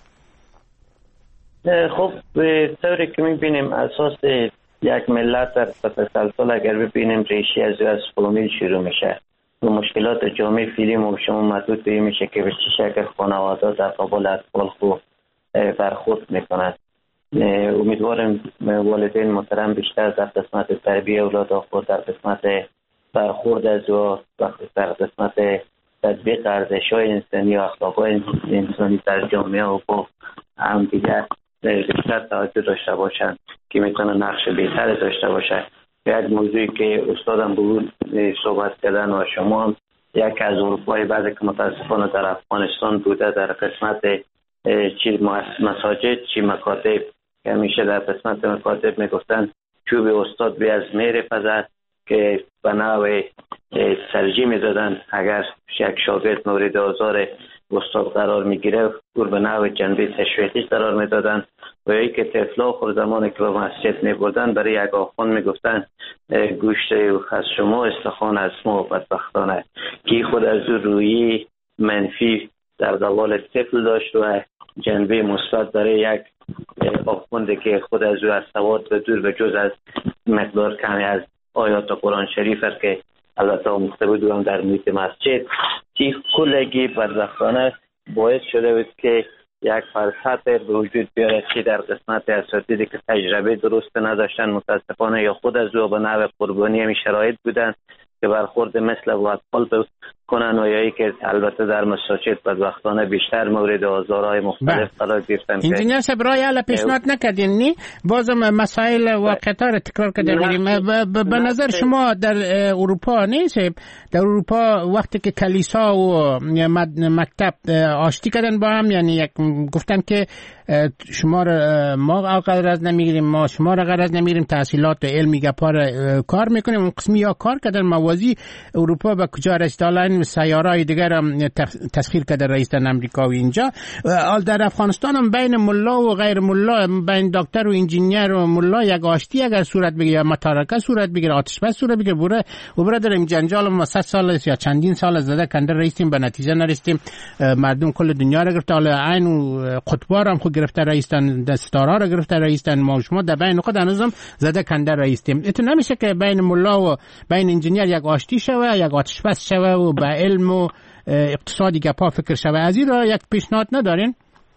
خب به طوری که می‌بینیم اساس یک ملت در تسلسل اگر ببینیم ریشه از از فامیل شروع میشه و مشکلات جامعه فعلی ما شما محدود به میشه که به چه شکل خانواده در قبال اطفال خود برخورد میکنند. امیدوارم والدین محترم بیشتر در قسمت تربیه اولاد خود، در قسمت برخورد از و در قسمت تطبیق ارزش‌های انسانی و اخلاق‌های انسانی در جامعه و با هم دیگر بیشتر توجه داشته باشند که میتونه نقش بهتر داشته باشه. یک موضوعی که استادم بود صحبت کردن و شما هم یک از اروپای بعد که متاسفانه در افغانستان بوده در قسمت چی مساجد چی مکاتب که همیشه در قسمت مکاتب میگفتن چوب استاد بی از میر پزد که به نوع سرجی میزدن اگر یک شاگرد مورد آزار استاد قرار میگیره او به نوع جنبه تشویقی قرار میدادن و یکی که طفلا خود زمانی که به مسجد میبردن برای یک آخوان میگفتن گوشت از شما استخوان از ما بدبختانه که خود از او روی منفی در قبال طفل داشت و جنبه مثبت برای یک آخوند که خود از او از سواد به دور به جز از مقدار کمی از آیات قرآن شریف است که البته آموخته بود هم در محیط مسجد که کلگی بدبختانه باعث شده بود که یک فلسفه به وجود بیاره که در قسمت اساتیدی که تجربه درست نداشتن متاسفانه یا خود از او به نوع قربانی همی شرایط بودن که برخورد مثل او اطفال کنن و یا ای که البته در مساچت بدبختانه بیشتر مورد آزارهای مختلف قرار گرفتن. انجینیر صاحب رای حل پیشنهاد نکردین نی؟ بازم مسائل واقعیت را تکرار کرده میریم. به نظر شما در اروپا نیست؟ در اروپا وقتی که کلیسا و مکتب آشتی کردن با هم، یعنی یک گفتن که شما را ما غرض نمیگیریم، ما شما را غرض نمیگیریم، تحصیلات علمی گپا را کار میکنیم، اون قسمی ها کار کردن موازی. اروپا به کجا رسید؟ الان سیاره‌های دیگر هم تسخیر کرده رئیس امریکا و اینجا. در افغانستان هم بین ملا و غیر ملا، بین دکتر و انجینیر و ملا یک آشتی اگر صورت بگیره یا متارکه صورت بگیره، آتش بس صورت بگیره، بوره و برادر این جنجال ما صد سال یا چندین سال زده کنده رئیسیم به نتیجه نرسیدیم. مردم کل دنیا را گرفته، حالا عین قطبا هم خود گرفته رئیسن، دستارا را گرفته رئیسن، ما شما در بین خود هنوزم زده کنده رئیسیم. اتو نمیشه که بین ملا و بین انجینیر یک آشتی شوه، یک آتش بس شوه و به علم و اقتصادی گپا فکر شوه. از این را یک پیشنهاد ندارین؟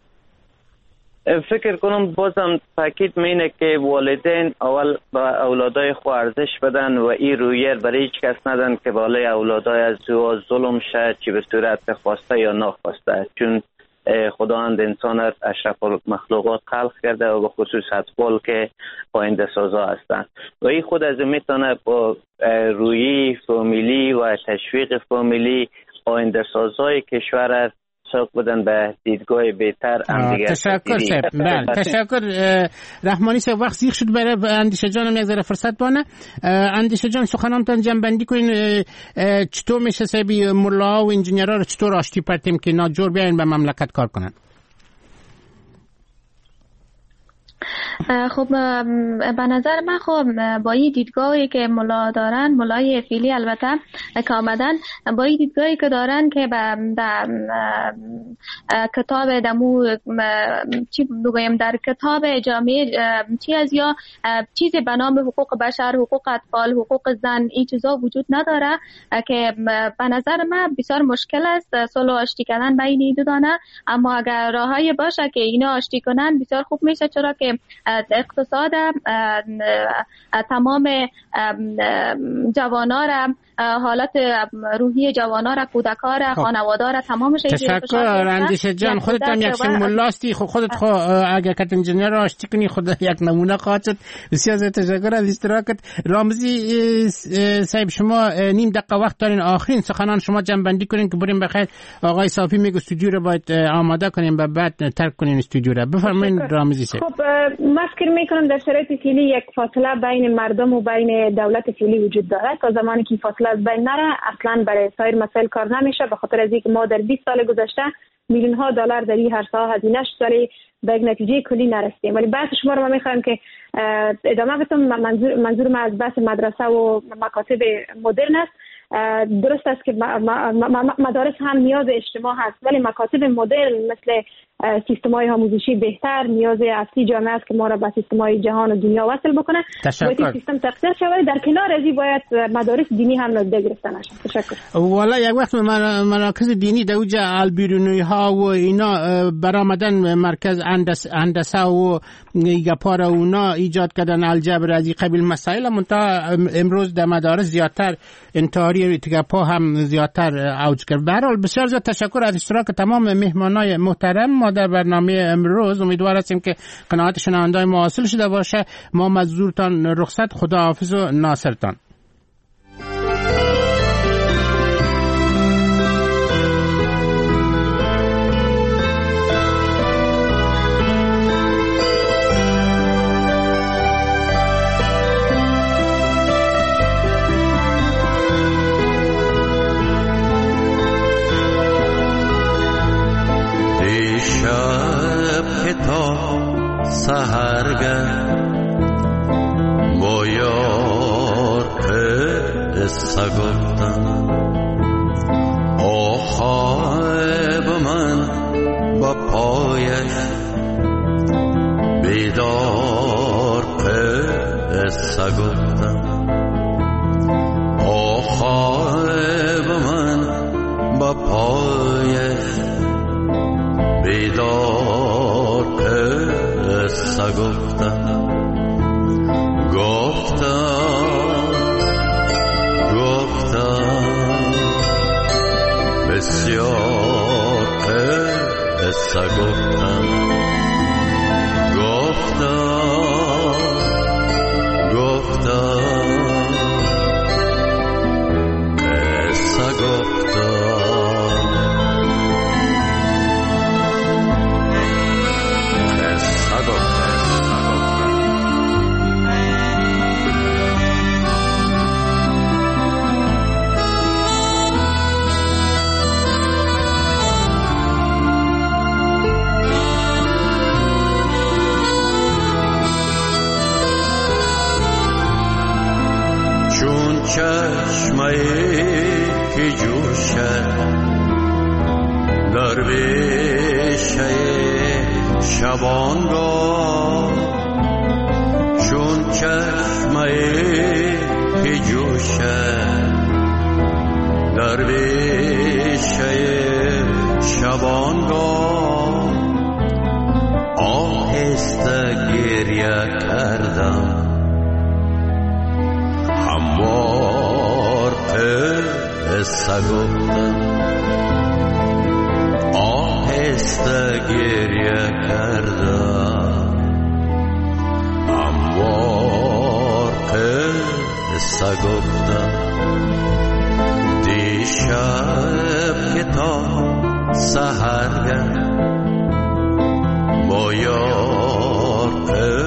فکر کنم بازم تاکید مینه که والدین اول با اولادای خو ارزش بدن و این رویه برای هیچ کس ندن که بالای اولادای از او ظلم شد، چی به صورت خواسته یا ناخواسته، چون خداوند انسان را اشرف المخلوقات خلق کرده و به خصوص اطفال که آینده سازا هستند و این خود از میتونه با رویی فامیلی و تشویق فامیلی آینده سازای کشور سوق بدن به دیدگاه بهتر هم دیگه. تشکر صاحب. بله تشکر رحمانی صاحب. وقت زیغ شد برای اندیشه جانم یک ذره فرصت بانه. اندیشه جان سخنانتان جنبندی کنین، چطور میشه صاحب ملا و انجینیرها رو چطور آشتی پرتیم که ناجور بیاین به مملکت کار کنن؟ خب به نظر من خب با این دیدگاهی که ملا دارن، ملای فیلی البته که آمدن با این دیدگاهی که دارن که در کتاب دمو چی بگویم در کتاب جامعه چی از یا چیزی به نام حقوق بشر، حقوق اطفال، حقوق زن، این چیزا وجود نداره که به نظر من بسیار مشکل است صلح و آشتی کردن بین این دو دانه. اما اگر راههایی باشه که اینا آشتی کنن بسیار خوب میشه، چرا که اقتصاد تمام جوانان را، حالت روحی جوانان را، کودکان را، خانواده‌ها را تمامش. تشکر اندیشه جان. خودت هم یک شم ملاستی، خود خودت خو اگر کت انجینیر را آشتی کنی خود یک نمونه قاطت. بسیار تشکر از اشتراکت. رامزی صاحب شما نیم دقیقه وقت دارین، آخرین سخنان شما جنبندی کنین که بریم بخیر. آقای صافی میگه استودیو رو باید آماده کنیم و بعد ترک کنین استودیو را. بفرمایید رامزی صاحب. خب من فکر میکنم در شرایط فعلی یک فاصله بین مردم و بین دولت فعلی وجود داره. تا زمانی که فاصله از بین نره اصلا برای سایر مسائل کار نمیشه، به خاطر از اینکه ما در بیست سال گذشته میلیون ها دلار در این هر سال هزینه شد ولی به یک نتیجه کلی نرسیدیم. ولی بحث شما رو من میخوام که ادامه بدم. منظور منظور من از بحث مدرسه و مکاتب مدرن است. درست است که مدارس هم نیاز اجتماع هست، ولی مکاتب مدرن مثل سیستم‌های آموزشی بهتر نیاز اصلی جامعه است که ما را به سیستم‌های جهان و دنیا وصل بکنه. باید سیستم تقسیم شود. در کنار از این باید مدارس دینی هم نادیده گرفته نشه. تشکر. والا یک وقت مراکز دینی در اوج البیرونی ها و اینا برآمدن، مرکز هندسه و گپار و اونا ایجاد کردن، الجبر از این قبیل مسائل، منتها امروز در مدارس زیادتر انتحاری گپا هم زیادتر اوج کرد. به هر حال بسیار زیاد تشکر از اشتراک تمام مهمانای محترم ما در برنامه امروز. امیدوار هستیم که قناعت شنوندگان ما حاصل شده باشه. ما مزدورتان رخصت، خداحافظ و ناصرتان. سحرگه با یار قصه گفتم، آخای به من با پایش بیدار قصه گفتم، آخای به من با پایش بیدار قصه گفتم، گفتم گفتم بسیار قصه گفتم گفتم گفتم قصه گفتم قصه گفتم چشمه که جوشد در بیشه شبانگاه چون چشمه که جوشد در بیشه شبانگاه آهسته گریه کردم هموار قصه گفتم آهسته گریه کردم هموار قصه گفتم دیشب که تا سحرگه با یار